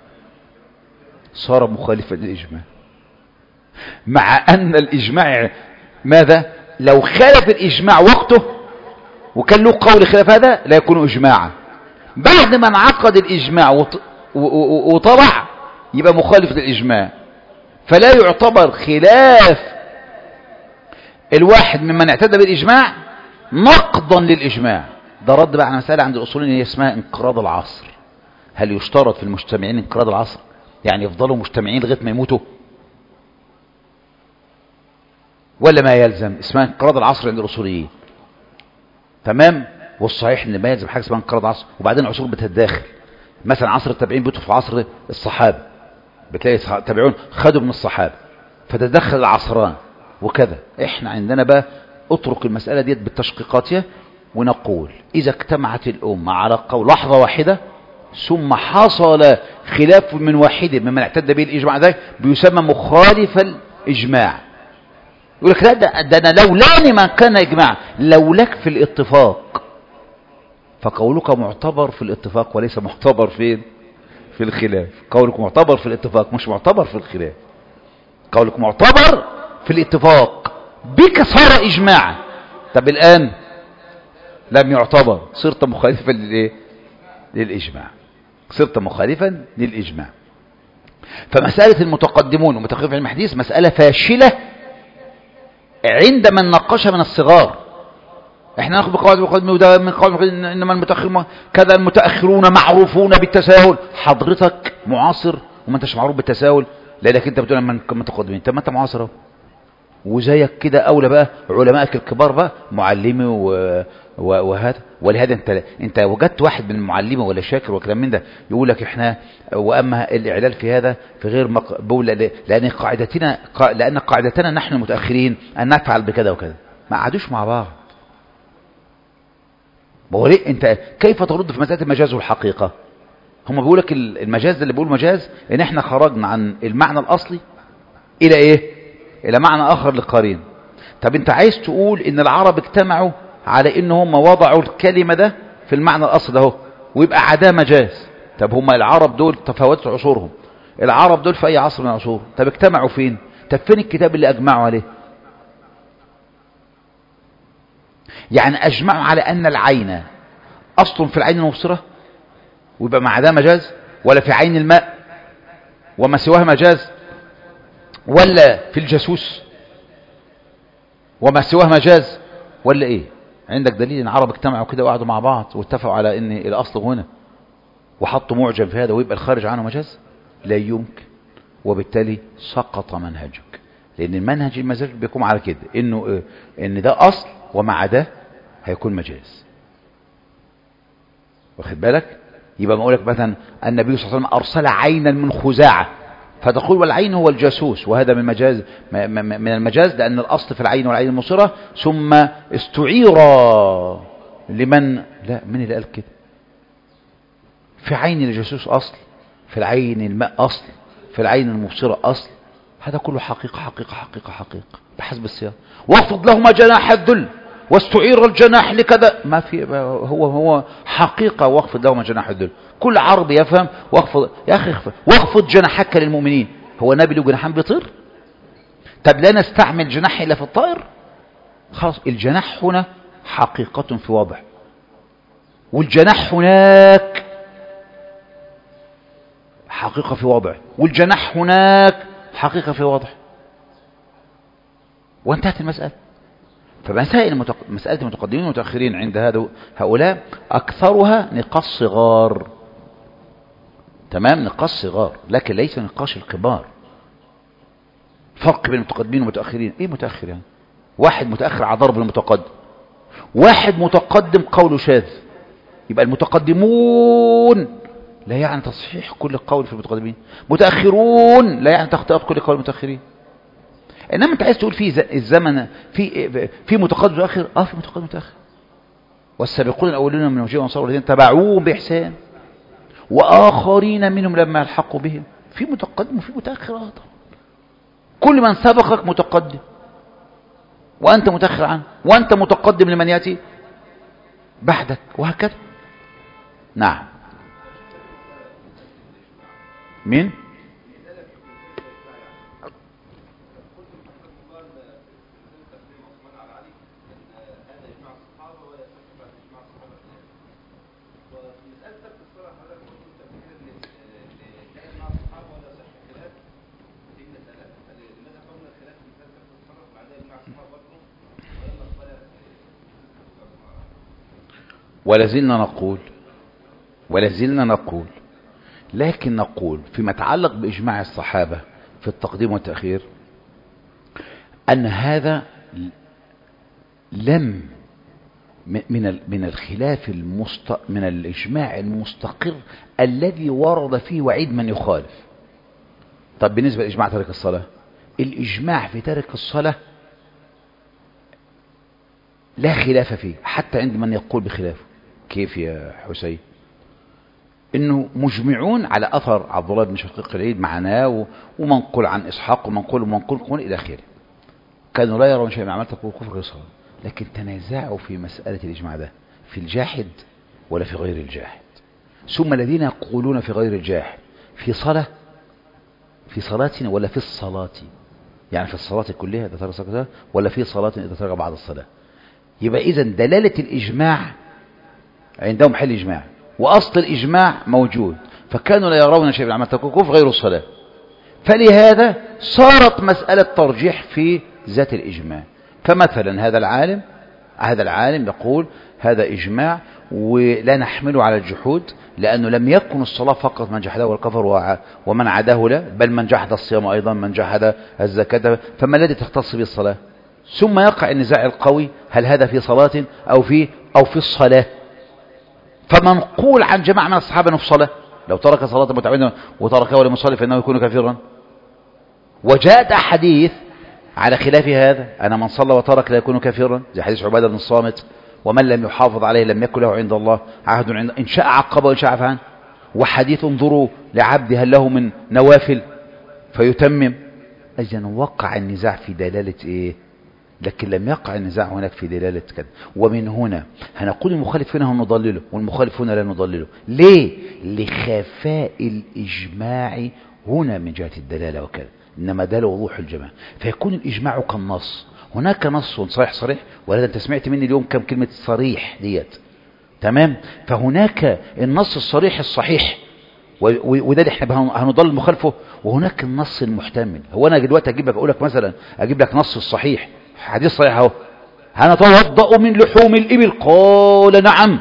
صار مخالفا للإجماع، مع أن الإجماع ماذا؟ لو خالف الإجماع وقته وكان له قول خلاف هذا لا يكون إجماعا. بعد ما انعقد الإجماع وطلع يبقى مخالف للإجماع، فلا يعتبر خلاف الواحد ممن اعتدى بالإجماع نقضا للإجماع. ده رد بقى على مسألة عند الأصوليين هي اسمها انقراض العصر. هل يشترط في المجتمعين انقراض العصر؟ يعني يفضلوا مجتمعين لغاية ما يموتوا، ولا ما يلزم؟ اسمها انقراض العصر عند الأصوليين، تمام. والصحيح ان ما يلزم حاجه اسمها انقراض عصر. وبعدين عصور بتتداخل، مثلا عصر التابعين بيدخل في عصر الصحابه، بتلاقي التابعون خدوا من الصحابه فتدخل العصران وكذا. احنا عندنا بقى اترك المساله ديت بالتشقيقاتها ونقول اذا اجتمعت الامه على قول لحظه واحده ثم حصل خلاف من واحد ممن اعتد به الاجماع، ذلك بيسمى مخالف الاجماع. يقول لك لا ده انا لولاني ما كان اجماع، لولاك في الاتفاق، فقولك معتبر في الاتفاق وليس معتبر في الخلاف. قولك معتبر في الاتفاق مش معتبر في الخلاف. قولك معتبر في الاتفاق بك صار اجماعا، طب الان لم يعتبر، صرت مخالفا للاجماع، صرت مخالفا للاجماع. فمسألة المتقدمون ومتأخرون في الحديث مسألة فاشلة عند من ناقشها من الصغار. احنا ناخذ بقواعد المقدمين، وده من قواعد انما المتاخرون كذا، المتاخرون معروفون بالتساهل. حضرتك معاصر وما انتش معروف بالتساهل، لانك انت بتقول من متقدمين. طب ما انت معاصر اهو، وزيك كده اولى بقى علمائك الكبار بقى، معلمي وهذا. ولهذا انت وجدت واحد من المعلمه ولا شاكر وكلام من ده يقول لك احنا واما الاعلال في هذا في غير مقبول، لان قاعدتنا نحن المتاخرين ان نفعل بكذا وكذا. ما قعدوش مع بعض. بقول ليه انت كيف ترد في مساله المجاز والحقيقه؟ هم بيقول لك المجاز اللي بيقول مجاز ان احنا خرجنا عن المعنى الاصلي الى الى معنى اخر للقرين. طب انت عايز تقول ان العرب اجتمعوا على ان هم وضعوا الكلمه ده في المعنى الاصلي ده ويبقى عداه مجاز. طب هم العرب دول تفاوتوا عصورهم، العرب دول في اي عصر من العصور، طب اجتمعوا فين؟ طب فين الكتاب اللي اجمعوا عليه؟ يعني اجمعوا على ان العين اصل في العين المبصره ويبقى مع ده مجاز، ولا في عين الماء وما سواها مجاز، ولا في الجاسوس وما سواه مجاز، ولا ايه؟ عندك دليل ان العرب اجتمعوا كده وقعدوا مع بعض واتفقوا على ان الاصل هنا وحطوا معجم في هذا ويبقى الخارج عنه مجاز؟ لا يمكن. وبالتالي سقط منهجك، لان المنهج المزاج بيقوم على كده، انه ان ده اصل ومع ده هيكون مجاز. واخد بالك؟ يبقى ما اقول لك مثلا النبي صلى الله عليه وسلم ارسل عينا من خزاعة، فتقول والعين هو الجاسوس، وهذا من مجاز، من المجاز، لأن الأصل في العين والعين المبصرة، ثم استعير لمن، لا، من اللي قال كده؟ في عين الجاسوس أصل، في العين الماء أصل، في العين المبصرة أصل. هذا كله حقيقة حقيقة حقيقة حقيقة بحسب السياق. واخفض لهما جناح الذل واستعير الجناح لكذا، ما في، هو حقيقة. واخفض لهما جناح الذل، كل عربي يفهم. واخفض يا أخي، واخفض جناحك للمؤمنين. هو النبي له جناحان بيطير؟ طب لا نستعمل جناح إلا في الطائر؟ خلاص، الجناح هنا حقيقة في واضح، والجناح هناك حقيقة في واضح، والجناح هناك حقيقة في واضح، وانتهت المسألة. مسألة المتقدمين والمتأخرين عند هؤلاء أكثرها نقاش صغار، تمام، نقاش صغار، لكن ليس نقاش الكبار. فرق بين المتقدمين والمتأخرين. ايه متأخر يعني؟ واحد متأخر على ضرب المتقدم، واحد متقدم قوله شاذ. يبقى المتقدمون لا يعني تصحيح كل القول في المتقدمين، متأخرون لا يعني تخطئة كل قول المتأخرين. انما انت عايز تقول في الزمن في متقدم متأخر، في متقدم متأخر. والسابقون الاولون من المهاجرين والانصار والذين تبعوهم باحسان واخرين منهم لما يلحقوا بهم. في متقدم وفي متأخر. كل من سبقك متقدم وانت متأخر عنه، وانت متقدم لمن ياتي بعدك، وهكذا. نعم. مين؟ ولازلنا نقول لكن نقول فيما يتعلق بإجماع الصحابة في التقديم والتأخير أن هذا لم من الخلاف من الإجماع المستقر الذي ورد فيه وعيد من يخالف. طب بالنسبة لإجماع ترك الصلاة، الإجماع في ترك الصلاة لا خلاف فيه حتى عند من يقول بخلافه. كيف يا حسين؟ انه مجمعون على اثر عبد الله بن شقيق العيد معناه، ومنقول عن اسحاق ومنقول الى اخره. كانوا لا يرون شيئا من عمل تقول كفر غير صلاة، لكن تنازعوا في مسألة الاجماع ده في الجاحد ولا في غير الجاحد. ثم الذين يقولون في غير الجاحد في صلاتنا ولا في الصلاة، يعني في الصلاة كلها إذا ترك الصلاة، ولا في صلاة إذا ترك بعد الصلاة. يبقى إذن دلالة الإجماع عندهم حل إجماع، وأصل الإجماع موجود، فكانوا لا يرون شيئا من عمل ترك الكفر غير الصلاة. فلهذا صارت مسألة ترجيح في ذات الإجماع. فمثلا هذا العالم يقول هذا إجماع ولا نحمله على الجحود، لأنه لم يكن الصلاة فقط من جحده والكفر ومن عداه لا، بل من جحد الصيام أيضا، من جحد الزكاة، فما الذي تختص به الصلاة؟ ثم يقع النزاع القوي، هل هذا في صلاة أو في الصلاة؟ فمنقول عن جماعة من الصحابة أنه في صلاة، لو ترك صلاة متعمدا وتركها ولم يصلي فإنه يكون كافرا. وجاءت أحاديث على خلاف هذا، أنا من صلى وترك لا يكون كافرا، زي حديث عبادة بن الصامت، ومن لم يحافظ عليه لم يكن له عند الله عهد إن شاء عقبه وإن شاء عفى عنه. وحديث انظروا لعبد هل له من نوافل فيتمم. إذن وقع النزاع في دلالة إيه؟ لكن لم يقع النزاع هناك في دلالة كذا. ومن هنا هنقول المخالف هنا نضلله والمخالف هنا لا نضلله. ليه؟ لخفاء الإجماع هنا من جهة الدلالة وكذا، إنما ده لوضوح الجماعة، فيكون الإجماع كالنص. هناك نص صريح، ولذا أنت سمعت مني اليوم كم كلمة صريح ديت، تمام؟ فهناك النص الصريح الصحيح، وده اللي احنا هنضل مخالفه، وهناك النص المحتمل. هو انا دلوقتي اقول لك نص الصحيح، حديث صحيح اهو، هنتوضأ من لحوم الإبل، قال نعم،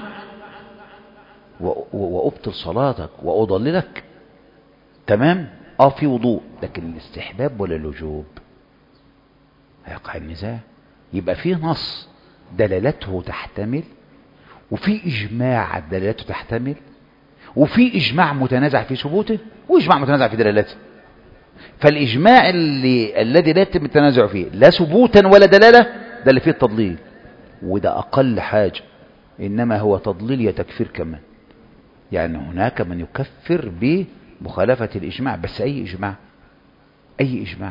وأبطل صلاتك وأضللك، تمام؟ في وضوء، لكن الاستحباب ولا اللجوب؟ هيقع النزاع. يبقى فيه نص دلالته تحتمل، وفي إجماع دلالته تحتمل، وفي إجماع متنازع في ثبوته، وإجماع متنازع في دلالته. فالإجماع الذي لا يتم التنازع فيه لا ثبوتا ولا دلالة، ده اللي فيه التضليل، وده أقل حاجة، إنما هو تضليل يا تكفير كمان. يعني هناك من يكفر بمخالفة الإجماع، بس أي إجماع؟ أي إجماع؟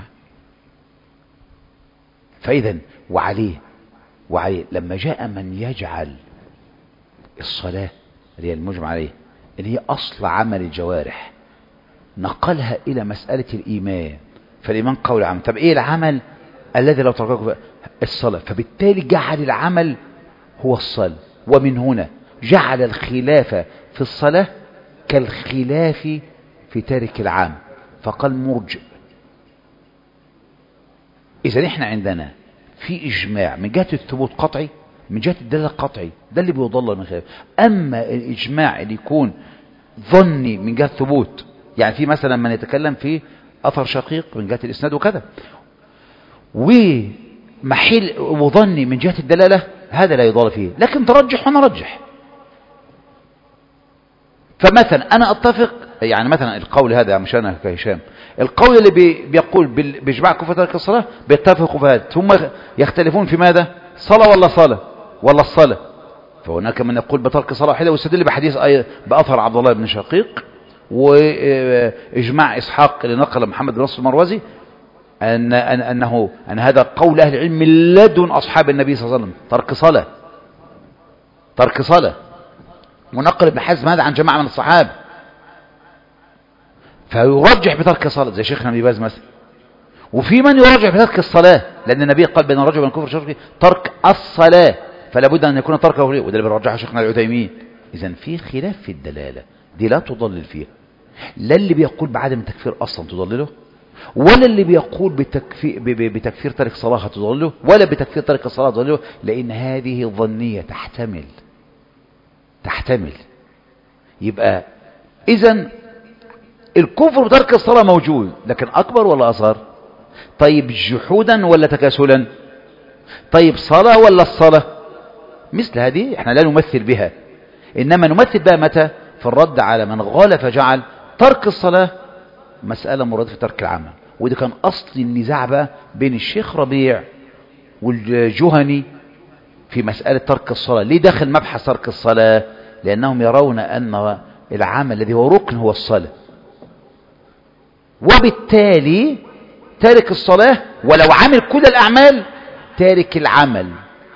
فإذا وعليه لما جاء من يجعل الصلاة اللي هي المجمع عليه اللي هي أصل عمل الجوارح نقلها إلى مسألة الإيمان، فالإيمان قول عمل. طب إيه العمل الذي لو تركه؟ الصلاة. فبالتالي جعل العمل هو الصلاة، ومن هنا جعل الخلاف في الصلاة كالخلاف في تارك العام، فقال مرجئ. إذا إحنا عندنا في إجماع من جهة الثبوت قطعي، من جهة الدلالة قطعي، ده اللي بيضل من خلاف. أما الإجماع اللي يكون ظني من جهة الثبوت، يعني في مثلا من يتكلم في أثر شقيق من جهة الإسناد وكذا، ومحيل وظني من جهة الدلالة، هذا لا يضال فيه، لكن ترجح ونرجح. فمثلا أنا أتفق، يعني مثلا القول هذا مش أنا كهشام، القول اللي بيقول بإجماع كفر ترك الصلاة بيتفقوا في هذا، ثم يختلفون في ماذا؟ صلاة ولا الصلاة. فهناك من يقول بترك صلاة واحدة، واستدل بحديث بأثر عبد الله بن شقيق وإجماع إسحاق اللي نقل محمد بن نصر المروزي أن هذا قول أهل العلم من لدن أصحاب النبي صلى الله عليه وسلم، ترك صلاة. ونقل ابن حزم هذا عن جماعة من الصحابة، فيرجح بترك الصلاة زي شيخنا ابن باز مثلا. وفي من يرجح بترك الصلاة، لأن النبي قال بين الرجل وبين الكفر شرك ترك الصلاة، فلا بد أن يكون تركه، وده اللي بيرجحه شيخنا العثيمين. إذن في خلاف في الدلالة دي لا تضلل فيها، لا اللي بيقول بعدم التكفير أصلا تضلله، ولا اللي بيقول بتكفير ترك الصلاة تضلله، ولا بتكفير ترك الصلاة تضلله، لأن هذه ظنية تحتمل. يبقى إذن الكفر بترك الصلاة موجود، لكن أكبر ولا أصغر؟ طيب جحودا ولا تكاسلا؟ طيب صلاة ولا الصلاة؟ مثل هذه احنا لا نمثل بها، إنما نمثل بها متى؟ في الرد على من غال فجعل ترك الصلاة مسألة مراد في ترك العمل. وده كان أصل النزاع بقى بين الشيخ ربيع والجهني في مسألة ترك الصلاة. ليه داخل مبحث ترك الصلاة؟ لأنهم يرون أن العمل الذي هو ركن هو الصلاة، وبالتالي تارك الصلاة ولو عمل كل الأعمال تارك العمل.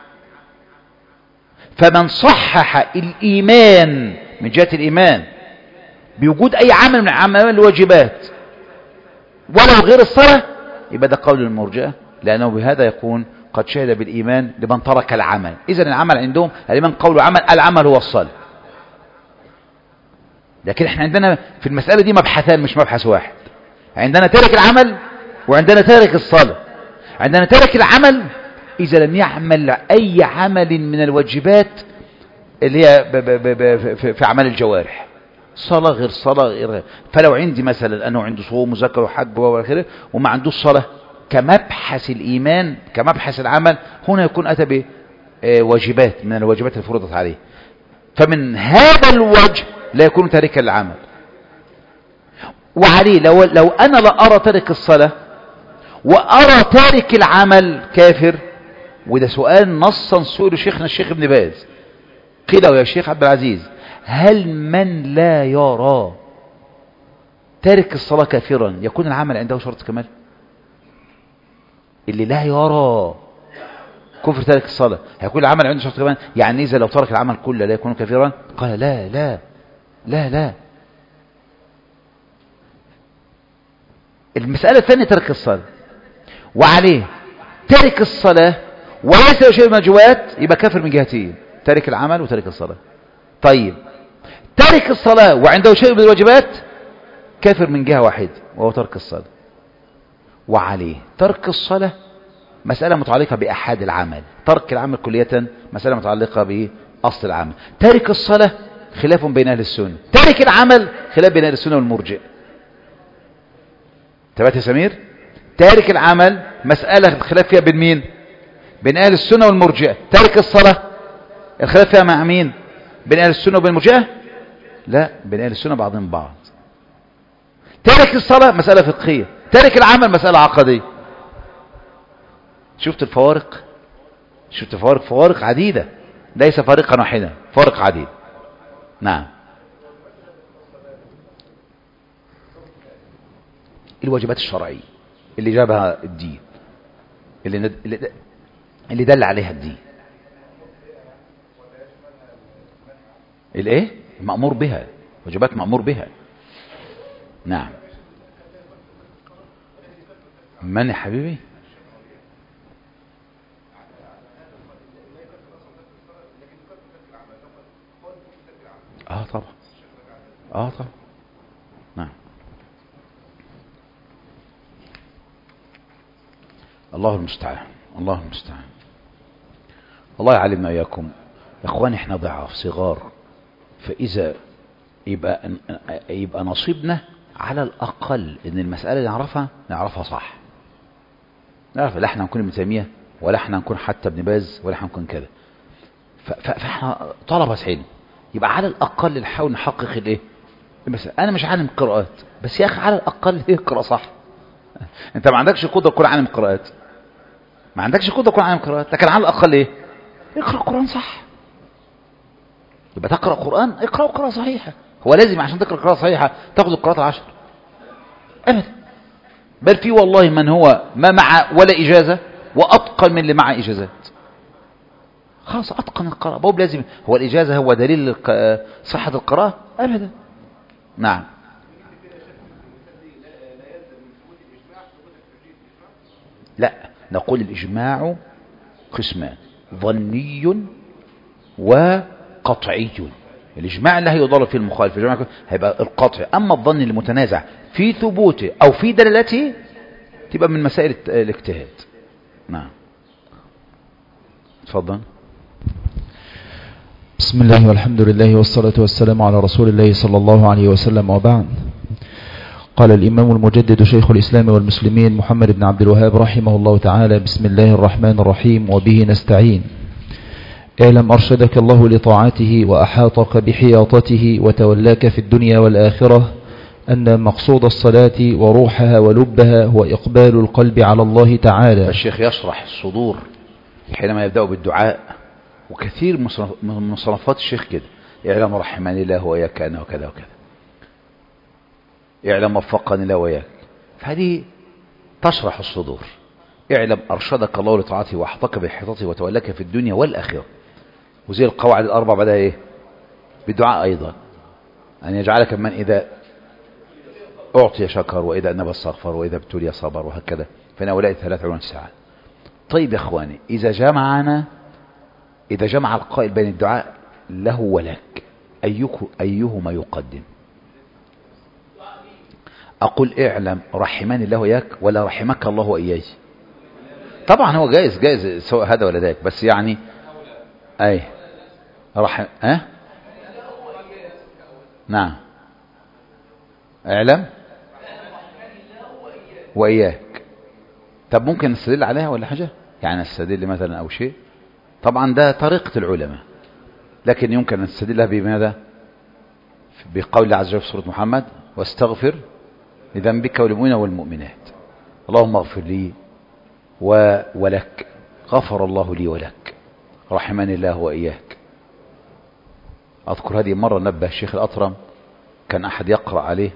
فمن صحح الإيمان من جهة الإيمان بوجود أي عمل من أعمال الواجبات ولو غير الصلاة، يبقى ده قول المرجئة، لأنه بهذا يكون قد شهد بالإيمان لمن ترك العمل. إذن العمل عندهم الإيمان قول عمل، العمل هو الصلاة. لكن احنا عندنا في المسألة دي مبحثان مش مبحث واحد، عندنا تارك العمل وعندنا تارك الصلاة. عندنا تارك العمل إذا لم يعمل أي عمل من الواجبات اللي هي في أعمال الجوارح، صلاة غير صلاة غير. فلو عندي مثلا أنه عنده صوم وزكاة وحج وآخره وما عندوش صلاة كمبحث الإيمان كمبحث العمل، هنا يكون أتى بواجبات من الواجبات اللي فرضت عليه، فمن هذا الوجه لا يكون تاركا للعمل. وعليه لو أنا لا أرى تارك الصلاة وأرى تارك العمل كافر، وده سؤال نصا سئل شيخنا الشيخ ابن باز، قيل يا شيخ عبد العزيز هل من لا يرى تارك الصلاة كافرا يكون العمل عنده شرط كمال؟ اللي لا يرى كفر تارك الصلاة هيكون العمل عنده شرط كمال؟ يعني إذا لو ترك العمل كله لا يكون كافرا؟ قال لا لا لا لا. المسألة الثانية ترك الصلاة، وعليه تارك الصلاة وليس شيء من الواجبات يبقى كافر من جهتين، تارك العمل وتارك الصلاة. طيب تارك الصلاة وعنده شيء من الواجبات كافر من جهة واحدة وهو ترك الصلاة. وعليه ترك الصلاة مسألة متعلقة بأحد العمل، ترك العمل كلية مسألة متعلقة بأصل العمل. تارك الصلاة خلاف بين أهل السنة، تارك العمل خلاف بين أهل السنة والمرجئة. تبعت يا سمير؟ تارك العمل مسألة الخلاف فيها بين مين؟ بين أهل السنة والمرجئة. تارك الصلاة الخلاف فيها مع مين؟ بين أهل السنة وبين المرجئة؟ لا، بين أهل السنة بعضهم بعض. تارك الصلاة مسألة فقهية، تارك العمل مسألة عقدية. شفت الفوارق؟ شفت فوارق عديدة، ليس فارقا واحدا، فوارق عديدة. نعم. الواجبات الشرعية اللي جابها الدين، اللي دل عليها الدين. الايه؟ مأمور بها، واجبات مأمور بها. نعم. من يا حبيبي؟ طبعا. طبعا. نعم. الله المستعان. الله يعلمنا إياكم. يا اخواني احنا ضعاف صغار، فإذا يبقى نصيبنا على الأقل إن المسألة اللي نعرفها صح. نعرف لا احنا نكون ابن تيمية، ولا احنا نكون حتى ابن باز، ولا احنا نكون كذا. فاحنا طلبة علم، يبقى على الأقل نحاول نحقق الايه المسألة. أنا مش عالم قراءات، بس يا أخي على الأقل اقرأ صح. أنت ما عندكش قدرة تكون عالم قراءات، لكن على الأقل ايه؟ اقرأ قرآن صح. يبقى تقرأ قرآن، اقرأ قراءة صحيحة. هو لازم عشان تقرأ قراءة صحيحة تاخد القراءات 10؟ أبدا. بل في والله من هو ما مع ولا إجازة وأتقن من اللي مع إجازات. خلاص أتقن القراءة. بوب لازم هو الإجازة هو دليل صحة القراءة؟ أبدا. نعم. لا، نقول الإجماع قسمان: ظني وقطعي. الإجماع اللي هيضل فيه المخالف هيبقى القطعي، أما الظن المتنازع في ثبوته أو في دلالته تبقى من مسائل الاجتهاد. نعم. تفضل. بسم الله والحمد لله والصلاة والسلام على رسول الله صلى الله عليه وسلم، وبعد. قال الإمام المجدد شيخ الإسلام والمسلمين محمد بن عبد الوهاب رحمه الله تعالى: بسم الله الرحمن الرحيم، وبه نستعين. اعلم أرشدك الله لطاعته وأحاطك بحياطته وتولاك في الدنيا والآخرة أن مقصود الصلاة وروحها ولبها هو إقبال القلب على الله تعالى. الشيخ يشرح الصدور حينما يبدأ بالدعاء، وكثير من مصنفات الشيخ كده: اعلم رحمني الله وإياك أنا وكذا وكذا، اعلم وفقني الله وإياك. فهذه تشرح الصدور. اعلم أرشدك الله لطاعته وأحاطك بحياطته وتولاك في الدنيا والآخرة. وزي القواعد الأربع بدأ ايه؟ بالدعاء أيضا: أن يجعلك من إذا أعطي شكر، وإذا أنب استغفر، وإذا ابتلي صبر، وهكذا. فإن أولئك 3 ساعة. طيب يا أخواني، إذا جمع القائل بين الدعاء له ولك، أيهما يقدم؟ أقول اعلم رحمني الله وإياك، ولا رحمك الله وإياي؟ طبعا هو جائز سواء هذا ولا ذاك، بس يعني أي نعم. اعلم وإياك. طب ممكن نستدل عليها ولا حاجة؟ يعني نستدل مثلا أو شيء، طبعا ده طريقة العلماء، لكن يمكن أن نستدلها بماذا؟ بقول الله عز وجل في سورة محمد: واستغفر لذنبك وللمؤمنين والمؤمنات، اللهم اغفر لي ولك، غفر الله لي ولك، رحمني الله وإياك. أذكر هذه مرة نبه الشيخ الأطرم، كان أحد يقرأ عليه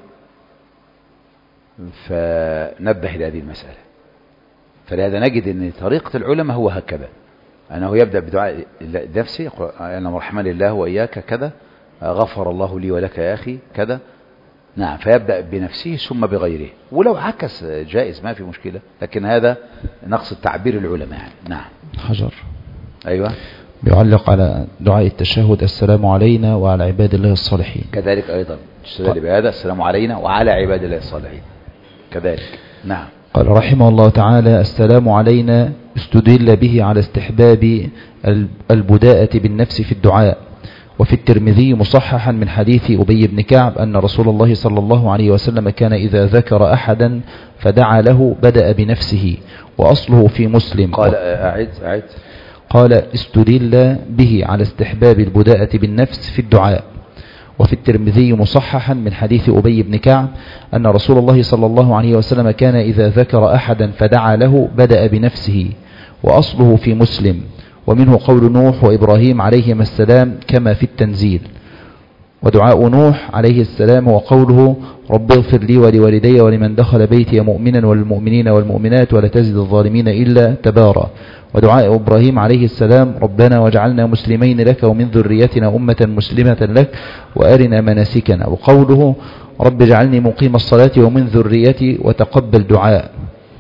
فنبه إلى هذه المسألة. فلهذا نجد أن طريقة العلماء هو هكذا، أنه يبدأ بدعاء نفسه: أنا رحمني الله وإياك كذا، غفر الله لي ولك يا أخي كذا. نعم. فيبدأ بنفسه ثم بغيره، ولو عكس جائز ما في مشكلة، لكن هذا نقص التعبير العلماء يعني. نعم. حجر. أيوة. بيعلق على دعاء التشهد: السلام علينا وعلى عباد الله الصالحين. كذلك أيضا تستدل بهذا: السلام علينا وعلى عباد الله الصالحين كذلك. نعم. قال رحمه الله تعالى: السلام علينا استدل به على استحباب البداءة بالنفس في الدعاء. وفي الترمذي مصححا من حديث أبي بن كعب أن رسول الله صلى الله عليه وسلم كان إذا ذكر أحدا فدعا له بدأ بنفسه، وأصله في مسلم. قال أعد. قال استدل به على استحباب البداءة بالنفس في الدعاء. وفي الترمذي مصححا من حديث أبي بن كعب أن رسول الله صلى الله عليه وسلم كان إذا ذكر أحدا فدعا له بدأ بنفسه، وأصله في مسلم، ومنه قول نوح وإبراهيم عليهما السلام كما في التنزيل. ودعاء نوح عليه السلام وقوله رب اغفر لي ولوالدي ولمن دخل بيتي مؤمنا والمؤمنين والمؤمنات ولا تزد الظالمين إلا تبارا. ودعاء إبراهيم عليه السلام ربنا واجعلنا مسلمين لك ومن ذريتنا أمة مسلمة لك وأرنا مناسكنا. وقوله رب اجعلني مقيم الصلاة ومن ذريتي وتقبل دعاء.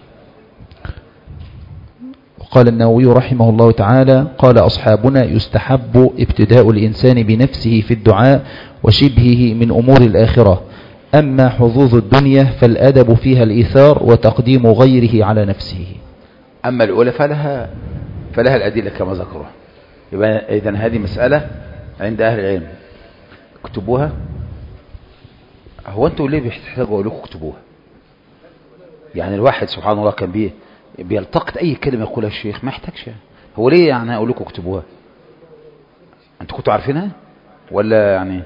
قال النووي رحمه الله تعالى قال أصحابنا يستحب ابتداء الإنسان بنفسه في الدعاء وشبهه من أمور الآخرة، أما حظوظ الدنيا فالأدب فيها الإيثار وتقديم غيره على نفسه. أما الأولى فلها الأدلة كما ذكرها. يبقى إذن هذه مسألة عند أهل العلم اكتبوها. هو أنتوا ليه بيحتاجوا أقول لكم اكتبوها؟ يعني الواحد سبحان الله كان بيلتقط أي كلمة يقولها الشيخ ما يحتاجش. هو ليه يعني أقول لكم اكتبوها؟ أنتوا كنتوا عارفينها ولا يعني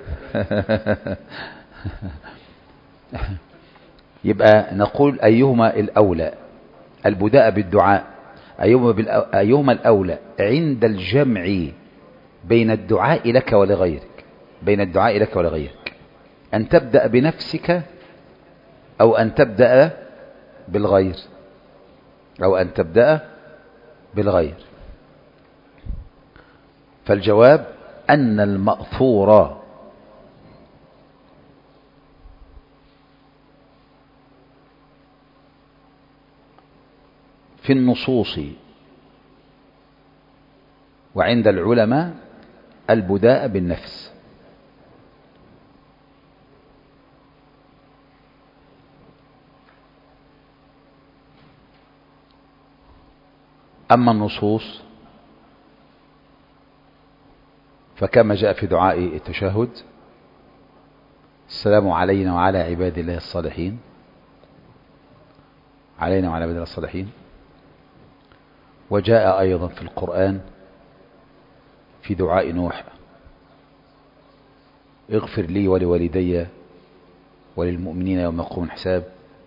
يبقى نقول أيهما الأولى البداء بالدعاء، أيهما الأولى عند الجمع بين الدعاء لك ولغيرك، أن تبدأ بنفسك أو أن تبدأ بالغير فالجواب أن المأثور في النصوص وعند العلماء البداء بالنفس. أما النصوص فكما جاء في دعاء التشهد السلام علينا وعلى عباد الله الصالحين، وجاء أيضا في القرآن في دعاء نوح اغفر لي ولوالدي وللمؤمنين يوم يقوم الحساب.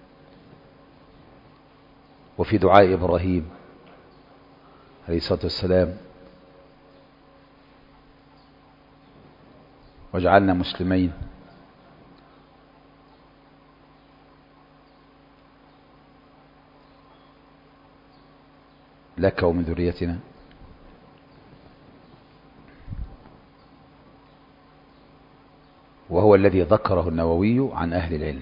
وفي دعاء إبراهيم عليه الصلاة والسلام واجعلنا مسلمين لك ومن ذريتنا. وهو الذي ذكره النووي عن أهل العلم.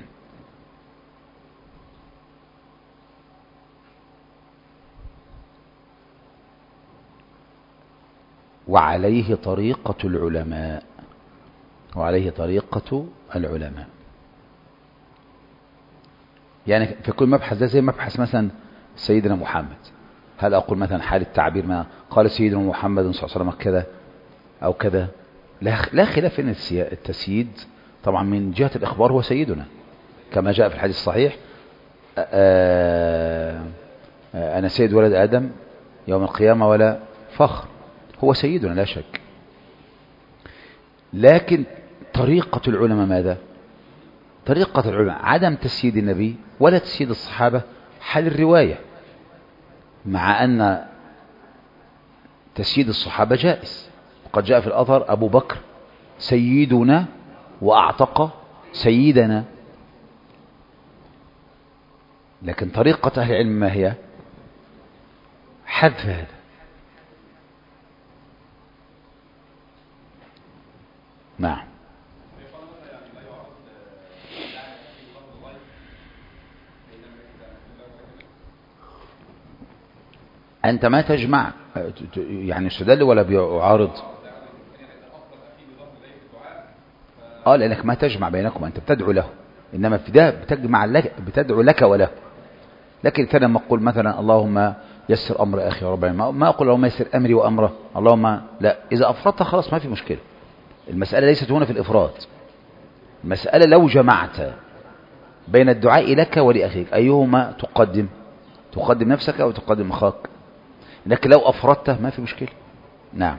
وعليه طريقة العلماء. يعني في كل مبحث ده زي مبحث مثلا سيدنا محمد، هل أقول مثلا حال التعبير ما قال سيدنا محمد صلى الله عليه وسلم كذا أو كذا؟ لا خلاف ان التسييد طبعا من جهة الإخبار هو سيدنا كما جاء في الحديث الصحيح أنا سيد ولد آدم يوم القيامة ولا فخر، هو سيدنا لا شك. لكن طريقة العلماء ماذا؟ طريقة العلماء عدم تسييد النبي ولا تسييد الصحابة حال الرواية، مع أن تسييد الصحابة جائز. وقد جاء في الأثر أبو بكر سيدنا وأعتق سيدنا. لكن طريقة أهل العلم ما هي؟ حذف هذا. نعم. أنت ما تجمع يعني استدل ولا بيعارض؟ لأنك ما تجمع بينكم، أنت بتدعو له، إنما في ده بتدعو لك وله. لكن ثاني ما أقول مثلا اللهم يسر أمر أخي ربنا، ما أقول اللهم يسر أمري وأمره، اللهم لا. إذا أفرطت خلاص ما في مشكلة. المسألة ليست هنا في الإفراط، المسألة لو جمعت بين الدعاء لك ولأخيك أيهما تقدم نفسك أو تقدم أخاك؟ لكن لو أفردته ما في مشكلة. نعم.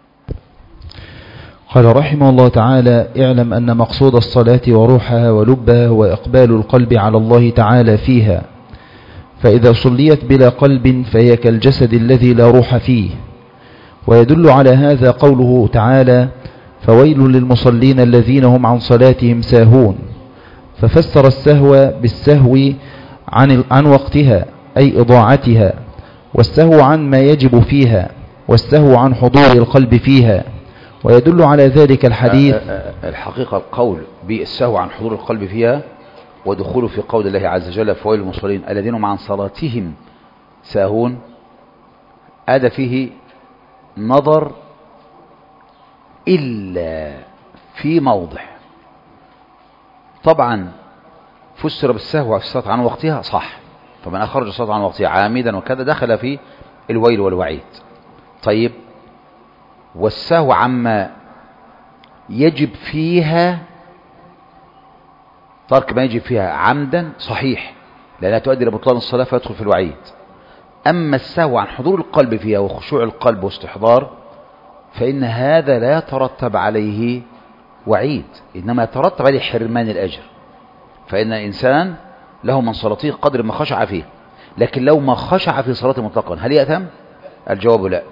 قال رحمه الله تعالى: اعلم أن مقصود الصلاة وروحها ولبها هو إقبال القلب على الله تعالى فيها، فإذا صليت بلا قلب فهي كالجسد الذي لا روح فيه. ويدل على هذا قوله تعالى: فويل للمصلين الذين هم عن صلاتهم ساهون، ففسر السهو بالسهو عن وقتها أي إضاعتها، والسهو عن ما يجب فيها، والسهو عن حضور القلب فيها. ويدل على ذلك الحديث. الحقيقة القول بالسهو عن حضور القلب فيها ودخوله في قول الله عز وجل: فويل للمصلين الذين هم عن صلاتهم ساهون، هذا فيه نظر إلا في موضع. طبعا فسر بالسهو في الصلاة عن وقتها صح، فمن أخرج الصلاة عن وقتها عامدا وكذا دخل في الويل والوعيد. طيب، والسهو عما يجب فيها، ترك ما يجب فيها عمدا صحيح، لأنها تؤدي إلى بطلان الصلاة فيدخل في الوعيد. أما السهو عن حضور القلب فيها وخشوع القلب واستحضار، فإن هذا لا يترتب عليه وعيد، إنما يترتب عليه حرمان الأجر. فإن الإنسان له من صلاته قدر ما خشع فيه، لكن لو ما خشع في صلاته مطلقا هل يأثم؟ الجواب لا.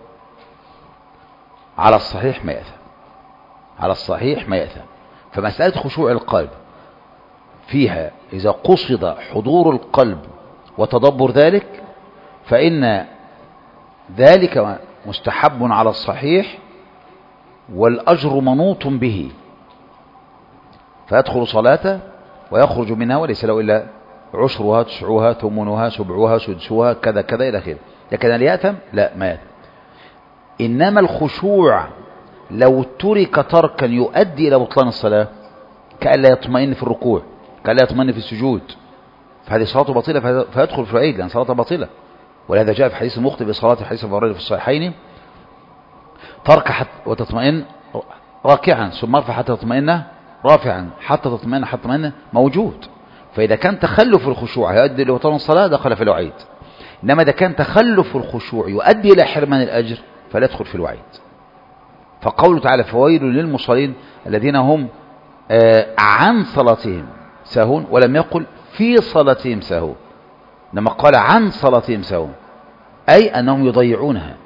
على الصحيح ما يأثم، على الصحيح ما يأثم. فمسألة خشوع القلب فيها إذا قصد حضور القلب وتدبر ذلك فإن ذلك مستحب على الصحيح، والأجر منوط به، فيدخل صلاته ويخرج منها وليس له إلا عشرها تسعها ثمنها سبعها سدسها كذا كذا إلى آخره. لكن هل يأثم؟ لا، ما يأثم. إنما الخشوع لو ترك تركا يؤدي إلى بطلان الصلاة، كأن لا يطمئن في الركوع، كأن لا يطمئن في السجود، فهذه صلاته باطلة فيدخل في العيد لأن صلاته باطلة. ولهذا جاء في حديث المخطئ بصلاة حديث أبي هريرة في الصحيحين: ترك حتى وتطمئن راكعا ثم ارفع حتى تطمئن رافعا حتى تطمئن حتى تطمئن موجود. فإذا كان تخلف الخشوع يؤدي إلى بطلان الصلاة دخل في الوعيد. إنما إذا كان تخلف الخشوع يؤدي إلى حرمان الأجر فلا يدخل في الوعيد. فقوله تعالى: فويل للمصلين الذين هم عن صلاتهم ساهون، ولم يقل في صلاتهم ساهون، إنما قال عن صلاتهم ساهون، أي أنهم يضيعونها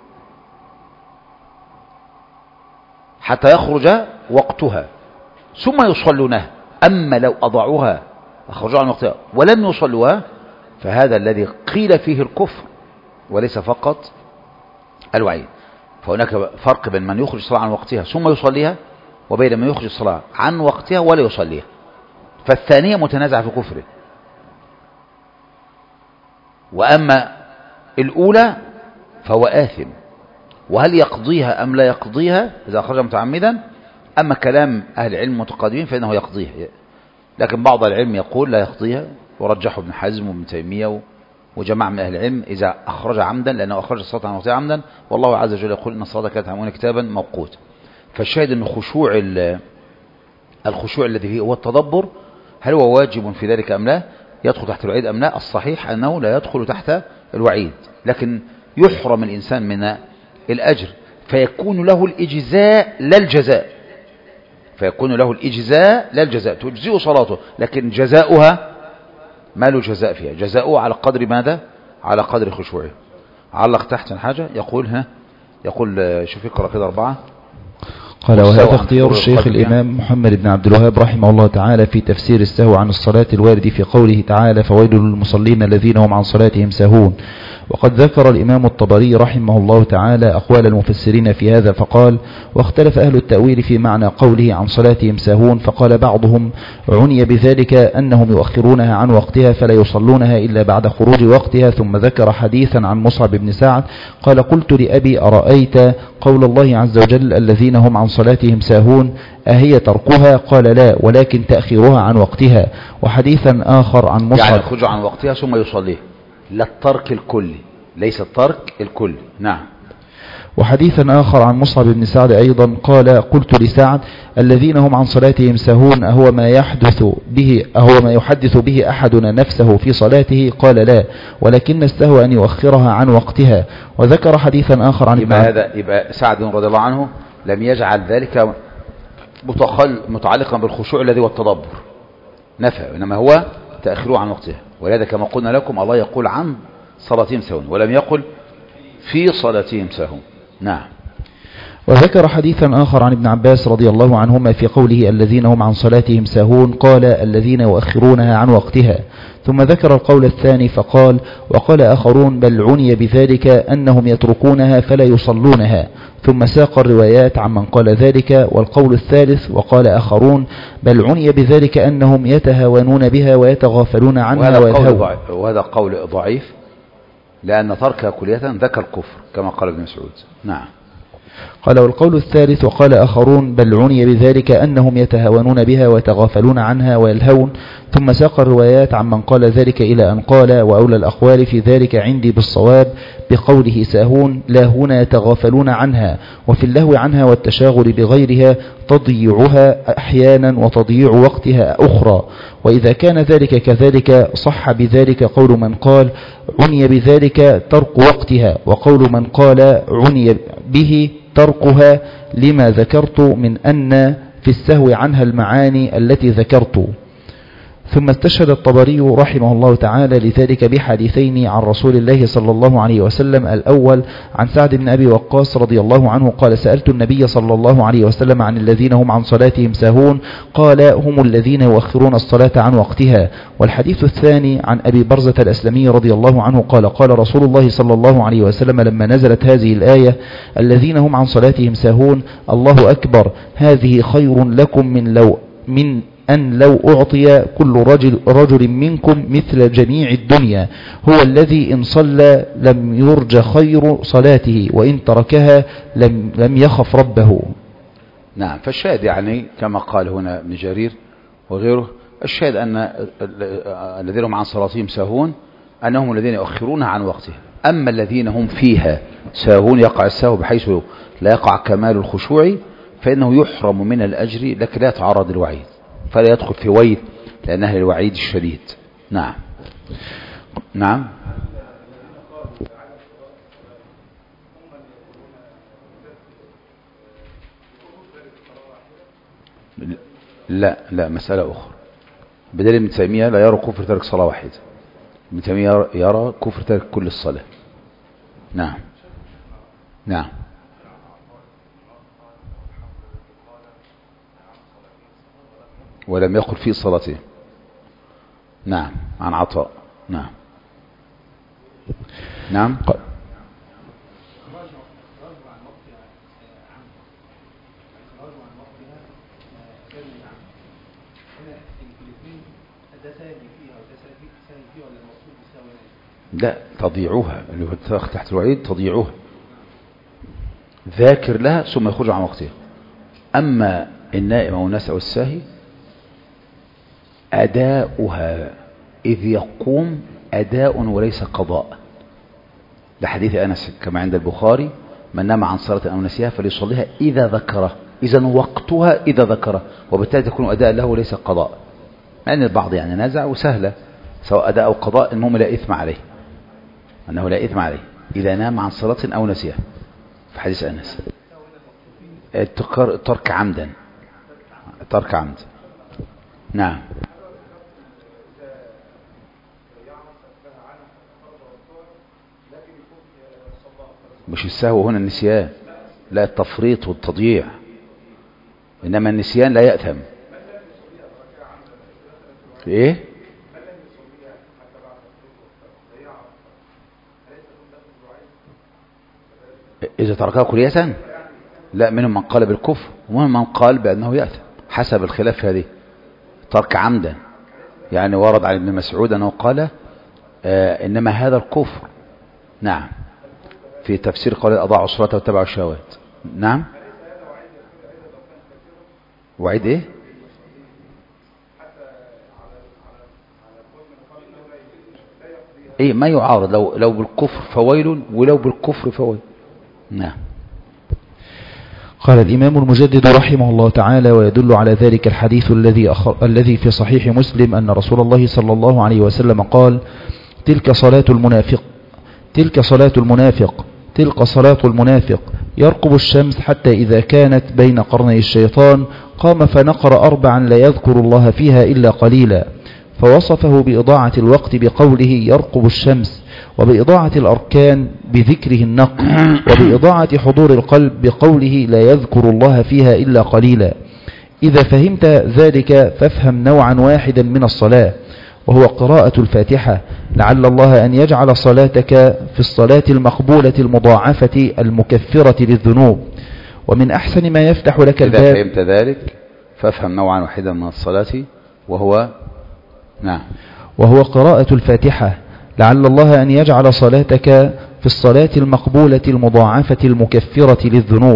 حتى يخرج وقتها ثم يصلونها. أما لو أضعوها أخرجوا عن وقتها ولم يصلوها فهذا الذي قيل فيه الكفر وليس فقط الوعيد. فهناك فرق بين من يخرج الصلاة عن وقتها ثم يصليها وبين من يخرج الصلاة عن وقتها ولا يصليها، فالثانية متنازعة في كفره. وأما الأولى فهو آثم، وهل يقضيها أم لا يقضيها إذا أخرج متعمدا؟ أما كلام أهل العلم المتقدمين فإنه يقضيها، لكن بعض العلم يقول لا يقضيها، ورجحه ابن حزم وابن تيمية وجماعة من أهل العلم إذا أخرج عمدا، لأنه أخرج الصلاة عن وقتها عمدا، والله عز وجل يقول إن الصلاة كانت على المؤمنين كتابا موقوتا. فالشاهد أن الخشوع الذي فيه هو التدبر، هل هو واجب في ذلك أم لا؟ يدخل تحت الوعيد أم لا؟ الصحيح أنه لا يدخل تحت الوعيد، لكن يحرم الإنسان من الأجر فيكون له الإجزاء لا الجزاء، فيكون له الإجزاء لا الجزاء، تجزئ صلاته لكن جزاؤها ما له جزاء فيها، جزاؤها على قدر ماذا؟ على قدر خشوعه. علق تحت حاجة يقول يقول شوف اقرأ كده 4. قال: وهذا اختيار الشيخ الإمام محمد بن عبد الوهاب رحمه الله تعالى في تفسير السهو عن الصلاة الوارد في قوله تعالى: فويل للمصلين الذين هم عن صلاتهم ساهون. وقد ذكر الإمام الطبري رحمه الله تعالى أقوال المفسرين في هذا فقال: واختلف أهل التأويل في معنى قوله عن صلاتهم ساهون، فقال بعضهم عني بذلك أنهم يؤخرونها عن وقتها فلا يصلونها إلا بعد خروج وقتها. ثم ذكر حديثا عن مصعب بن سعد قال: قلت لأبي أرأيت قول الله عز وجل الذين هم عن صلاتهم ساهون أهي تركها؟ قال: لا، ولكن تأخيرها عن وقتها. وحديثا آخر عن مصعب يعني يخرج عن وقتها ثم يصليه، لا الترك الكلي، ليس الترك الكلي. نعم. وحديثا آخر عن مصعب بن سعد أيضا قال: قلت لسعد: الذين هم عن صلاتهم ساهون أهو ما يحدث به أحدنا نفسه في صلاته؟ قال: لا، ولكن السهو أن يؤخرها عن وقتها. وذكر حديثا آخر عن يبقى سعد رضي الله عنه لم يجعل ذلك متعلقا بالخشوع الذي هو التدبر نفع، إنما هو تأخيره عن وقتها. ولذا كما قلنا لكم الله يقول عن صلاتهم ساهون ولم يقل في صلاتهم ساهون. نعم. وذكر حديثا آخر عن ابن عباس رضي الله عنهما في قوله: الذين هم عن صلاتهم ساهون، قال: الذين يؤخرونها عن وقتها. ثم ذكر القول الثاني فقال: وقال آخرون: بل عني بذلك أنهم يتركونها فلا يصلونها. ثم ساق الروايات عمن قال ذلك. والقول الثالث: وقال آخرون: بل عني بذلك أنهم يتهاونون بها ويتغافلون عنها ويتهاون. وهذا قول ضعيف، لأن تركها كلية ذاك الكفر كما قال ابن مسعود. نعم. قال: والقول الثالث: وقال آخرون: بل عني بذلك أنهم يتهاونون بها ويتغافلون عنها ويلهون. ثم ساق الروايات عمن قال ذلك إلى أن قال: وأولى الأقوال في ذلك عندي بالصواب بقوله ساهون لا هنا يتغافلون عنها، وفي اللهو عنها والتشاغل بغيرها تضييعها أحيانا وتضييع وقتها أخرى. وإذا كان ذلك كذلك صح بذلك قول من قال عني بذلك ترك وقتها، وقول من قال عني به تركها، لما ذكرت من أن في السهو عنها المعاني التي ذكرت. ثم استشهد الطبري رحمه الله تعالى لذلك بحديثين عن رسول الله صلى الله عليه وسلم. الأول عن سعد بن أبي وقاص رضي الله عنه قال: سألت النبي صلى الله عليه وسلم عن الذين هم عن صلاتهم ساهون، قال: هم الذين يؤخرون الصلاة عن وقتها. والحديث الثاني عن أبي برزة الأسلمي رضي الله عنه قال: قال رسول الله صلى الله عليه وسلم لما نزلت هذه الآية: الذين هم عن صلاتهم ساهون، الله أكبر، هذه خير لكم من أن لو أعطي كل رجل منكم مثل جميع الدنيا، هو الذي إن صلى لم يرج خير صلاته، وإن تركها لم يخف ربه. نعم. فالشاهد يعني كما قال هنا ابن جرير وغيره، الشاهد أن الذين هم عن صلاتهم ساهون أنهم الذين يؤخرونها عن وقتها. أما الذين هم فيها ساهون يقع السهو بحيث لا يقع كمال الخشوع، فإنه يحرم من الأجر لكن لا يتعرض للوعيد، فلا يدخل في ويل لأنها الوعيد الشديد. نعم. نعم. لا مسألة أخرى. بدل ابن تيمية لا يرى كفر ترك صلاة واحدة، ابن تيمية يرى كفر ترك كل الصلاة. نعم. نعم. ولم يقل في صلاته. نعم. عن عطاء. نعم. نعم. لا، تضيعوها اللي هو تحت الوعيد، تضيعوها ذاكر لها ثم يخرج عن وقتها. أما النائم أو الناس أو الساهي أداؤها إذ يقوم أداء وليس قضاء، لحديث أنس كما عند البخاري: من نام عن صلاة أو نسيها فليصليها إذا ذكره، إذا وقتها إذا ذكره، وبالتالي تكون أداء له وليس قضاء. لأن البعض يعني نازع وسهلة سواء أداء أو قضاء، المهم لا إثم عليه، أنه لا إثم عليه إذا نام عن صلاة أو نسيها في حديث أنس. ترك عمدا، ترك عمد. نعم. مش السهو هنا النسيان، لا التفريط والتضييع، إنما النسيان لا يأثم. إيه؟ إذا تركها كلية لا، منهم من قال بالكفر ومنهم من قال بأنه يأثم حسب الخلاف هذه. ترك عمدا يعني ورد عن ابن مسعود أنه قال إنما هذا الكفر. نعم. في تفسير قال أضاعوا الصلاة واتبعوا الشهوات. نعم. وعيد إيه؟ إيه ما يعارض، لو بالكفر فويل ولو بالكفر فويل. نعم. قال الإمام المجدد رحمه الله تعالى: ويدل على ذلك الحديث الذي في صحيح مسلم أن رسول الله صلى الله عليه وسلم قال: تلك صلاة المنافق يرقب الشمس حتى إذا كانت بين قرني الشيطان قام فنقر 4 لا يذكر الله فيها إلا قليلا، فوصفه بإضاعة الوقت بقوله يرقب الشمس، وبإضاعة الأركان بذكره النقر، وبإضاعة حضور القلب بقوله لا يذكر الله فيها إلا قليلا. إذا فهمت ذلك فافهم نوعا واحدا من الصلاة، وهو قراءة الفاتحة، لعل الله أن يجعل صلاتك في الصلاة المقبولة المضاعفة المكفرة للذنوب. ومن أحسن ما يفتح لك الباب. إذا فهمت ذلك فافهم نوعا واحدا من الصلاة، وهو نعم، وهو قراءة الفاتحة، لعل الله أن يجعل صلاتك في الصلاة المقبولة المضاعفة المكفرة للذنوب.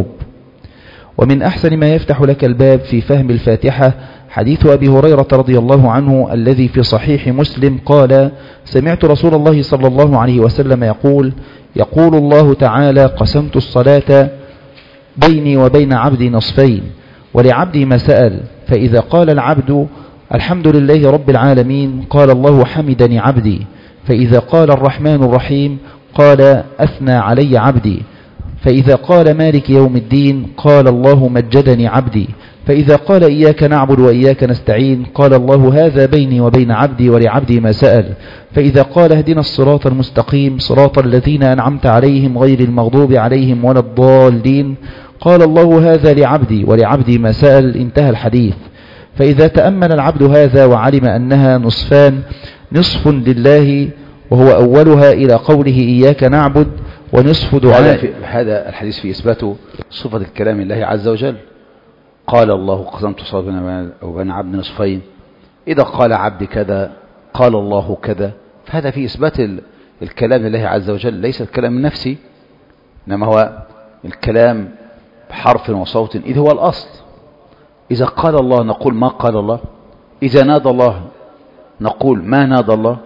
ومن أحسن ما يفتح لك الباب في فهم الفاتحة حديث أبي هريرة رضي الله عنه الذي في صحيح مسلم قال: سمعت رسول الله صلى الله عليه وسلم يقول الله تعالى: قسمت الصلاة بيني وبين عبدي نصفين، ولعبدي ما سأل، فإذا قال العبد الحمد لله رب العالمين قال الله حمدني عبدي، فإذا قال الرحمن الرحيم قال أثنى علي عبدي، فإذا قال مالك يوم الدين قال الله مجدني عبدي، فإذا قال إياك نعبد وإياك نستعين قال الله هذا بيني وبين عبدي ولعبدي ما سأل، فإذا قال اهدنا الصراط المستقيم صراط الذين أنعمت عليهم غير المغضوب عليهم ولا الضالين قال الله هذا لعبدي ولعبدي ما سأل. انتهى الحديث. فإذا تأمل العبد هذا وعلم أنها نصفان، نصف لله وهو أولها إلى قوله إياك نعبد، ونصف دعاء. هذا الحديث في إثبات صفة الكلام الله عز وجل. قال الله قسمت الصلاة وبين عبد نصفين، إذا قال عبد كذا قال الله كذا، فهذا في إثبات الكلام لله عز وجل، ليس الكلام النفسي، إنما هو الكلام بحرف وصوت، إذ هو الأصل. إذا قال الله نقول ما قال الله، إذا نادى الله نقول ما نادى الله،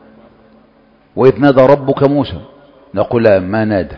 وإذ نادى ربك موسى نقول لا ما نادى.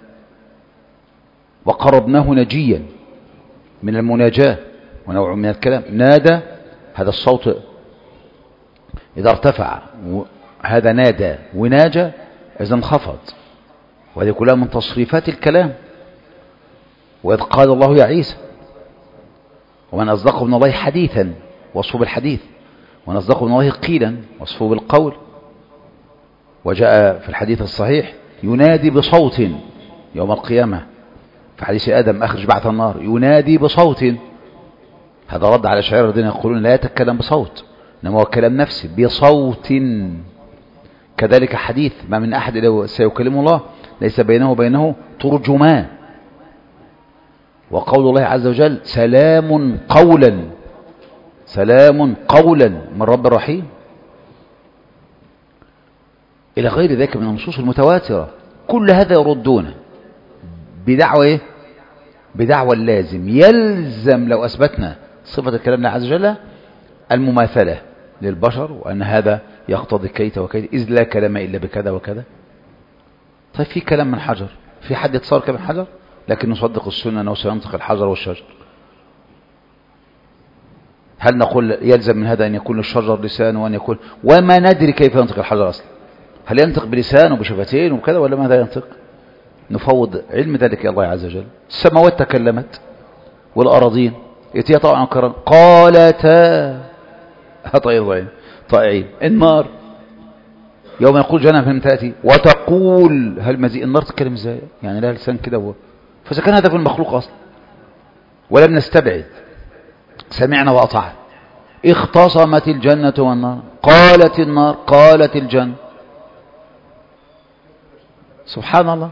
وقربناه نجيا من المناجاة ونوع من الكلام. نادى هذا الصوت إذا ارتفع، هذا نادى، وناجى إذا انخفض، وهذه كلها من تصريفات الكلام. وإذ قال الله يا عيسى ومن أصدق من الله حديثا وصفه بالحديث، ومن أصدق من الله قيلا وصفه بالقول. وجاء في الحديث الصحيح ينادي بصوت يوم القيامة في حديث آدم أخرج بعث النار، ينادي بصوت. هذا رد على شعير الذين يقولون لا يتكلم بصوت، إنما هو كلام نفسي بصوت. كذلك حديث ما من أحد إلا سيكلم الله ليس بينه وبينه ترجمان. وقول الله عز وجل سلام قولا من رب رحيم، إلى غير ذلك من النصوص المتواترة. كل هذا يردونه بدعوة إيه؟ بدعوة اللازم. يلزم لو أثبتنا صفة الكلام لله عز وجل المماثلة للبشر، وأن هذا يقتضي كيت وكيت، إذ لا كلام إلا بكذا وكذا. طيب في كلام من حجر، في حد يتصور كلام من حجر، لكن نصدق السنة أنه سينطق الحجر والشجر. هل نقول يلزم من هذا أن يكون الشجر لسان وأن يكون، وما ندري كيف ينطق الحجر أصلا، هل ينطق بلسان وبشفتين وكذا ولا ماذا ينطق؟ نفوض علم ذلك إلى الله عز وجل. السماوات تكلمت والأراضين يتيها طبعا قالتا طائعين. النار يوم يقول جهنم تأتي وتقول هل مزيد، النار تتكلم ازاي يعني؟ لها لسان كده فإذا كان هذا في المخلوق أصلا ولم نستبعد، سمعنا وأطعنا. اختصمت الجنة والنار، قالت النار قالت الجنة. سبحان الله،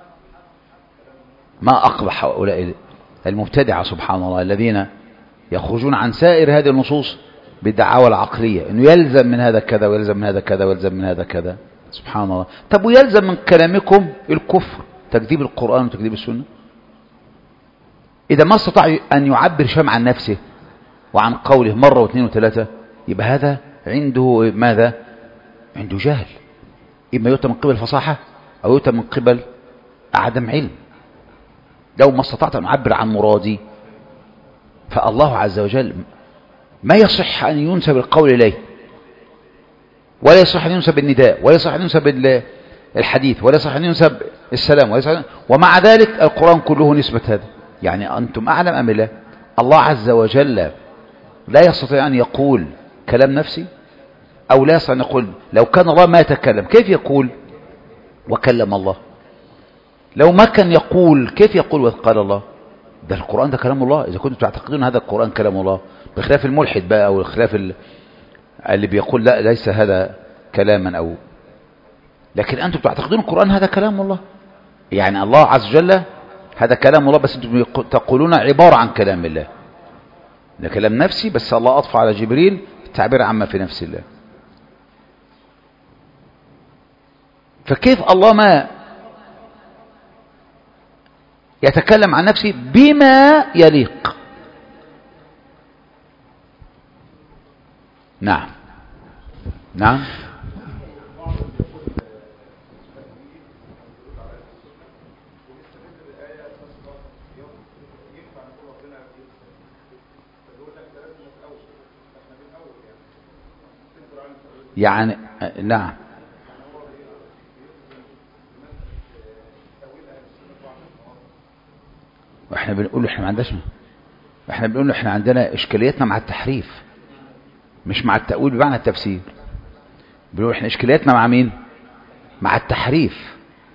ما أقبح هؤلاء المبتدعة سبحان الله الذين يخرجون عن سائر هذه النصوص بالدعاوى العقلية أنه يلزم من هذا كذا ويلزم من هذا كذا ويلزم من هذا كذا. سبحان الله. طب ويلزم من كلامكم الكفر، تكذيب القرآن وتكذيب السنة. إذا ما استطاع أن يعبر شيء عن نفسه وعن قوله مرة واثنين وثلاثة، يبقى هذا عنده ماذا؟ عنده جهل، إما يؤتى من قبل فصاحة أو يؤتى من قبل عدم علم. لو ما استطعت أن أعبر عن مرادي، فالله عز وجل ما يصح أن ينسب القول إليه، ولا يصح أن ينسب النداء، ولا يصح أن ينسب الحديث، ولا يصح أن ينسب السلام، ومع ذلك القرآن كله نسبة هذا. يعني أنتم أعلم أم لا؟ الله عز وجل لا يستطيع أن يقول كلام نفسي، أو لا يستطيع أن يقول لو كان الله ما يتكلم كيف يقول وكلم الله؟ لو ما كان يقول كيف يقول وقال الله؟ ده القرآن ده كلام الله، إذا كنتم تعتقدون هذا القرآن كلام الله، بخلاف الملحد بقى، أو خلاف اللي بيقول لا ليس هذا كلاما، أو لكن أنتم تعتقدون القرآن هذا كلام الله، يعني الله عز وجل هذا كلام الله، بس أنتم تقولون عبارة عن كلام الله، ده كلام نفسي، بس الله أضفى على جبريل التعبير عما في نفس الله. فكيف الله ما يتكلم عن نفسه بما يليق؟ نعم نعم. يعني نعم، واحنا بنقول احنا ما عندناش، احنا بنقول احنا عندنا اشكالياتنا مع التحريف مش مع التأويل بمعنى التفسير. بنقول احنا اشكالياتنا مع مين؟ مع التحريف.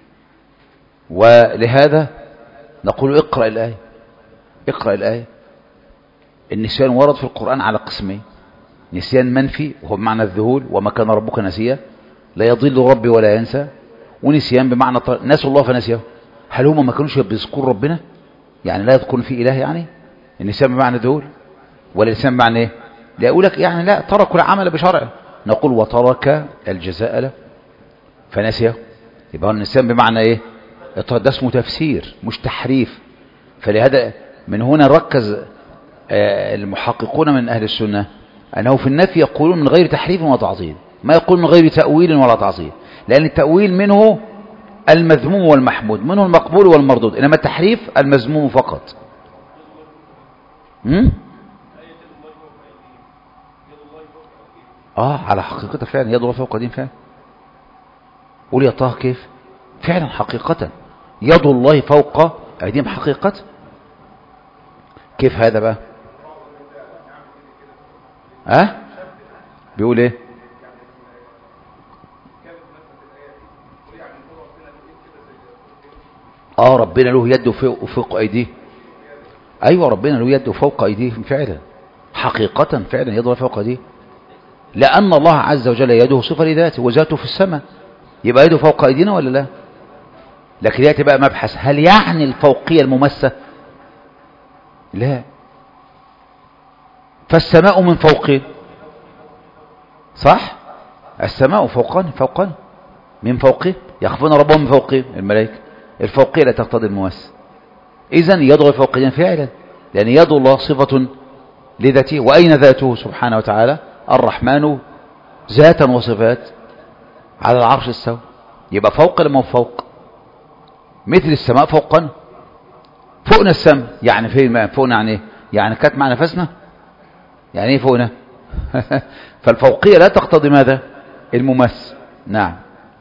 ولهذا نقول اقرأ الآية، اقرأ الآية. النسيان ورد في القرآن على قسمين: نسيان منفي وهو بمعنى الذهول، وما كان ربك نسيا، لا يضل ربي ولا ينسى. ونسيان بمعنى نسوا الله فنسيه. هل هم ما كانوش بيذكروا ربنا؟ يعني لا يذكرون في إله؟ يعني النسيان بمعنى ذهول، ولا النسيان بمعنى ايه؟ لا يقول لك يعني لا، تركوا العمل بشرعه. نقول وترك الجزاء له فنسيه. يبقى النسيان بمعنى ايه؟ ده اسمه تفسير مش تحريف. فلهذا من هنا ركز المحققون من أهل السنة أنه في النفي يقولون من غير تحريف وتعطيل، ما يقول من غير تأويل ولا تعطيل، لأن التأويل منه المذموم والمحمود، منه المقبول والمردود، إنما التحريف المذموم فقط. على حقيقتها فعلا يد الله فوق أيديهم فعلا. قول يا طه كيف؟ فعلا حقيقة يد الله فوق أيديهم حقيقة. كيف هذا بقى؟ بيقول ايه؟ ربنا له يد فوق ايديه. ايوه ربنا له يد فوق ايديهم فعلا حقيقة، فعلا يد الله فوق ايديه، لان الله عز وجل يده صفة لذاته، وذاته في السماء، يبقى يده فوق ايدينا ولا لا؟ لكن ياتي بقى مبحث، هل يعني الفوقية الممسة؟ لا، فالسماء من فوقين، صح؟ السماء فوقان من فوقه، يخافون ربهم من فوقهم الملائكة. الفوقية لا تقتضي الممس. إذن يد فوق يد فعلا، لأن يد الله صفة لذاته. وأين ذاته سبحانه وتعالى؟ الرحمن ذاتا وصفات على العرش استوى. يبقى فوق لما فوق، مثل السماء فوقنا، فوقنا السماء. يعني فين فوقنا؟ يعني ايه؟ يعني كانت مع نفسنا. يعني ايه فوقنا؟ فالفوقية لا تقتضي ماذا؟ الممس. نعم.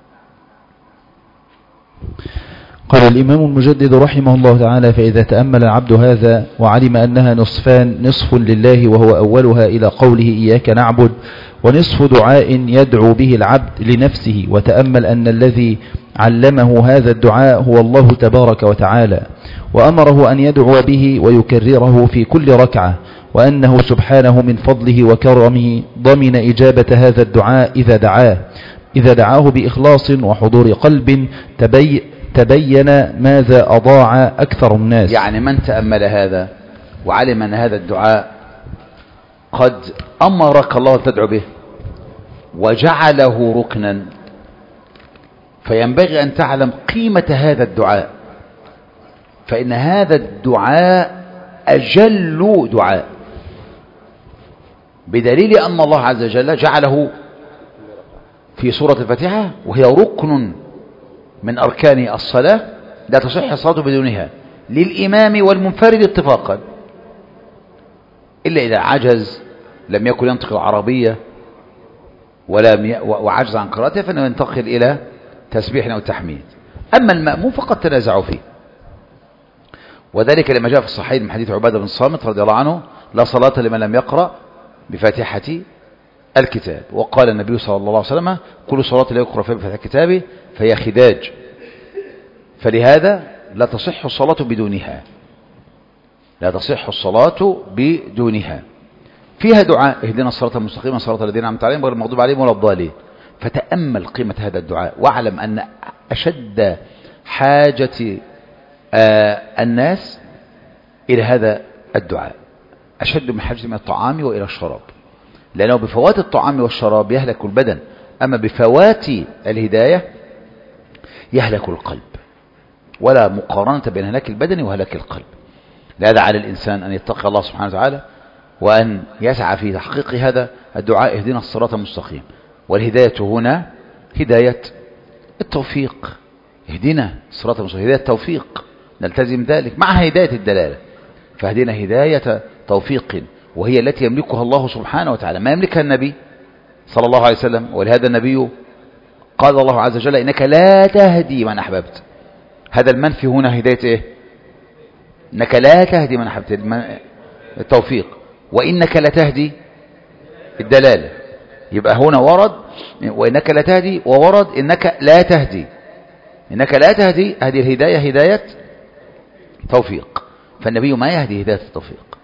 قال الإمام المجدد رحمه الله تعالى: فإذا تأمل العبد هذا وعلم أنها نصفان، نصف لله وهو أولها إلى قوله إياك نعبد، ونصف دعاء يدعو به العبد لنفسه، وتأمل أن الذي علمه هذا الدعاء هو الله تبارك وتعالى، وأمره أن يدعو به ويكرره في كل ركعة، وأنه سبحانه من فضله وكرمه ضمن إجابة هذا الدعاء إذا دعاه بإخلاص وحضور قلب، تبين ماذا أضاع أكثر الناس. يعني من تأمل هذا وعلم أن هذا الدعاء قد أمرك الله تدعو به وجعله ركنا، فينبغي أن تعلم قيمة هذا الدعاء، فإن هذا الدعاء أجل دعاء، بدليل أن الله عز وجل جعله في سورة الفاتحة، وهي ركن من أركان الصلاة لا تصح الصلاة بدونها، للإمام والمنفرد اتفاقا، إلا إذا عجز لم يكن ينطق العربية وعجز عن قراءتها فإنه ينتقل إلى تسبيح أو تحميد. أما المأموم فقد تنازعوا فيه، وذلك لما جاء في الصحيح من حديث عبادة بن الصامت رضي الله عنه: لا صلاة لمن لم يقرأ بفاتحة الكتاب. وقال النبي صلى الله عليه وسلم: كل صلاة لا يقرأ فيها بفاتحة الكتاب فهي خداج، فلهذا لا تصح الصلاة بدونها، لا تصح الصلاة بدونها. فيها دعاء: اهدنا الصراط المستقيم صراط الذين أنعمت عليهم غير المغضوب عليهم ولا الضالين. فتأمل قيمة هذا الدعاء، واعلم أن أشد حاجة الناس إلى هذا الدعاء أشد من حاجة من الطعام وإلى الشراب، لأنه بفوات الطعام والشراب يهلك البدن، أما بفوات الهداية يهلك القلب، ولا مقارنة بين هلاك البدن وهلاك القلب. لهذا على الإنسان أن يتقي الله سبحانه وتعالى وأن يسعى في تحقيق هذا الدعاء: اهدنا الصراط المستقيم. والهداية هنا هداية التوفيق، اهدنا الصراط المستقيم، هداية التوفيق نلتزم ذلك مع هداية الدلالة. فهدينا هداية توفيق، وهي التي يملكها الله سبحانه وتعالى، ما يملكها النبي صلى الله عليه وسلم. ولهذا النبي قال الله عز وجل: إنك لا تهدي من أحببت. هذا المنفي هنا هداية إيه؟ إنك لا تهدي من أحببت، التوفيق. وإنك لا تهدي الدلالة. يبقى هنا ورد وإنك لا تهدي، وورد إنك لا تهدي. إنك لا تهدي، هذه الهداية هداية توفيق، فالنبي ما يهدي هداية التوفيق،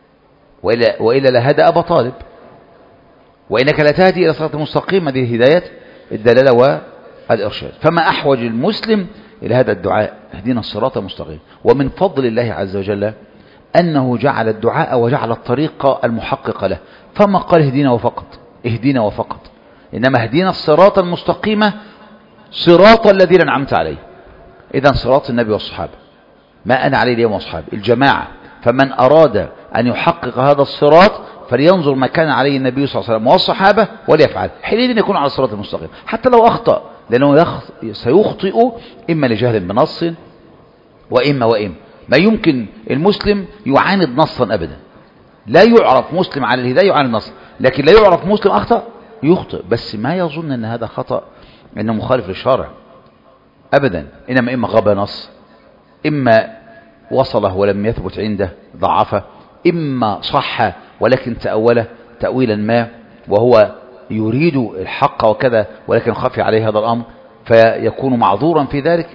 وإلا لهدى أبا طالب. وإنك لا تهدي إلى صراط المستقيم، هذه هداية الدلالة والإرشاد. فما أحوج المسلم إلى هذا الدعاء: اهدنا الصراط المستقيم. ومن فضل الله عز وجل أنه جعل الدعاء وجعل الطريق المحقق له، فما قال اهدنا وفقط، اهدنا وفقط، إنما اهدنا الصراط المستقيم صراط الذين أنعمت عليه. إذن صراط النبي والصحابة، ما أنا عليه اليوم وأصحابي، الجماعة. فمن أراد أن يحقق هذا الصراط فلينظر ما كان عليه النبي صلى الله عليه وسلم والصحابة وليفعل، حينئذ يكون على الصراط المستقيم، حتى لو أخطأ، لأنه سيخطئ إما لجهل بنص وإما ما يمكن المسلم يعاند نصا أبدا. لا يعرف مسلم على الهداية يعاند نصا، لكن لا يعرف مسلم أخطأ يخطئ، بس ما يظن أن هذا خطأ، أنه مخالف للشرع أبدا. إنما غاب نص، إما وصله ولم يثبت عنده ضعفه، إما صح ولكن تأوله تأويلا ما وهو يريد الحق وكذا ولكن خفي عليه هذا الأمر، فيكون معذورا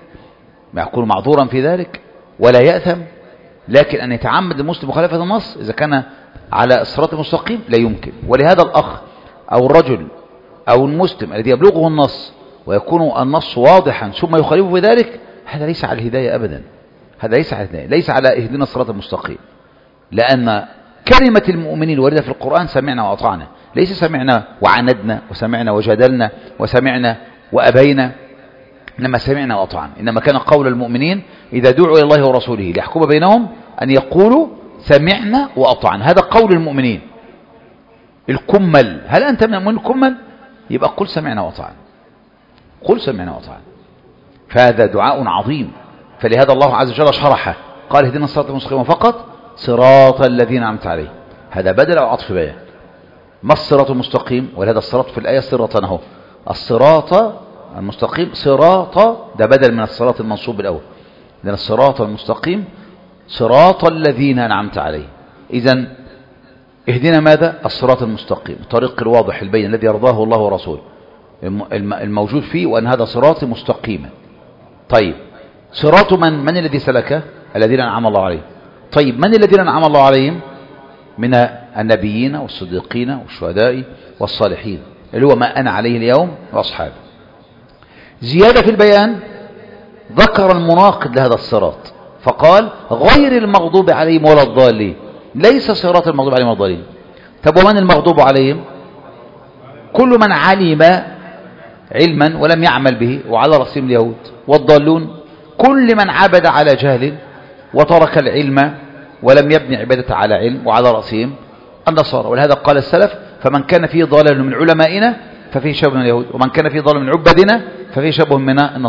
في ذلك ولا يأثم. لكن أن يتعمد المسلم مخالفة النص إذا كان على الصراط المستقيم لا يمكن. ولهذا الأخ أو الرجل أو المسلم الذي يبلغه النص ويكون النص واضحا ثم يخالفه في ذلك، هذا ليس على الهداية أبدا، هذا ليس على الهداية، ليس على اهدنا الصراط المستقيم. لأن كلمة المؤمنين الواردة في القرآن سمعنا وأطعنا، ليس سمعنا وعاندنا وسمعنا وجادلنا وسمعنا وأبينا، إنما سمعنا وأطعنا. إنما كان قول المؤمنين إذا دعوا إلى الله ورسوله ليحكم بينهم أن يقولوا سمعنا وأطعنا، هذا قول المؤمنين الكمل. هل أنت من المؤمنين الكمل؟ يبقى قل سمعنا وأطعنا، قل سمعنا وأطعنا. فهذا دعاء عظيم، فلهذا الله عز وجل شرحه، قال اهدنا الصراط المستقيم فقط صراط الذين أنعمت عليهم. هذا بدل أو عطف بيان. ما الصراط المستقيم؟ ولهذا الصراط في الآية صراطا اهو، الصراط المستقيم صراط ده بدل من الصراط المنصوب الأول، لأن الصراط المستقيم صراط الذين أنعمت عليهم. إذن اهدنا ماذا؟ الصراط المستقيم، الطريق الواضح البين الذي يرضاه الله ورسوله الموجود فيه، وأن هذا صراط مستقيما. طيب صراط من الذي سلكه؟ الذين أنعم الله عليهم. طيب من الذين أنعم الله عليهم؟ من النبيين والصديقين والشهداء والصالحين، اللي هو ما أنا عليه اليوم وأصحابه. زيادة في البيان ذكر المناقض لهذا الصراط فقال غير المغضوب عليهم ولا الضالين، ليس صراط المغضوب عليهم ولا الضالين. طب ومن المغضوب عليهم؟ كل من علم علما ولم يعمل به وعلى رأسهم اليهود. والضالون كل من عبد على جهل وترك العلم ولم يبني عبادة على علم وعلى رأسهم النصارى. ولهذا قال السلف فمن كان فيه ضلال من علمائنا ففيه شبه من اليهود، ومن كان فيه ضلال من عبادنا ففيه شبه من النصارى.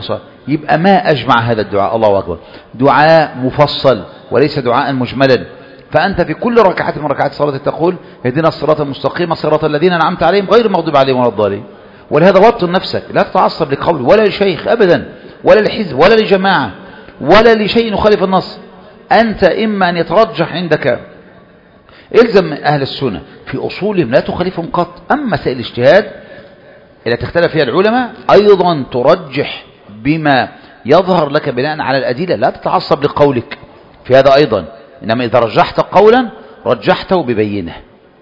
يبقى ما أجمع هذا الدعاء. الله أكبر، دعاء مفصل وليس دعاء مجملا. فأنت في كل ركعة من ركعات الصلاة تقول اهدنا الصراط المستقيم صراط الذين أنعمت عليهم غير المغضوب عليهم ولا الضالين. ولهذا وطن نفسك، لا تتعصب لقول ولا لشيخ أبدا، ولا لحزب ولا لجماعة ولا لشيء يخالف النص. أنت إما أن يترجح عندك، إلزم أهل السنة في أصولهم لا تخالفهم قط. أما مسائل الاجتهاد إذا تختلف فيها العلماء أيضا ترجح بما يظهر لك بناء على الأدلة، لا تتعصب لقولك في هذا أيضا. إنما إذا رجحت قولا رجحته ببينه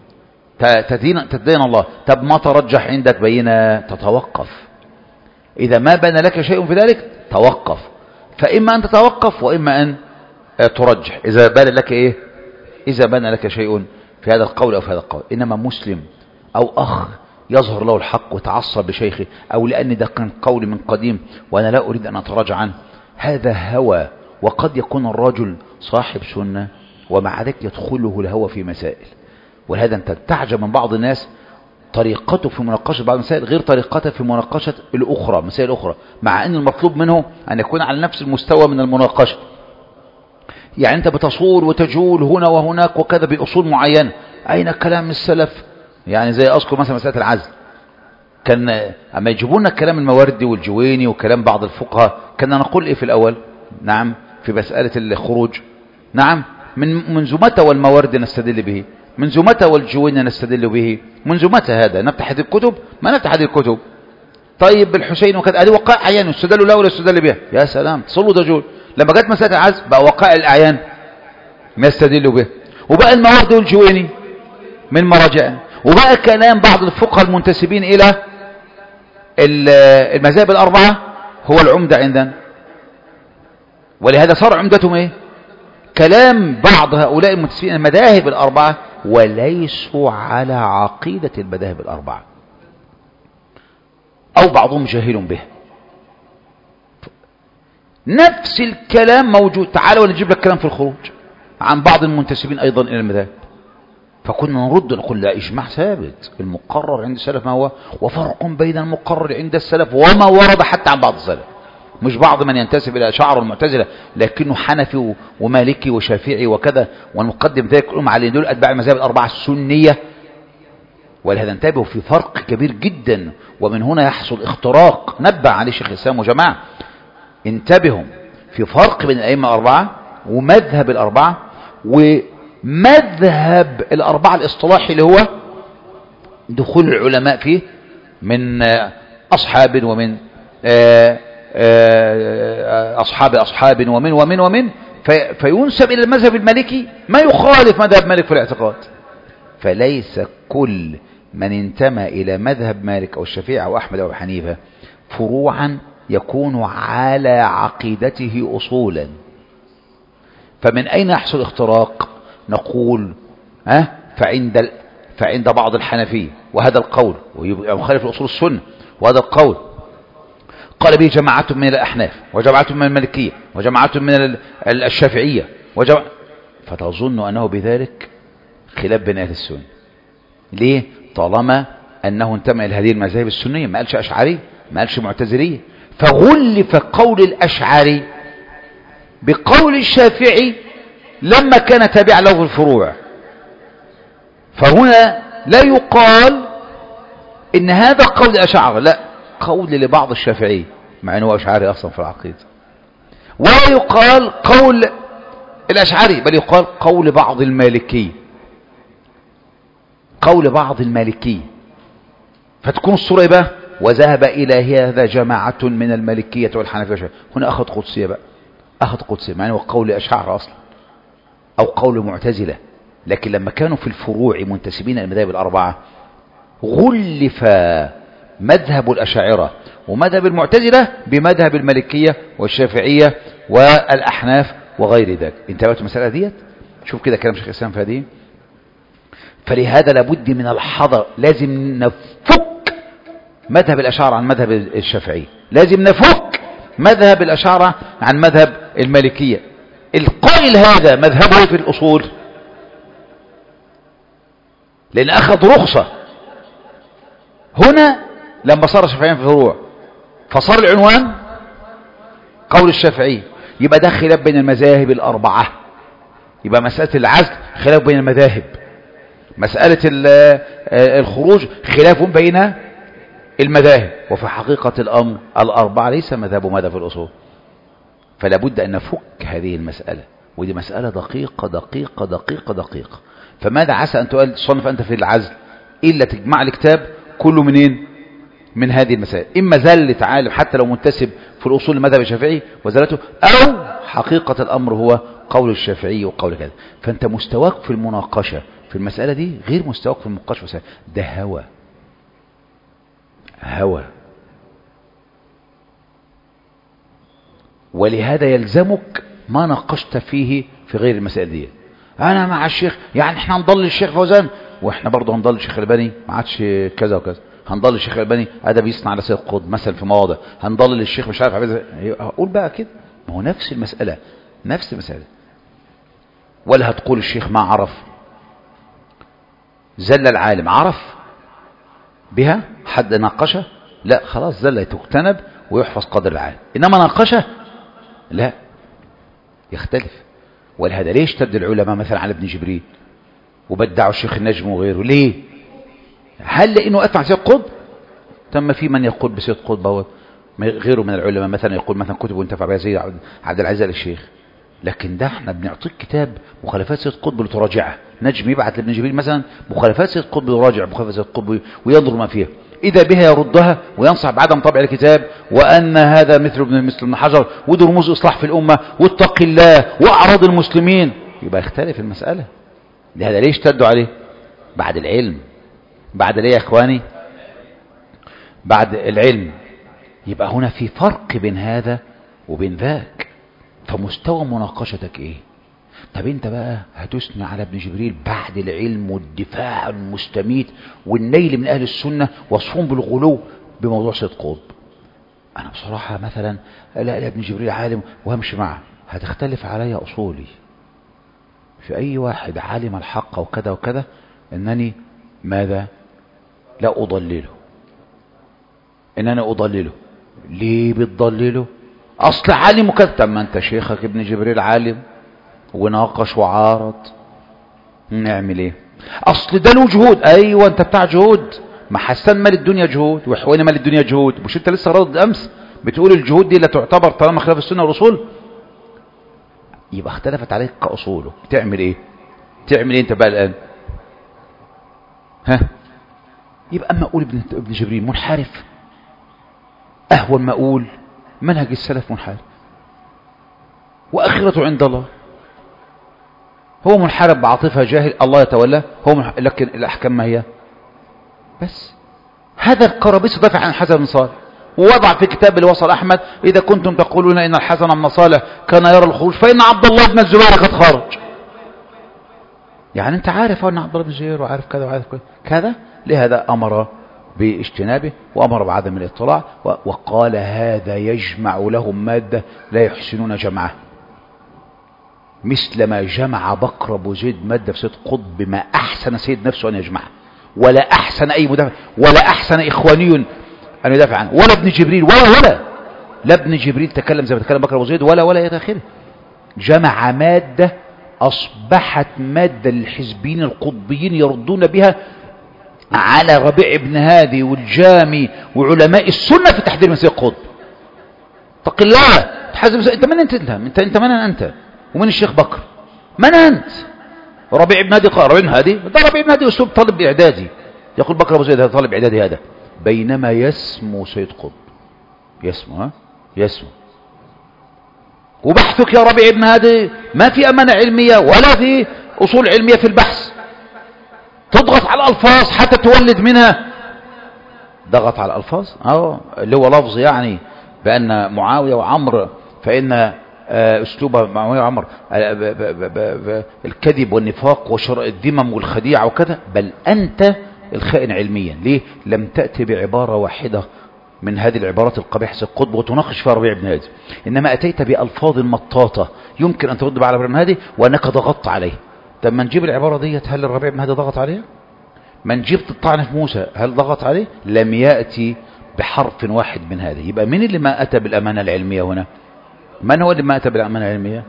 تدين الله. طب ما ترجح عندك بينه تتوقف. إذا ما بان لك شيء في ذلك توقف، فإما أن تتوقف وإما أن ترجح إذا بان لك إيه، إذا بان لك شيء في هذا القول أو في هذا القول. إنما مسلم أو أخ يظهر له الحق وتعصب بشيخه، أو لأن ده كان قول من قديم وأنا لا أريد أن أتراجع عنه، هذا هوى. وقد يكون الرجل صاحب سنة ومع ذلك يدخله الهوى في مسائل. ولهذا أنت تعجب من بعض الناس طريقته في مناقشة بعض المسائل غير طريقته في مناقشة الأخرى، مسائل أخرى، مع أن المطلوب منه أن يكون على نفس المستوى من المناقشة. يعني أنت بتصول وتجول هنا وهناك وكذا بأصول معينة، أين كلام السلف؟ يعني زي أذكر مثلا مسألة العزل، كان أما يجيبوا لنا كلام المواردي والجويني وكلام بعض الفقهاء كنا نقول إيه في الأول؟ نعم في مسألة الخروج، نعم منذ متى والمواردي نستدل به؟ منذ متى والجويني نستدل به؟ منذ متى هذا؟ نفتح هذه الكتب؟ ما نفتح هذه الكتب. طيب بالحسين وكذا هذه وقائع أعيان يستدل له ولا يستدل بها؟ يا سلام، تصلوا دجول. لما جت مسألة العزل بقى وقائع الأعيان ما يستدل به، وبقى المواردي والجويني من مراجع، وبقى كلام بعض الفقهاء المنتسبين إلى المذاهب الأربعة هو العمدة عندنا. ولهذا صار عمدتهم إيه؟ كلام بعض هؤلاء المنتسبين المذاهب الأربعة وليسوا على عقيدة المذاهب الأربعة، أو بعضهم جاهل به. نفس الكلام موجود. تعالوا ونجيب لك كلام في الخروج عن بعض المنتسبين أيضا إلى المذاهب، فكنا نرد نقول لا، إجماع ثابت المقرر عند السلف ما هو، وفرق بين المقرر عند السلف وما ورد حتى عن بعض السلف. مش بعض من ينتسب إلى الأشاعرة والمعتزلة لكنه حنفي ومالكي وشافعي وكذا، ونقدم ذلك الأمة على دول أتباع المذاهب الأربعة السنية. ولهذا انتبهوا في فرق كبير جدا، ومن هنا يحصل اختراق نبه عليه شيخ الإسلام وجماعة. انتبهوا في فرق بين الأئمة الأربعة ومذهب الأربعة، ومذهب الأربعة الاصطلاحي اللي هو دخول العلماء فيه من أصحاب ومن أصحاب ومن فينسب إلى المذهب المالكي ما يخالف مذهب مالك في الاعتقاد. فليس كل من انتمى إلى مذهب مالك أو الشافعي أو أحمد أو حنيفة فروعا يكون على عقيدته أصولا. فمن أين يحصل اختراق؟ نقول فعند بعض الحنفية وهذا القول ويبقى مخالف لأصول السنة، وهذا القول قال به جماعة من الأحناف وجماعة من المالكية وجماعة من الشافعية فتظن أنه بذلك خلاف بين أهل السنة. ليه؟ طالما أنه انتمى إلى هذه المذاهب السنية، ما قالش أشعري، ما قالش معتزلية. فغلف قول الأشعري بقول الشافعي لما كان تابعا له في الفروع. فهنا لا يقال إن هذا قول الأشاعرة، لا، قول لبعض الشافعي مع أنه أشعري أصلا في العقيدة. ولا يقال قول الأشعري، بل يقال قول بعض المالكي، قول بعض المالكي. فتكون الصورة إيه بقى؟ وذهب إلى هذا جماعة من المالكية والحنفية. هنا أخذ قدسية بقى، أخذ قدسية مع أنه قول أشعر أصلا أو قول معتزلة. لكن لما كانوا في الفروع منتسبين المذاهب الأربعة غلف مذهب الأشاعرة ومذهب المعتزلة بمذهب المالكية والشافعية والأحناف وغير ذلك. انتبهت المسألة ديت؟ شوف كده كلام شيخ الإسلام في هذه. فلهذا لابد من الحذر، لازم نفك مذهب الأشاعرة عن مذهب الشافعي، لازم نفك مذهب الأشاعرة عن مذهب المالكية. القائل هذا مذهبه في الأصول لأن أخذ رخصة هنا لما صار الشافعيين في الفروع، فصار العنوان قول الشافعي. يبقى ده خلاف بين المذاهب الأربعة. يبقى مسألة العزل خلاف بين المذاهب، مسألة الخروج خلاف بين المذاهب، وفي حقيقة الأمر الأربعة ليس مذهب ماذا في الأصول. فلا بد أن نفك هذه المسألة، ودي مسألة دقيقة دقيقة دقيقة دقيقة. فماذا عسى أن تصنف أنت في العزل إلا تجمع الكتاب كله منين؟ من هذه المسائل، إما زلة عالم حتى لو منتسب في الأصول المذهب الشافعي وزلته، أو حقيقة الأمر هو قول الشافعي وقول كذا. فأنت مستواك في المناقشة في المسألة دي غير مستواك في المناقشة في المسألة. ده هوى. ولهذا يلزمك ما ناقشت فيه في غير المسائل دي. أنا مع الشيخ، يعني احنا هنضل الشيخ فوزان واحنا برضه هنضل الشيخ الباني، ما عادش كذا وكذا. هنضل الشيخ الباني ادب يصنع على سيد قطب مثلا في مواضع، هنضل الشيخ مش عارف اقول بقى كده. ما هو نفس المسألة، نفس المسألة. ولا هتقول الشيخ ما عرف، زل العالم عرف بها حد ناقشه، لا خلاص زل تجتنب ويحفظ قدر العالم. انما ناقشه لا، يختلف. ولهذا ليش اشتد العلماء مثلا على ابن جبريل وبدعوا الشيخ النجم وغيره؟ ليه؟ هل لانه اتبع سيد قطب؟ تم في من يقول بسيد قطب غيره من العلماء مثلا يقول مثلا كتب وانتفع بها زي عبد العزيز الشيخ. لكن ده احنا بنعطيك كتاب مخالفات سيد قطب لتراجعه. نجم يبعث لابن جبريل مثلا مخالفات سيد قطب يراجع مخالفات سيد قطب وينظر ما فيها، اذا بها يردها وينصح بعدم طبع الكتاب، وان هذا مثل ابن حجر ودي رموز اصلاح في الامه واتق الله واعراض المسلمين. يبقى يختلف المساله. لهذا ليه اشتدوا عليه؟ بعد العلم. بعد ليه يا اخواني؟ بعد العلم. يبقى هنا في فرق بين هذا وبين ذاك. فمستوى مناقشتك ايه؟ طب انت بقى هتثني على ابن جبريل بعد العلم والدفاع المستميت والنيل من اهل السنة وصفهم بالغلو بموضوع سيد قطب. انا بصراحة مثلا لا ابن جبريل عالم وهمشي معه. هتختلف علي اصولي في اي واحد عالم الحق وكذا وكذا، انني ماذا؟ لا اضلله. انني اضلله. ليه بتضلله؟ اصل عالم وكذا. طب ما انت شيخك ابن جبريل عالم وناقش وعارض، نعمل ايه؟ اصل ده له جهود. ايوه انت بتاع جهود. ما حسن مال الدنيا جهود وحوين مال الدنيا جهود. مش انت لسه راضي امس بتقول الجهود دي لا تعتبر طالما خلاف السنه والاصول؟ يبقى اختلفت عليك كاصوله. تعمل ايه؟ تعمل ايه انت بقى الان؟ ها؟ يبقى اما اقول ابن جبريل منحرف اهون ما اقول منهج السلف منحرف واخرته عند الله. هو منحرف بعاطفه جاهل الله يتولاه، لكن الاحكام ما هي بس. هذا القرابيس دافع عن الحسن بن صالح ووضع في كتاب اللي وصل احمد: اذا كنتم تقولون ان الحسن بن صالح كان يرى الخروج فان عبد الله بن الزبير قد خرج. يعني انت عارف ان عبد الله بن الزبير وعارف كذا وعارف كذا. لهذا امر باجتنابه وامر بعدم الاطلاع، وقال هذا يجمع لهم ماده لا يحسنون جمعه، مثل ما جمع بكر ابو زيد ماده في سيد قطب ما احسن سيد نفسه ان يجمعها، ولا احسن اي مدافع، ولا احسن اخواني ان يدافع عنه، ولا ابن جبريل ولا لا ابن جبريل تكلم زي ما تكلم بكر ابو زيد ولا الى اخره. جمع ماده اصبحت ماده للحزبيين القطبيين يردون بها على ربيع بن هادي والجامي وعلماء السنه في تحذير من سيد قطب. اتق الله. تحزب انت من انت من انت ومن الشيخ بكر؟ من انت؟ ربيع بن هادي قال ربيع بن هادي ده ربيع بن هادي اسلوب طالب اعدادي. يقول بكر ابو زيد هذا طالب اعدادي هذا، بينما يسمو سيد قطب. يسمو وبحثك يا ربيع بن هادي ما في امانه علميه ولا في اصول علميه في البحث. تضغط على الالفاظ حتى تولد منها. ضغط على الالفاظ اللي هو لفظ يعني بان معاويه وعمرو فان اسلوب معاويه وعمر الكذب والنفاق وشراء الذمم والخديعه وكذا. بل انت الخائن علميا. ليه؟ لم تاتي بعباره واحده من هذه العبارات القبيحه سيد قطب وتناقش فيها ربيع بن هادي، انما اتيت بالفاظ مطاطه يمكن ان ترد بها على ربيع بن هادي وانك ضغطت عليه. طب ما نجيب العباره ديت، هل الربيع بن هادي ضغط عليها؟ ما نجيب الطعن في موسى، هل ضغط عليه؟ لم ياتي بحرف واحد من هذا. يبقى مين اللي ما اتى بالامانه العلميه هنا؟ من هو اللي مات بالأمانة العلمية؟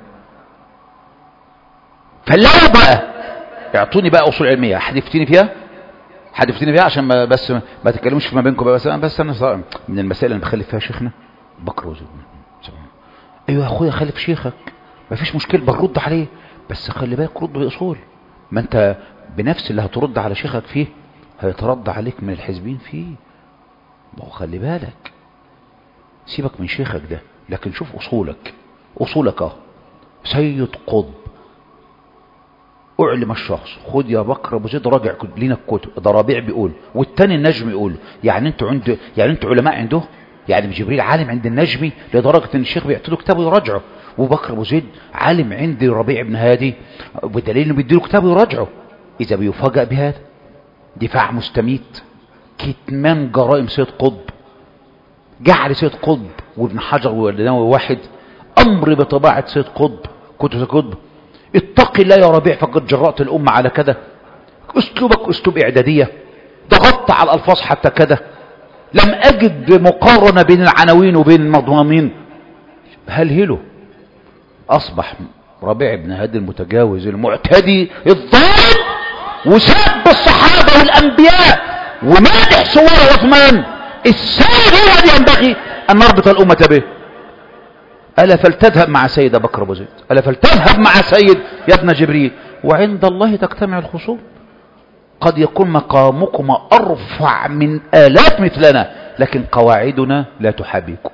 فلا بقى اعطوني بقى أصول علمية حدفتني فيها عشان ما تتكلموش فيما بينكم بقى. بس أنا من المسائل اللي بخلف فيها شيخنا بكر وزيد. أيوة يا أخويا خلف شيخك ما فيش مشكلة برد عليه، بس خلي بالك رد بأصول. ما أنت بنفس اللي هترد على شيخك فيه هيترد عليك من الحزبين فيه. ما هو خلي بالك، سيبك من شيخك ده، لكن شوف أصولك سيد قطب أعلم الشخص، خد يا بكر أبو زيد راجع لنا الكتب، ده ربيع بيقول والتاني النجم يقول. يعني انتوا علماء عنده، يعني جبريل عالم عند النجمي لدرجة ان الشيخ بيعطي له كتابه يراجعه، وبكر أبو زيد عالم عند ربيع بن هادي بدليل انه بيديله كتابه يراجعه. إذا بيفاجأ بهذا دفاع مستميت، كتمان جرائم سيد قطب، جعل سيد قطب وابن حجر والنووي واحد، أمر بطباعة سيد قطب كتب سيد قطب. اتق الله يا ربيع فقد جرأت الأمة على كذا، أسلوبك أسلوب إعدادية، ضغطت على الألفاظ حتى كذا، لم أجد مقارنة بين العناوين وبين المضمومين. هلهله أصبح ربيع بن هادي المتجاوز المعتدي الظالم، وسب الصحابة والأنبياء ومادح صور عثمان. السيد هو الذي ينبغي أن نربط الأمة به. ألا فلتذهب مع سيد بكر أبو زيد، ألا فلتذهب مع سيد يا ابن جبريل، وعند الله تجتمع الخصوم. قد يكون مقامكما أرفع من آلاف مثلنا، لكن قواعدنا لا تحابيكم.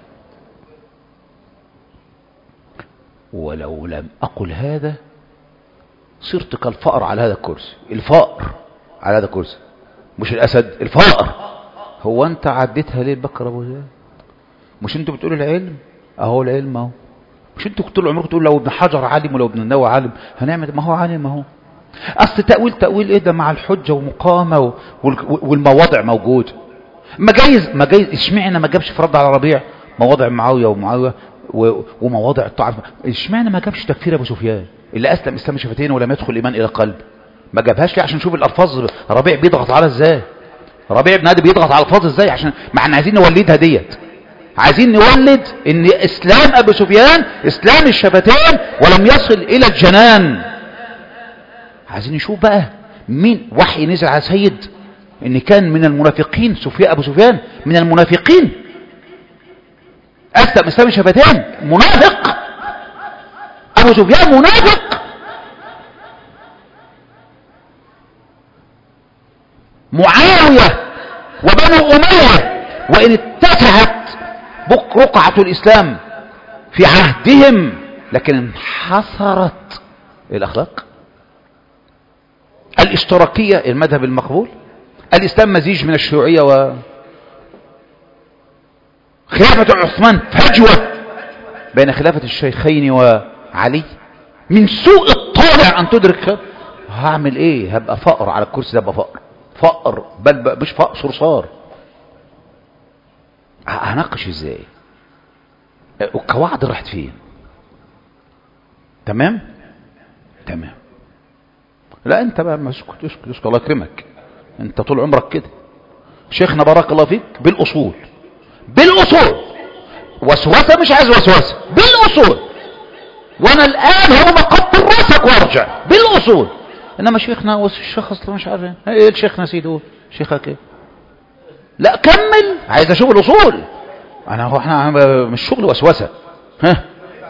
ولو لم أقل هذا صرت كالفأر على هذا الكرسي. الفأر على هذا الكرسي مش الأسد، الفأر. هو أنت عديتها ليه بكر أبو زيد؟ مش أنتوا بتقولوا العلم؟ أهو العلم أهو. مش أنتوا طول عمركم تقول لو ابن حجر عالم ولو ابن النووي عالم هنعمل؟ ما هو عالم أهو. أصل تأويل إيه ده مع الحجة ومقامة والمواضع موجود. ما جايز اشمعنى ما جابش في رد على ربيع مواضع معاوية ومواضع الطاعة؟ اشمعنى ما جابش تكفير أبو سفيان اللي أسلم إسلام شفتين ولم يدخل الإيمان إلى قلب؟ ما جابهاش ليه؟ عشان نشوف الألفاظ ربيع بيضغط على إزاي، ربيع بن هادي بيضغط على الألفاظ إزاي، عشان ما احنا عايزين نولدها ديت. عايزين نولد ان اسلام ابو سفيان اسلام الشفتين ولم يصل الى الجنان. عايزين نشوف بقى مين وحي نزل على سيد ان كان من المنافقين. ابو سفيان من المنافقين، اسلم اسلام الشفتين منافق، ابو سفيان منافق. معاوية وبنو أمية وإن اتسعت رقعة الإسلام في عهدهم لكن انحصرت الأخلاق الاشتراكية، المذهب المقبول. الإسلام مزيج من الشيوعية خلافة عثمان فجوة بين خلافة الشيخين وعلي. من سوء الطالع أن تدرك هعمل إيه؟ هبقى فقر على الكرسي ده، هبقى فقر بل مش فقر صرصار. هناقش ازاي؟ القواعد راحت فين؟ تمام. لا انت بقى ما اسكت الله يكرمك، انت طول عمرك كده. شيخنا بارك الله فيك بالاصول وسوسه مش عايز وسوسه، بالاصول. وانا الان هو مقبل راسك وارجع بالاصول. انما شيخنا والشيخ اصلا مش عارف ايه الشيخنا سيدو شيخك ايه. لا كمل، عايز اشوف الاصول. احنا مش شغل وسوسه. ها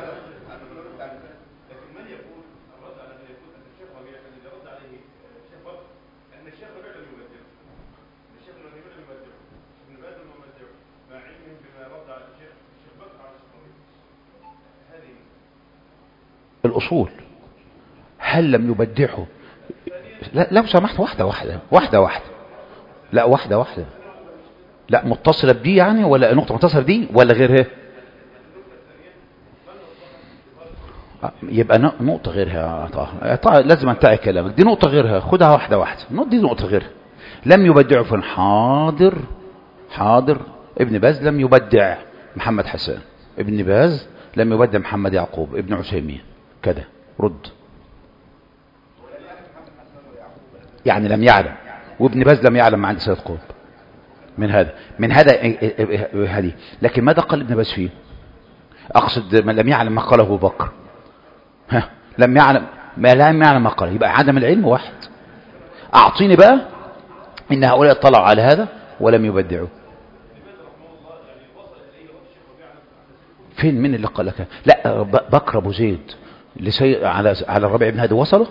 الاصول هل لم يبدعه؟ لا لو سمحت واحده. لا واحده. لا متصلة بدي يعني، ولا نقطة متصلة بدي ولا غيرها؟ يبقى نقطة غيرها. لازم انتهي كلامك. دي نقطة غيرها، خدها واحدة. دي نقطة غيرها. لم يبدعوا في حاضر. ابن باز لم يبدع محمد حسان، ابن باز لم يبدع محمد يعقوب، ابن عثيمين كده. رد يعني لم يعلم، وابن باز لم يعلم عند سيد قطب من هذا هذه. لكن ماذا قال ابن باز فيه؟ أقصد من لم يعلم ما قاله أبو بكر. لم يعلم ما قاله، يبقى عدم العلم واحد. أعطيني بقى إن هؤلاء اطلعوا على هذا ولم يبدعوا. فين من اللي قال لك؟ لا، بكر أبو زيد على الربيع بن هادي وصله.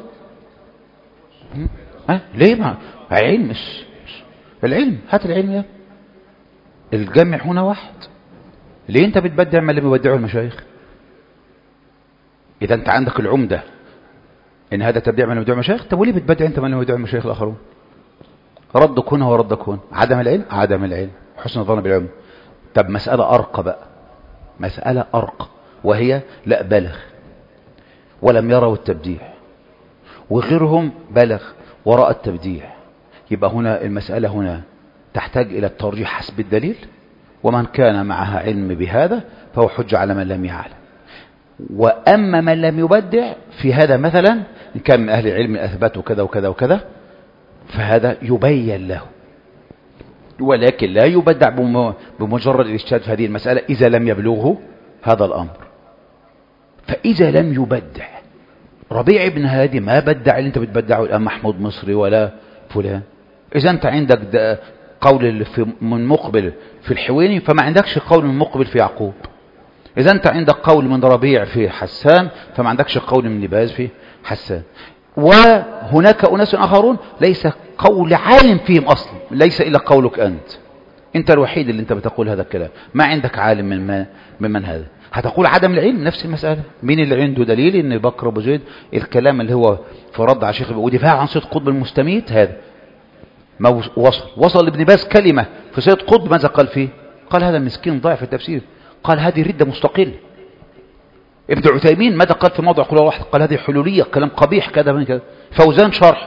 ليه؟ ما علم العلم، هات العلم يا الجمع هنا واحد. ليه انت بتبدع ما اللي بيبدعه المشايخ؟ اذا انت عندك العمدة ان هذا تبديع من يبدعه المشايخ، طب وليه بتبدع انت من يبدعه المشايخ الاخرون؟ ردك هنا وردك هنا، عدم العلم، حسن الظن بالعلم. طب مسألة ارقى بقى، مسألة ارقى، وهي لا بلغ ولم يروا التبديع، وغيرهم بلغ وراء التبديع. يبقى هنا المسألة هنا تحتاج إلى الترجيح حسب الدليل، ومن كان معها علم بهذا فهو حجة على من لم يعلم. وأما من لم يبدع في هذا مثلا، إن كان من أهل العلم أثبتوا كذا وكذا وكذا، فهذا يبين له، ولكن لا يبدع بمجرد الاجتهاد في هذه المسألة إذا لم يبلغه هذا الأمر. فإذا لم يبدع ربيع بن هادي، ما بدع اللي انت بتبدعه الآن محمود مصري ولا فلان. إذا أنت عندك قول من مقبل في الحويني، فما عندكش قول من مقبل في يعقوب. إذا أنت عندك قول من ربيع في حسان، فما عندكش قول من لباز في حسان. وهناك أناس آخرون ليس قول عالم فيهم أصلا، ليس إلا قولك أنت الوحيد اللي أنت بتقول هذا الكلام، ما عندك عالم ممن هذا. هتقول عدم العلم نفس المسألة. مين اللي عنده دليل ان بكر أبو زيد الكلام اللي هو في رد على شيخ ودفاع عن سيد قطب المستميت، هذا ما وصل لابن باز كلمة في سيد قطب، ماذا قال فيه؟ قال هذا مسكين ضعف في التفسير، قال هذه ردة مستقل. ابن عثيمين ماذا قال في موضع قول واحد؟ قال هذه حلولية، كلام قبيح كذا من كذا. فوزان شرح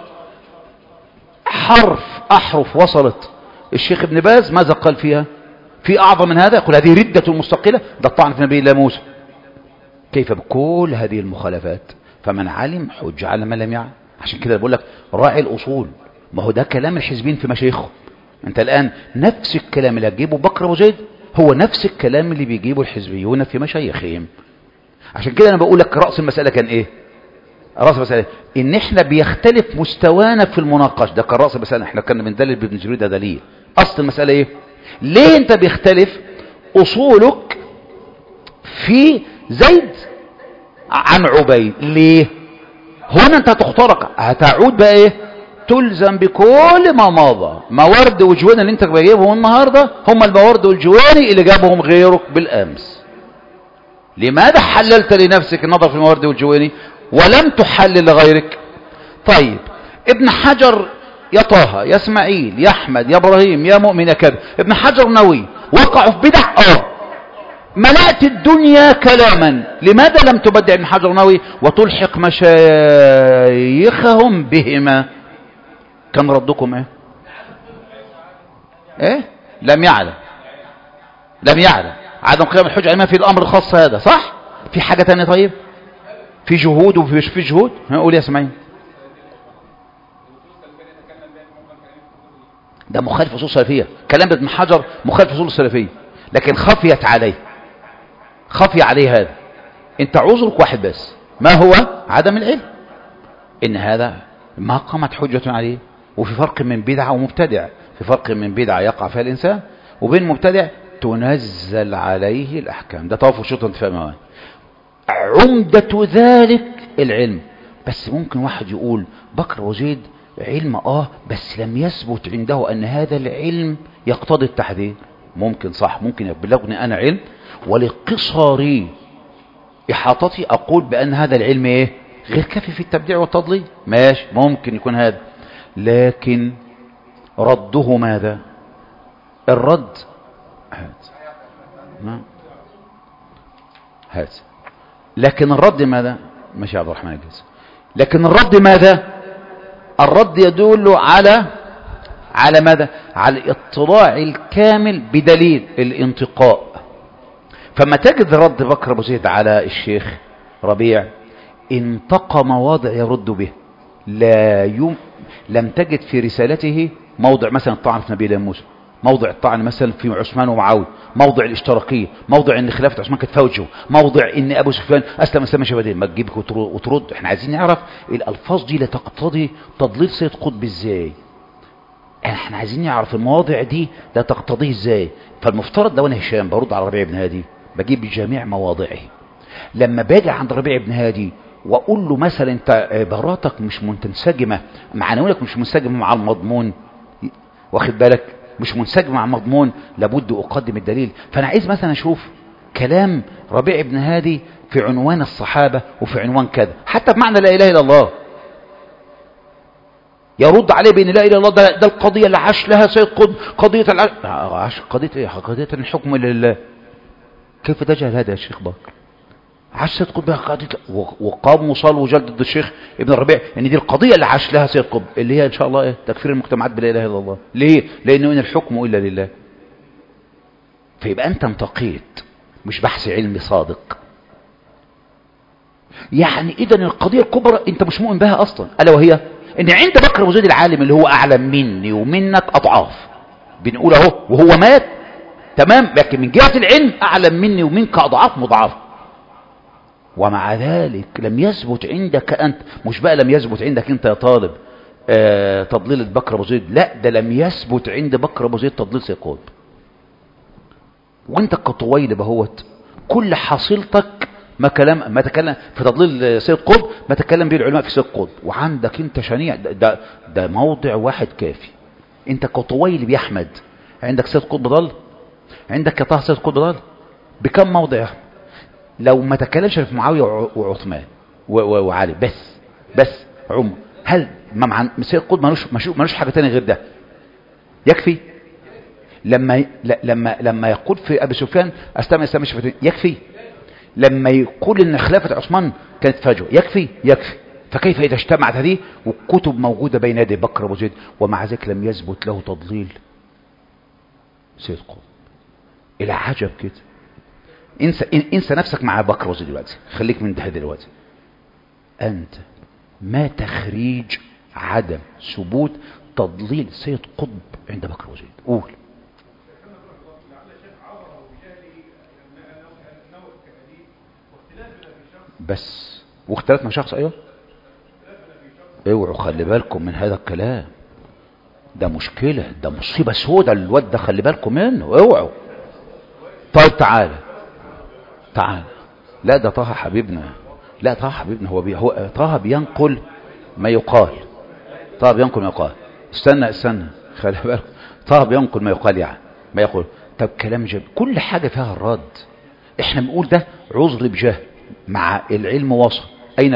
أحرف وصلت الشيخ ابن باز، ماذا قال فيها؟ في أعظم من هذا، يقول هذه ردة مستقلة، ده الطعن في نبي الله موسى. كيف بكل هذه المخالفات؟ فمن علم حج على من لم يعلم. عشان كده بقول لك راعي الأصول، ما هو ده كلام الحزبين في مشايخهم. انت الآن نفس الكلام اللي هتجيبه بكر أبو زيد هو نفس الكلام اللي بيجيبه الحزبيون في مشايخهم. عشان كده أنا بقول لك رأس المسألة كان إيه؟ رأس المسألة إن إحنا بيختلف مستوانا في المناقشة، ده كان رأس المسألة. إحنا كنا بندلل بابن جرير ده دليل. أصل المسألة إيه؟ ليه أنت بيختلف أصولك في زيد عن عبيد؟ ليه؟ هنا أنت هتخترق، هتعود بقى إيه؟ تلزم بكل ما مضى. موارد وجواني اللي أنت بجيبهم النهاردة هم الموارد والجواني اللي جابهم غيرك بالأمس. لماذا حللت لنفسك النظر في الموارد والجواني ولم تحلل لغيرك؟ طيب ابن حجر يا طه يا اسماعيل يا احمد يا ابراهيم يا مؤمن يا كذا، ابن حجر نووي وقعوا في بدع. ملأت الدنيا كلاما، لماذا لم تبدع ابن حجر نووي وتلحق مشايخهم بهما؟ كان ردكم ايه؟ لم يعلم عدم قيام الحجة علما في الامر الخاص هذا، صح؟ في حاجة تانية؟ طيب في جهود وفي في جهود. هقول يا اسماعيل ده مخالف اصول السلفيه، كلام ابن حجر مخالف اصول السلفيه، لكن خفي عليه هذا. انت عذرك واحد بس، ما هو؟ عدم العلم. ان هذا ما قامت حجة عليه. وفي فرق من بدعة ومبتدع، في فرق من بدعة يقع فيها الانسان وبين مبتدع تنزل عليه الاحكام. ده توافر شرط انتفاء موانع. عمدة ذلك العلم. بس ممكن واحد يقول بكر وزيد علم بس لم يثبت عنده ان هذا العلم يقتضي التحذير. ممكن صح، ممكن يبلغني انا علم ولقصري احاطتي اقول بان هذا العلم غير كافي في التبديع والتضليل. ماشي، ممكن يكون هذا، لكن رده ماذا؟ الرد هات. لكن الرد ماذا؟ ماشي يا عبد الرحمن الجاز. لكن الرد ماذا؟ الرد يدل على ماذا؟ على الاطلاع الكامل بدليل الانتقاء. فما تجد رد بكر أبو زيد على الشيخ ربيع انتقى مواضع يرد به. لم تجد في رسالته موضع مثلا الطعن في نبي الله موسى، موضع الطعن مثلا في عثمان ومعاوية، موضع الاشتراكية، موضع ان خلافة عثمان كانت فوجه، موضع ان ابو سفيان اسلم اسلام شبابين. ما تجيبك وترد. احنا عايزين نعرف الالفاظ دي لا تقتضي تضليل سيد قطب ازاي. احنا عايزين نعرف المواضع دي لا تقتضيه ازاي. فالمفترض لو انا هشام برد على ربيع بن هادي بجيب جميع مواضعه. لما باجي عند ربيع بن هادي واقول له مثلا انت عباراتك مش منسجمه، معنوياتك مش منسجمه مع المضمون، واخد بالك، مش منسجم مع المضمون، لابد اقدم الدليل. فانا عايز مثلا اشوف كلام ربيع بن هادي في عنوان الصحابه وفي عنوان كذا، حتى بمعنى لا اله الا الله، يرد عليه بان لا اله الا الله ده القضيه اللي عاش لها سيد قطب، قضيه عاش قضيه ايه؟ قضيه الحكم لله. كيف تجهل هذا يا شيخ بكر؟ عاش سيد قطب قضيه، وقام وصال وجل ضد الشيخ ابن الربيع ان دي القضيه اللي عاش لها سيد قطب، اللي هي ان شاء الله ايه؟ تكفير المجتمعات بلا اله الا الله. ليه؟ لانه ان الحكم الا لله. فيبقى انت انتقيت، مش بحث علمي صادق. يعني اذا القضيه الكبرى انت مش مؤمن بها اصلا، الا وهي ان عند بكر ابو زيد العالم اللي هو اعلم مني ومنك اضعاف، بنقول اهو وهو مات تمام، لكن من جهه العلم اعلم مني ومنك اضعاف مضاعفه. ومع ذلك لم يثبت عندك انت، مش بقى لم يثبت عندك انت يا طالب تضليل بكر ابو زيد، لا ده لم يثبت عند بكر ابو زيد تضليل سيد قطب. وانت كطويل بهوت كل حاصلتك ما تكلم في تضليل سيد قطب، ما تكلم به العلماء في سيد قطب. وعندك انت شنيع، ده موضع واحد كافي. انت كطويل بيحمد عندك سيد قطب ضل، عندك يا طه سيد قطب ضل بكم موضع يا احمد؟ لو ما تكلمش في معاويه وعثمان وعلي بس عمر، هل سيد قطب ملوش حاجه ثانيه غير ده يكفي؟ لما يقول في ابي سفيان اسلم شفتين يكفي؟ لما يقول ان خلافه عثمان كانت فجوه يكفي؟ فكيف اذا اجتمعت هذه والكتب موجوده بين يدي بكر ابو زيد ومع ذلك لم يثبت له تضليل سيد قطب؟ الى عجب كده. انسى نفسك مع بكر ابو زيد دلوقتي، خليك من ده دلوقتي. انت ما تخريج عدم ثبوت تضليل سيد قطب عند بكر ابو زيد؟ قول. بس واختلفنا شخص، ايوه اوعوا خلي بالكم من هذا الكلام، ده مشكلة، ده مصيبة سودة الواد ده، خلي بالكم منه اوعوا. طيب تعالى لا ده طه حبيبنا، لا طه حبيبنا هو طه بينقل ما يقال، استنى خلي بالك، طه بينقل ما يقال، يعني ما يقول. طب كلام جميل، كل حاجة فيها الرد. احنا بنقول ده عذر بجهل مع العلم وصل. اين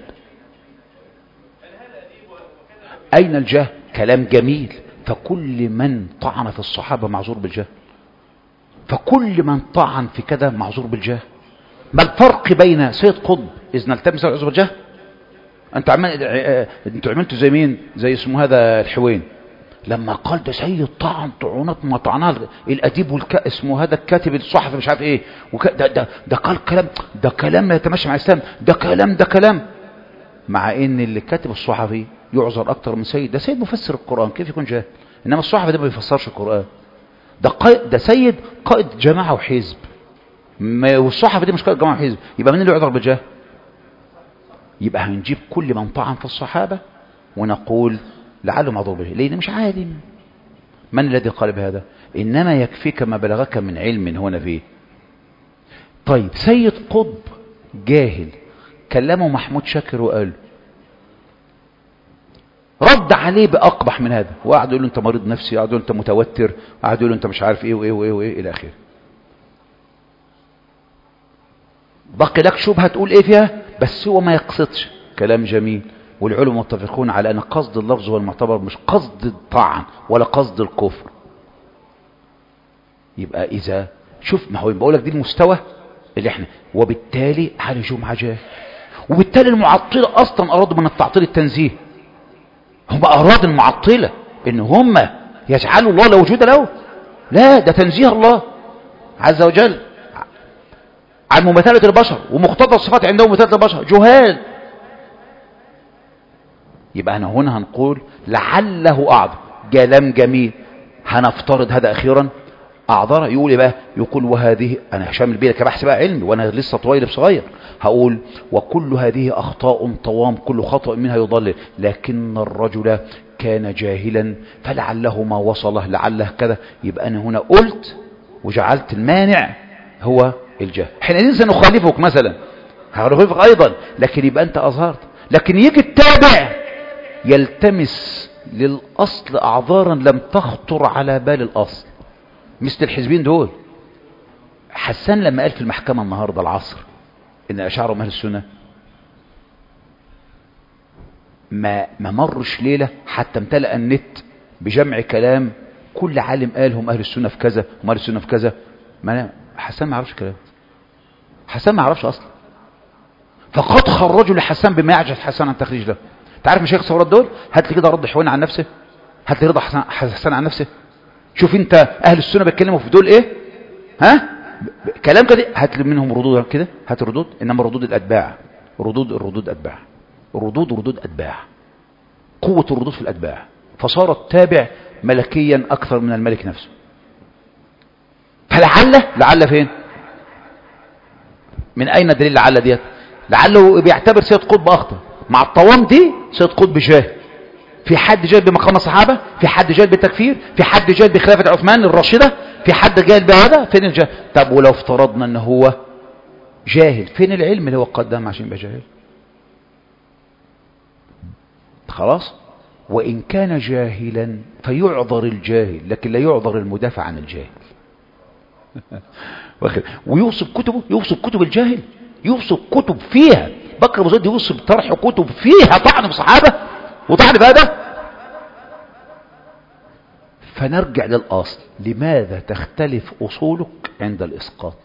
الجهل؟ كلام جميل. فكل من طعن في الصحابة معذور بالجهل، فكل من طعن في كذا معذور بالجهل. ما الفرق بين سيد قطب اذ نلتمس العذر بالجهل؟ انتوا عملتوا زي مين؟ زي اسمه هذا الحوين لما قال ده سيد طعن طعنات ما طعنها الاديب اسمه هذا الكاتب الصحفي مش عارف ايه، ده قال كلام لا يتماشى مع الاسلام، ده كلام مع ان اللي كاتب الصحفي يعذر اكتر من سيد. ده سيد مفسر القرآن، كيف يكون جاهل؟ انما الصحفي ده ما بيفسرش القرآن، ده سيد قائد جماعة وحزب، والصحفي دي مش قائد جماعة وحزب. يبقى مين اللي يعذر بالجهل؟ يبقى هنجيب كل من طعن في الصحابة ونقول لعله معذور به، لأنه مش عالم. من الذي قال بهذا؟ إنما يكفيك ما بلغك من علم هنا فيه. طيب سيد قطب جاهل كلمه محمود شاكر وقال رد عليه بأقبح من هذا، وقعد يقول له انت مريض نفسي، قعد يقول له انت متوتر، قعد يقول له انت مش عارف ايه وايه وايه وايه الى اخره. بقي لك شبهه تقول ايه فيها، بس هو ما يقصدش. كلام جميل، والعلماء متفقون على ان قصد اللفظ هو المعتبر، مش قصد الطعن ولا قصد الكفر. يبقى اذا شوف، ما هو بقول لك دي المستوى اللي احنا، وبالتالي عالجوا مع جاه، وبالتالي المعطله اصلا ارادوا من التعطيل التنزيه. هم أراد المعطلة إن هم يجعلوا الله لا وجود له، لا ده تنزيه الله عز وجل عن مماثلة البشر، ومقتضى الصفات عندهم مماثلة البشر، جهال. يبقى أنا هنا هنقول لعله أعظم. كلام جميل، هنفترض هذا أخيرا أعذر. يقول إيه بقى؟ يقول وهذه، أنا هشام البيئة كبحث بقى علمي وأنا لسه طويل صغير، هقول وكل هذه أخطاء طوام، كل خطأ منها يضلل، لكن الرجل كان جاهلا فلعله ما وصله، لعله كذا. يبقى أنا هنا قلت وجعلت المانع هو الجهل. حينئذ سنخالفك مثلا، هنخالفك أيضا، لكن يبقى أنت أظهرت. لكن يجي التابع يلتمس للأصل أعذارا لم تخطر على بال الأصل، مثل الحزبين دول. حسان لما قال في المحكمة النهاردة العصر إن أشعروا أهل السنة، ما مرش ليلة حتى امتلأ النت بجمع كلام كل عالم قال هم أهل السنة في كذا، هم أهل السنة في كذا. حسان ما عرفش كلام، حسان ما عرفش أصلا. فقد خرجوا لحسان بما يعجز حسان عن تخريج ده. تعرف مشايخ الثورات دول؟ هات لي كده رد حوين عن نفسه، هات لي رضا حسان عن نفسه. شوف انت اهل السنه بيتكلموا في دول ايه، ها كلام كده، هات لي منهم ردود كده، هات ردود. انما ردود الاتباع، ردود اتباع، ردود اتباع، قوه الردود في الاتباع. فصار التابع ملكيا اكثر من الملك نفسه. فلعل فين؟ من اين دليل لعل ديت؟ لعله بيعتبر سيد قطب اخطر مع الطوام دي. سيد قطب جاهل. في حد جاهل بمقام الصحابة؟ في حد جاهل بالتكفير؟ في حد جاهل بخلافة عثمان الراشدة؟ في حد جاهل بهذا؟ فين الجاهل؟ طب ولو افترضنا ان هو جاهل، فين العلم اللي هو قدام عشان يبقى جاهل؟ خلاص. وان كان جاهلا فيعذر الجاهل، لكن لا يعذر المدافع عن الجاهل. ويوصف كتبه، يوصف كتب الجاهل، يوصف كتب فيها بكر أبو زيد، يوصف طرح كتب فيها طعن بصحابة وطعن بهذا. فنرجع للأصل، لماذا تختلف أصولك عند الإسقاط؟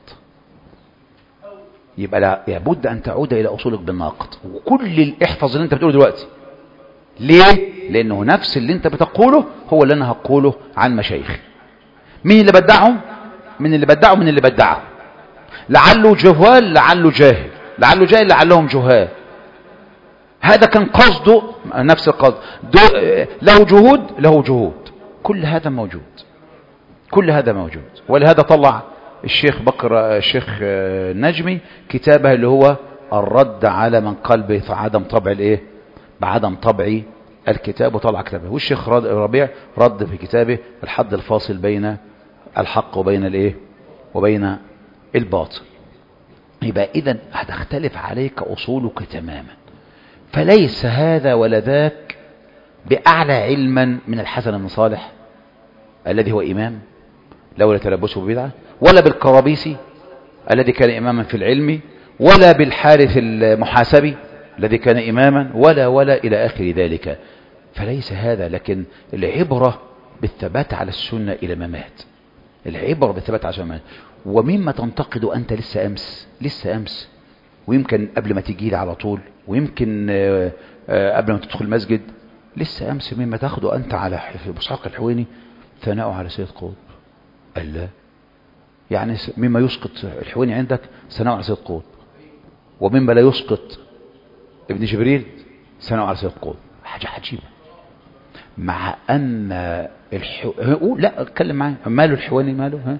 يبقى لابد أن تعود إلى أصولك بالناقض. وكل احفظ اللي أنت بتقوله دلوقتي. ليه؟ لأنه نفس اللي أنت بتقوله هو اللي أنا هقوله عن مشايخ. مين اللي بدعهم؟ من اللي بدعه. لعله جهال، لعله جاهل، لعله جاهل، لعلهم جهال. هذا كان قصده نفس القصد. له جهود. كل هذا موجود. ولهذا طلع الشيخ نجمي كتابه اللي هو الرد على من قال بعدم طبع الكتاب، وطلع كتابه. والشيخ ربيع رد في كتابه الحد الفاصل بين الحق وبين الباطل. يبقى إذن هتختلف عليك أصولك تماما. فليس هذا ولا ذاك بأعلى علما من الحسن بن صالح الذي هو إمام لولا تلبسه ببدعة، ولا بالقرابيسي الذي كان إماما في العلم، ولا بالحارث المحاسبي الذي كان إماما، ولا إلى آخر ذلك. فليس هذا. لكن العبرة بالثبات على السنة إلى ممات. العبرة بالثبات على السنة. ومما تنتقد أنت لسه أمس، ويمكن قبل ما تجي لي على طول، ويمكن قبل ما تدخل المسجد، لسه أمس مما تاخده أنت على إسحاق الحويني ثناؤه على سيد قطب. الله، يعني مما يسقط الحويني عندك ثناؤه على سيد قطب، ومما لا يسقط ابن جبريل ثناؤه على سيد قطب. حاجة عجيبة. مع أن لا اتكلم معايا، ماله الحويني ماله؟ ها،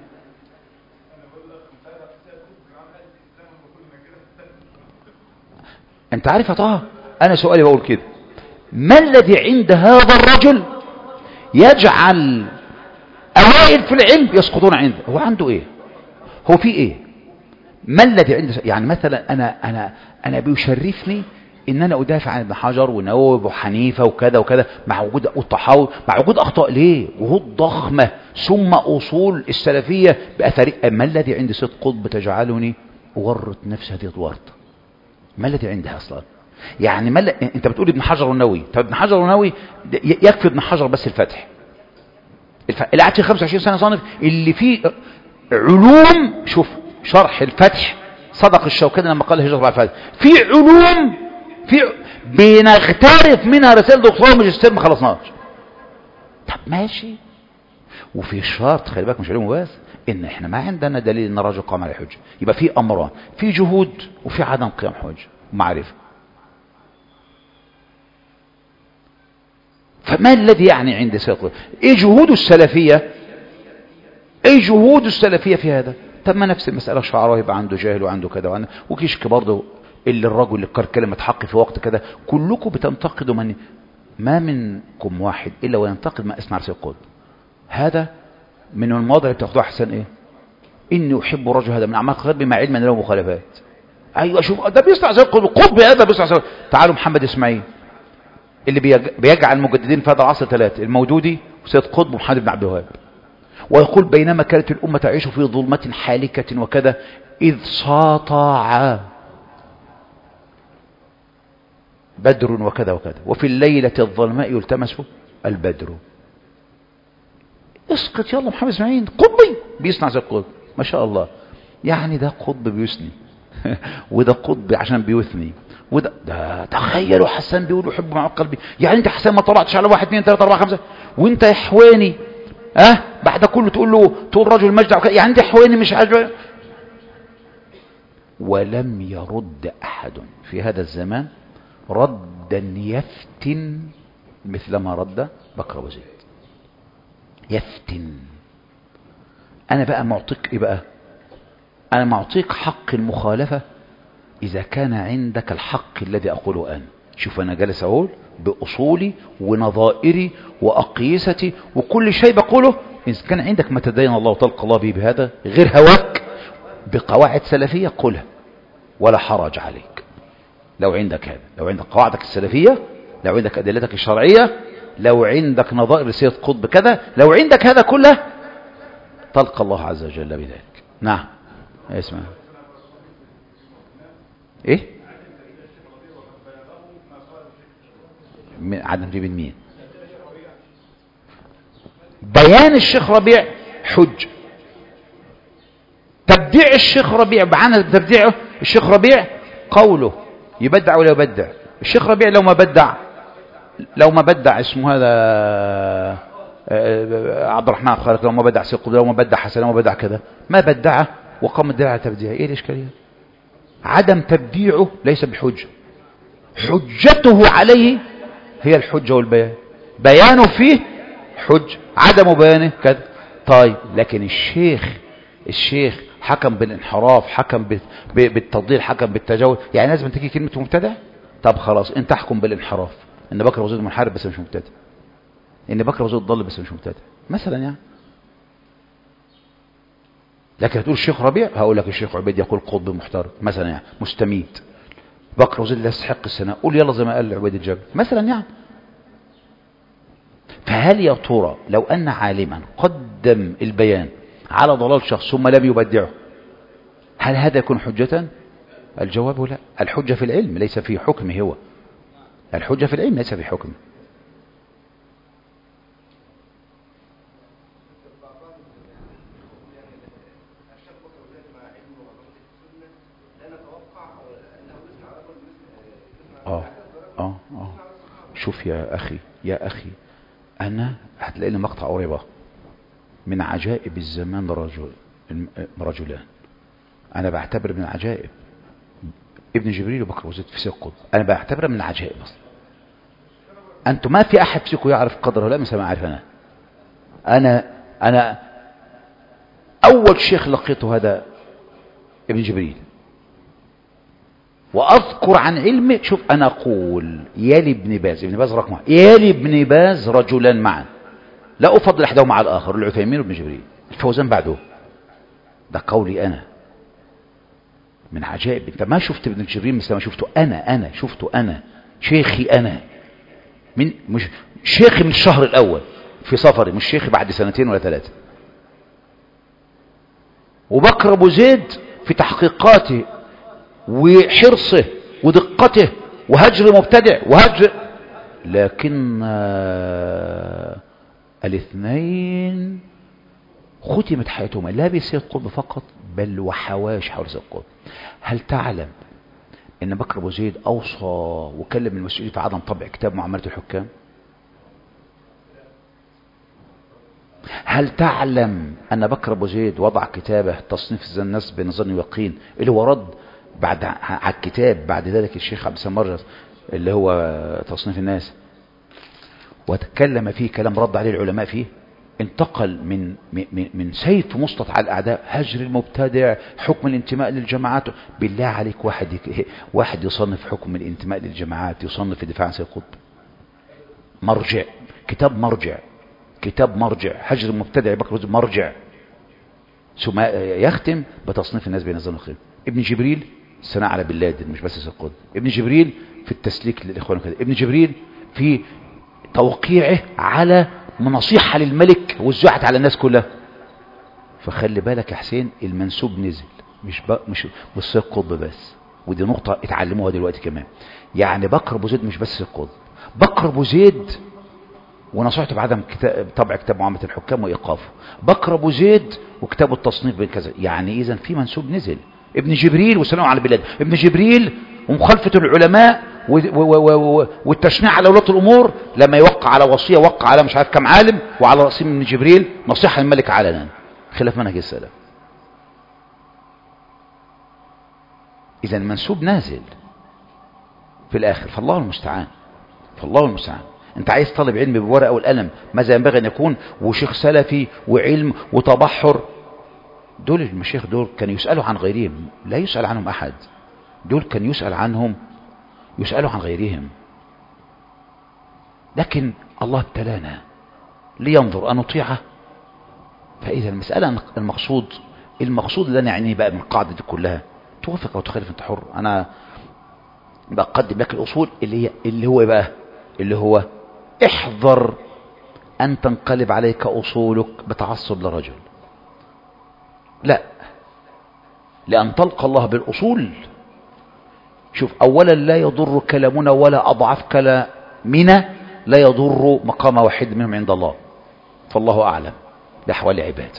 انت عارف يا طه، انا سؤالي بقول كده: ما الذي عند هذا الرجل يجعل اوائل في العلم يسقطون عنده؟ هو عنده ايه؟ هو في ايه؟ ما الذي عنده؟ يعني مثلا انا بيشرفني ان انا ادافع عن ابن حجر والنووي وحنيفه وكذا وكذا، مع وجود الطحاوي، مع وجود اخطاء ليه وجود ضخمه، ثم اصول السلفيه باثار. ما الذي عند سيد قطب تجعلني اورط نفسي هذه الورطه؟ ما الذي عندها اصلا؟ يعني انت بتقول ابن حجر والنووي. طب ابن حجر والنووي يكفي ابن حجر بس الفتح اللي قعد 25 سنه صانف، اللي فيه علوم. شوف شرح الفتح صدق الشوكاني لما قال هجرة بعد الفتح، في علوم بنغترف منها رسائل دكتوراه وماجستير ما خلصناش. طب ماشي. وفي شرط، خلي بالك، مش علوم بس، ان احنا ما عندنا دليل ان الرجل قام على حجه. يبقى في امران: في جهود وفي عدم قيام حجه ومعرفه. فما الذي يعني عند سيد قطب؟ ايه جهود السلفية؟ ايه جهود السلفية في هذا؟ طب ما نفس المسألة شعراء يبقى عنده جاهل وعنده كذا وكيشك برضه اللي الرجل اللي قال كلمة حق في وقت كذا. كلكم بتنتقدوا من ما منكم واحد إلا وينتقد ما اسمع سيد قطب. هذا من المواضع اللي بتاخدوها حسن ايه؟ اني احب الرجل هذا من اعماق قلبي مع علم ان له مخالفات. ايوه شوف ده بيصنع زي القطب، قطب هذا بيصنع زي. تعالوا محمد اسماعيل اللي بيجعل المجددين في هذا العصر ثلاثة: المودودي وسيد قطب ومحمد بن عبد الوهاب. ويقول بينما كانت الأمة تعيش في ظلمة حالكة وكذا إذ ساطع بدر وكذا وكذا وفي الليلة الظلماء يلتمس البدر. اسقط يلا محمد اسماعيل قطبي بيصنع زي القطب ما شاء الله. يعني ده قطب بيثني وده قطب عشان بيثني وده تخيلوا حسان بيقول يحب مع قلبي. يعني انت حسان ما طلعتش على 1 2 3 4 5 وانت يا حواني بعد كله تقول رجل مجدع يعني انت حواني مش عاجبك. ولم يرد احد في هذا الزمان ردا يفتن مثل ما رد بكر أبو زيد. يفتن. انا بقى معطيك ايه بقى؟ انا معطيك حق المخالفة اذا كان عندك الحق الذي اقوله انا. شوف انا جالس اقول باصولي ونظائري واقيستي وكل شيء بقوله. اذا كان عندك ما تدين الله وتلقى الله به بهذا غير هواك بقواعد سلفية قلها ولا حرج عليك. لو عندك هذا، لو عندك قواعدك السلفية، لو عندك ادلتك الشرعية، لو عندك نظائر سيد قطب كذا، لو عندك هذا كله تلقى الله عز وجل بذلك. نعم اسمع ايه عدم تجيب مين؟ بيان الشيخ ربيع حج. تبديع الشيخ ربيع بعنا تبديعه الشيخ ربيع قوله يبدع ولا يبدع. الشيخ ربيع لو ما بدع اسمه هذا عبد الرحمن خالق، لو ما بدع سيد قطب، لو ما بدع حسن، لو ما بدع كذا ما بدعه وقام الدليل على تبديعه. ايه الاشكاليه؟ عدم تبديعه ليس بحجه، حجته عليه هي الحجه والبيان. بيانه فيه حج، عدم بيانه كذا. طيب لكن الشيخ حكم بالانحراف، حكم بالتضليل، حكم بالتجاوز. يعني لازم تيجي كلمه مبتدع؟ طب خلاص انت احكم بالانحراف ان بكر أبو زيد منحرف بس مش مبتدع، ان بكر أبو زيد ضل بس مش مبتدع مثلا يعني. لكن هتقول الشيخ ربيع، هقول لك الشيخ عبيد يقول قطب محترم مثلا يعني مستميت. بكر أبو زيد لا يستحق الثناء، قول يلا زي ما قال عبيد الجبل مثلا يعني. فهل يا ترى لو ان عالما قدم البيان على ضلال شخص ثم لم يبدعه هل هذا يكون حجة؟ الجواب لا. الحجة في العلم ليس في حكمه هو. الحجة في العلم ليس في حكمه. شوف يا أخي أنا هتلاقي لي مقطع قريبة من عجائب الزمان رجلان. أنا بعتبر من عجائب ابن جبريل وبكر أبو زيد في سيد قطب. أنا بعتبره من عجائب أصلا. أنتم ما في أحد فيكم يعرف قدره لا مثل ما أعرف أنا أول شيخ لقيته هذا ابن جبريل، وأذكر عن علمه. شوف أنا أقول يلي ابن باز رقم واحد، يلي ابن باز رجلان معا لا أفضل أحدهم على الآخر، العثيمين وابن جبريل، الفوزان بعده. ده قولي أنا من عجائب. أنت ما شفت ابن جبريل مثل ما شفته أنا شفته أنا شيخي أنا مش شيخي من الشهر الأول في صفري، مش شيخي بعد 2 ولا 3. وبكر أبو زيد في تحقيقاته وحرصه ودقته وهجر مبتدع وهجر، لكن الاثنين ختمت حياتهما لا بسيد قطب فقط بل وحواش حول سيد قطب. هل تعلم ان بكر أبو زيد اوصى وكلم المسؤولين في عدم طبع كتاب معاملة الحكام؟ هل تعلم ان بكر أبو زيد وضع كتابه تصنيف الناس بنظر ويقين اللي هو رد بعد على الكتاب بعد ذلك الشيخ عبد السلام مرجس اللي هو تصنيف الناس، وتكلم فيه كلام رد عليه العلماء فيه، انتقل من سيف مسلط على الأعداء، هجر المبتدع، حكم الانتماء للجماعات. بالله عليك واحد يصنف حكم الانتماء للجماعات، يصنف الدفاع عن سيد قطب مرجع، كتاب مرجع، هجر المبتدع بكر مرجع. ثم يختم بتصنيف الناس بين الظن والخير. ابن جبريل الثناء على بن لادن، مش بس سيد قطب. ابن جبريل في التسليك للإخوان كده. ابن جبريل في توقيعه على نصيحة للملك وزعت على الناس كلها. فخلي بالك يا حسين، المنسوب نزل، مش سيد قطب بس، ودي نقطة اتعلموها دلوقتي كمان. يعني بكر ابو زيد مش بس سيد قطب، بكر ابو زيد ونصيحته بعدم طبع كتاب معاملة الحكام وإيقافه، بكر ابو زيد وكتاب التصنيف بين كذا. يعني إذن في منسوب نزل. ابن جبريل والسلام على بلاد ابن جبريل ومخالفة العلماء والتشنيع على ولاة الأمور، لما يوقع على وصية وقع على مش عارف كم عالم، وعلى رأسهم ابن جبريل نصيحة للملك علنا خلاف منهج السلف. إذا المنسوب نازل في الآخر، فالله المستعان. انت عايز طالب علم بورقة والقلم ماذا ينبغي ان يكون، وشيخ سلفي وعلم وتبحر. دول المشايخ دول كانوا يسألوا عن غيرهم، لا يسأل عنهم أحد. دول كان يسألوا عن غيرهم. لكن الله ابتلانا لينظر أنطيعه. فإذا المسألة المقصود اللي أنا يعني بقى من القاعدة دي كلها، توافق أو تخالف أنت حر. أنا بقدم لك الأصول اللي هو احذر أن تنقلب عليك أصولك بتعصب لرجل، لا، لأن تلقى الله بالأصول. شوف، أولا لا يضر كلامنا ولا أضعف كلامنا لا يضر مقام واحد منهم عند الله، فالله أعلم بأحوال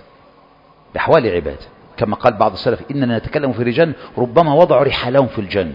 عباد. كما قال بعض السلف: إننا نتكلم في رجال ربما وضعوا رحالهم في الجنة.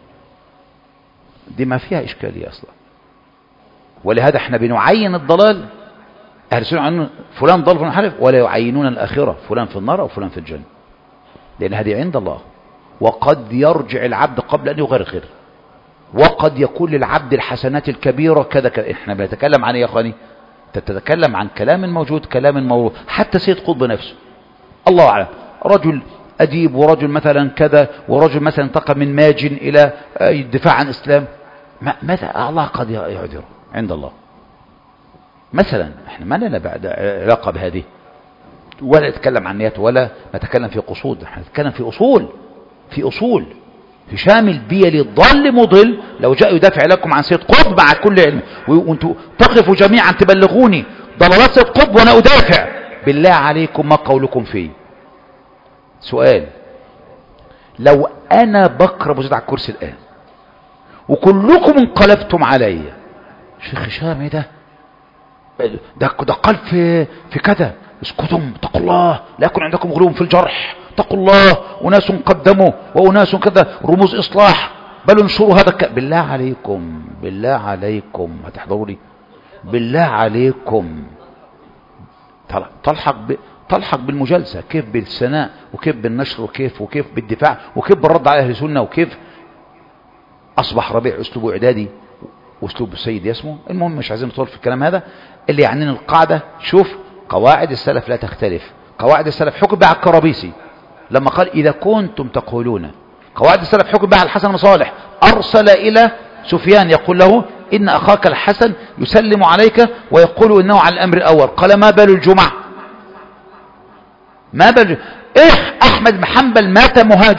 دي ما فيها إشكالية أصلا. ولهذا احنا بنعين الضلال، أهل السنة عنه فلان ضل فلان حرف، ولا يعينون الآخرة فلان في النار أو فلان في الجنة، لأن هذه عند الله. وقد يرجع العبد قبل أن يغرغر، وقد يكون للعبد الحسنات الكبيرة كذا. احنا بنتكلم عن ايه يا اخواني؟ تتكلم عن كلام موجود، كلام موروث. حتى سيد قطب نفسه الله أعلم رجل أديب، ورجل مثلا كذا، ورجل مثلا انتقل من ماجن إلى الدفاع عن الإسلام. ماذا الله قد يعذره عند الله مثلا. احنا ما لنا بعد علاقة بهذه، ولا نتكلم عن نيات، ولا نتكلم في قصود. احنا نتكلم في أصول في شامل بيلي ضل مضل. لو جاء يدافع لكم عن سيد قطب مع كل علم، وانتم تقفوا جميعا تبلغوني ضلالات سيد قطب وانا ادافع، بالله عليكم ما قولكم فيه؟ سؤال: لو انا بكر ابو زيد على الكرسي الان وكلكم انقلبتم علي، شيخ هشام ايه ده قال في كذا، اسكتم، اتقوا الله، لا يكون عندكم غلو في الجرح، اتقوا الله، وناس قدموا واناس كذا، رموز اصلاح، بل انشروا هذا بالله عليكم هتحضروا لي؟ بالله عليكم تلحق بالمجالسة، كيف بالثناء، وكيف بالنشر، وكيف بالدفاع، وكيف بالرد على اهل السنه، وكيف اصبح ربيع اسلوبه اعدادي واسلوب السيد يسمو. المهم مش عايزين نطول في الكلام هذا. اللي يعنينا القاعدة، شوف قواعد السلف لا تختلف. قواعد السلف حكم بها الكرابيسي لما قال: إذا كنتم تقولون. قواعد السلف حكم بها الحسن بن صالح، أرسل إلى سفيان يقول له: إن أخاك الحسن يسلم عليك ويقول إنه على الأمر الأول. قال: ما بال الجمعة؟ أحمد بن حنبل مات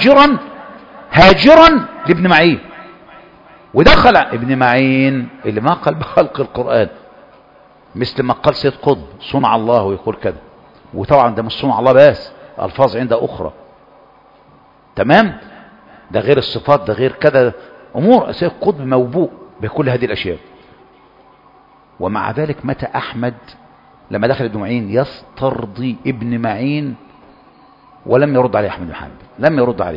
هاجرا لابن معين، ودخل ابن معين اللي ما قال بخلق القرآن، مثل ما قال سيد قطب صنع الله ويقول كذا. وطبعا ده مش صنع الله بس، الفاظ عنده اخرى، تمام؟ ده غير الصفات، ده غير كذا امور. سيد قطب موبوء بكل هذه الاشياء. ومع ذلك متى احمد لما دخل ابن معين يسترضي ابن معين، ولم يرد عليه احمد بن حنبل، لم يرد عليه.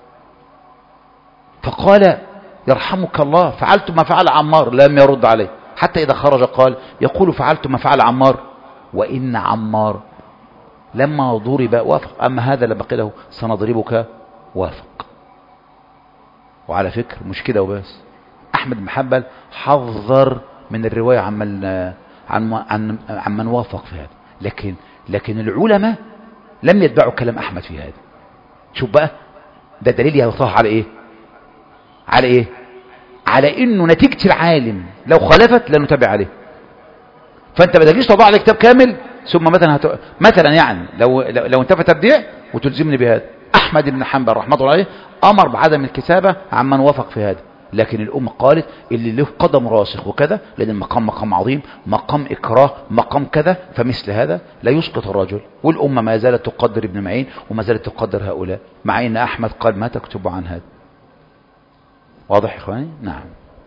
فقال: يرحمك الله، فعلت ما فعل عمار، لم يرد عليه. حتى إذا خرج قال: يقول فعلت ما فعل عمار، وإن عمار لما ضرب وافق، أما هذا لما قيله سنضربك وافق. وعلى فكر مش كده وبس، أحمد بن حنبل حذر من الرواية عن من وافق في هذا. لكن العلماء لم يتبعوا كلام أحمد في هذا. شوف بقى، ده دليل يطرح على إيه؟ على إيه؟ على إنه نتيجة العالم لو خالفت لا نتابع عليه. فأنت ما تجيش تضع لي كتاب كامل ثم مثلا يعني لو انتفى تبديع وتلزمني بهذا. أحمد بن حنبل رحمه الله عليه أمر بعدم الكتابة عمن وافق في هذا، لكن الأمة قالت اللي له قدم راسخ وكذا، لأن المقام مقام عظيم، مقام إكراه، مقام كذا، فمثل هذا لا يسقط الرجل. والأمة ما زالت تقدر ابن معين وما زالت تقدر هؤلاء، مع أن أحمد قال ما تكتب عن هذا. واضح يا إخواني؟ نعم.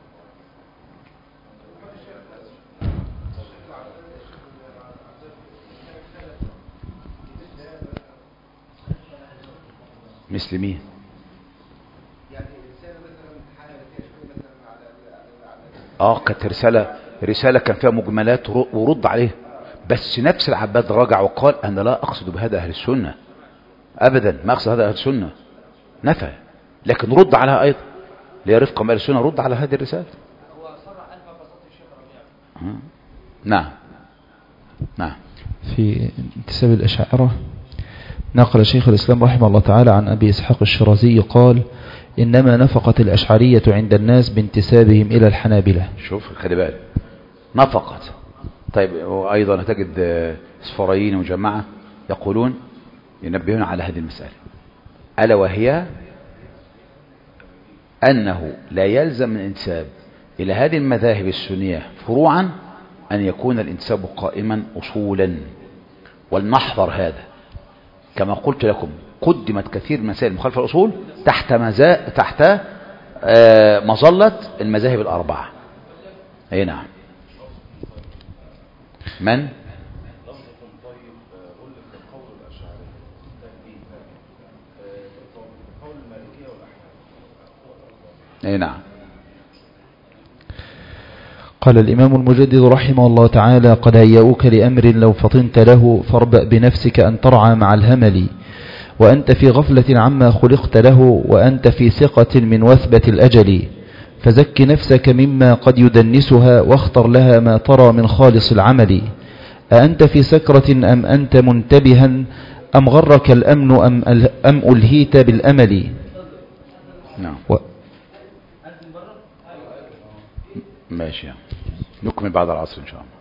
مثل مين؟ كانت رسالة كان فيها مجملات ورد عليه، بس نفس العباد رجع وقال أنا لا أقصد بهذا أهل السنة أبدا، ما أقصد هذا أهل السنة، نفى، لكن رد عليها أيضا ليرفق أهل السنة، رد على هذه الرسالة. نعم. في انتساب الأشاعرة نقل شيخ الإسلام رحمه الله تعالى عن أبي إسحاق الشرازي قال إنما نفقت الأشعرية عند الناس بانتسابهم إلى الحنابلة. شوف خلي بالك، نفقت. طيب وأيضا تجد سفريين وجماعة يقولون ينبهون على هذه المسألة، ألا وهي أنه لا يلزم من الانتساب إلى هذه المذاهب السنية فروعا أن يكون الانتساب قائما أصولا. ولنحذر هذا، كما قلت لكم قدمت كثير من مسائل مخالفة الأصول تحت مظلة المذاهب الأربعة. أي نعم. من؟ أي نعم. قال الإمام المجدد رحمه الله تعالى قد هيئوك لأمر لو فطنت له فاربأ بنفسك أن ترعى مع الهمل، وأنت في غفلة عما خلقت له، وأنت في ثقة من وثبة الأجل، فزك نفسك مما قد يدنسها واختر لها ما ترى من خالص العمل. أأنت في سكرة أم أنت منتبها أم غرك الأمن أم ألهيت بالأمل. نعم. ماشي، نكمل بعد العصر إن شاء الله.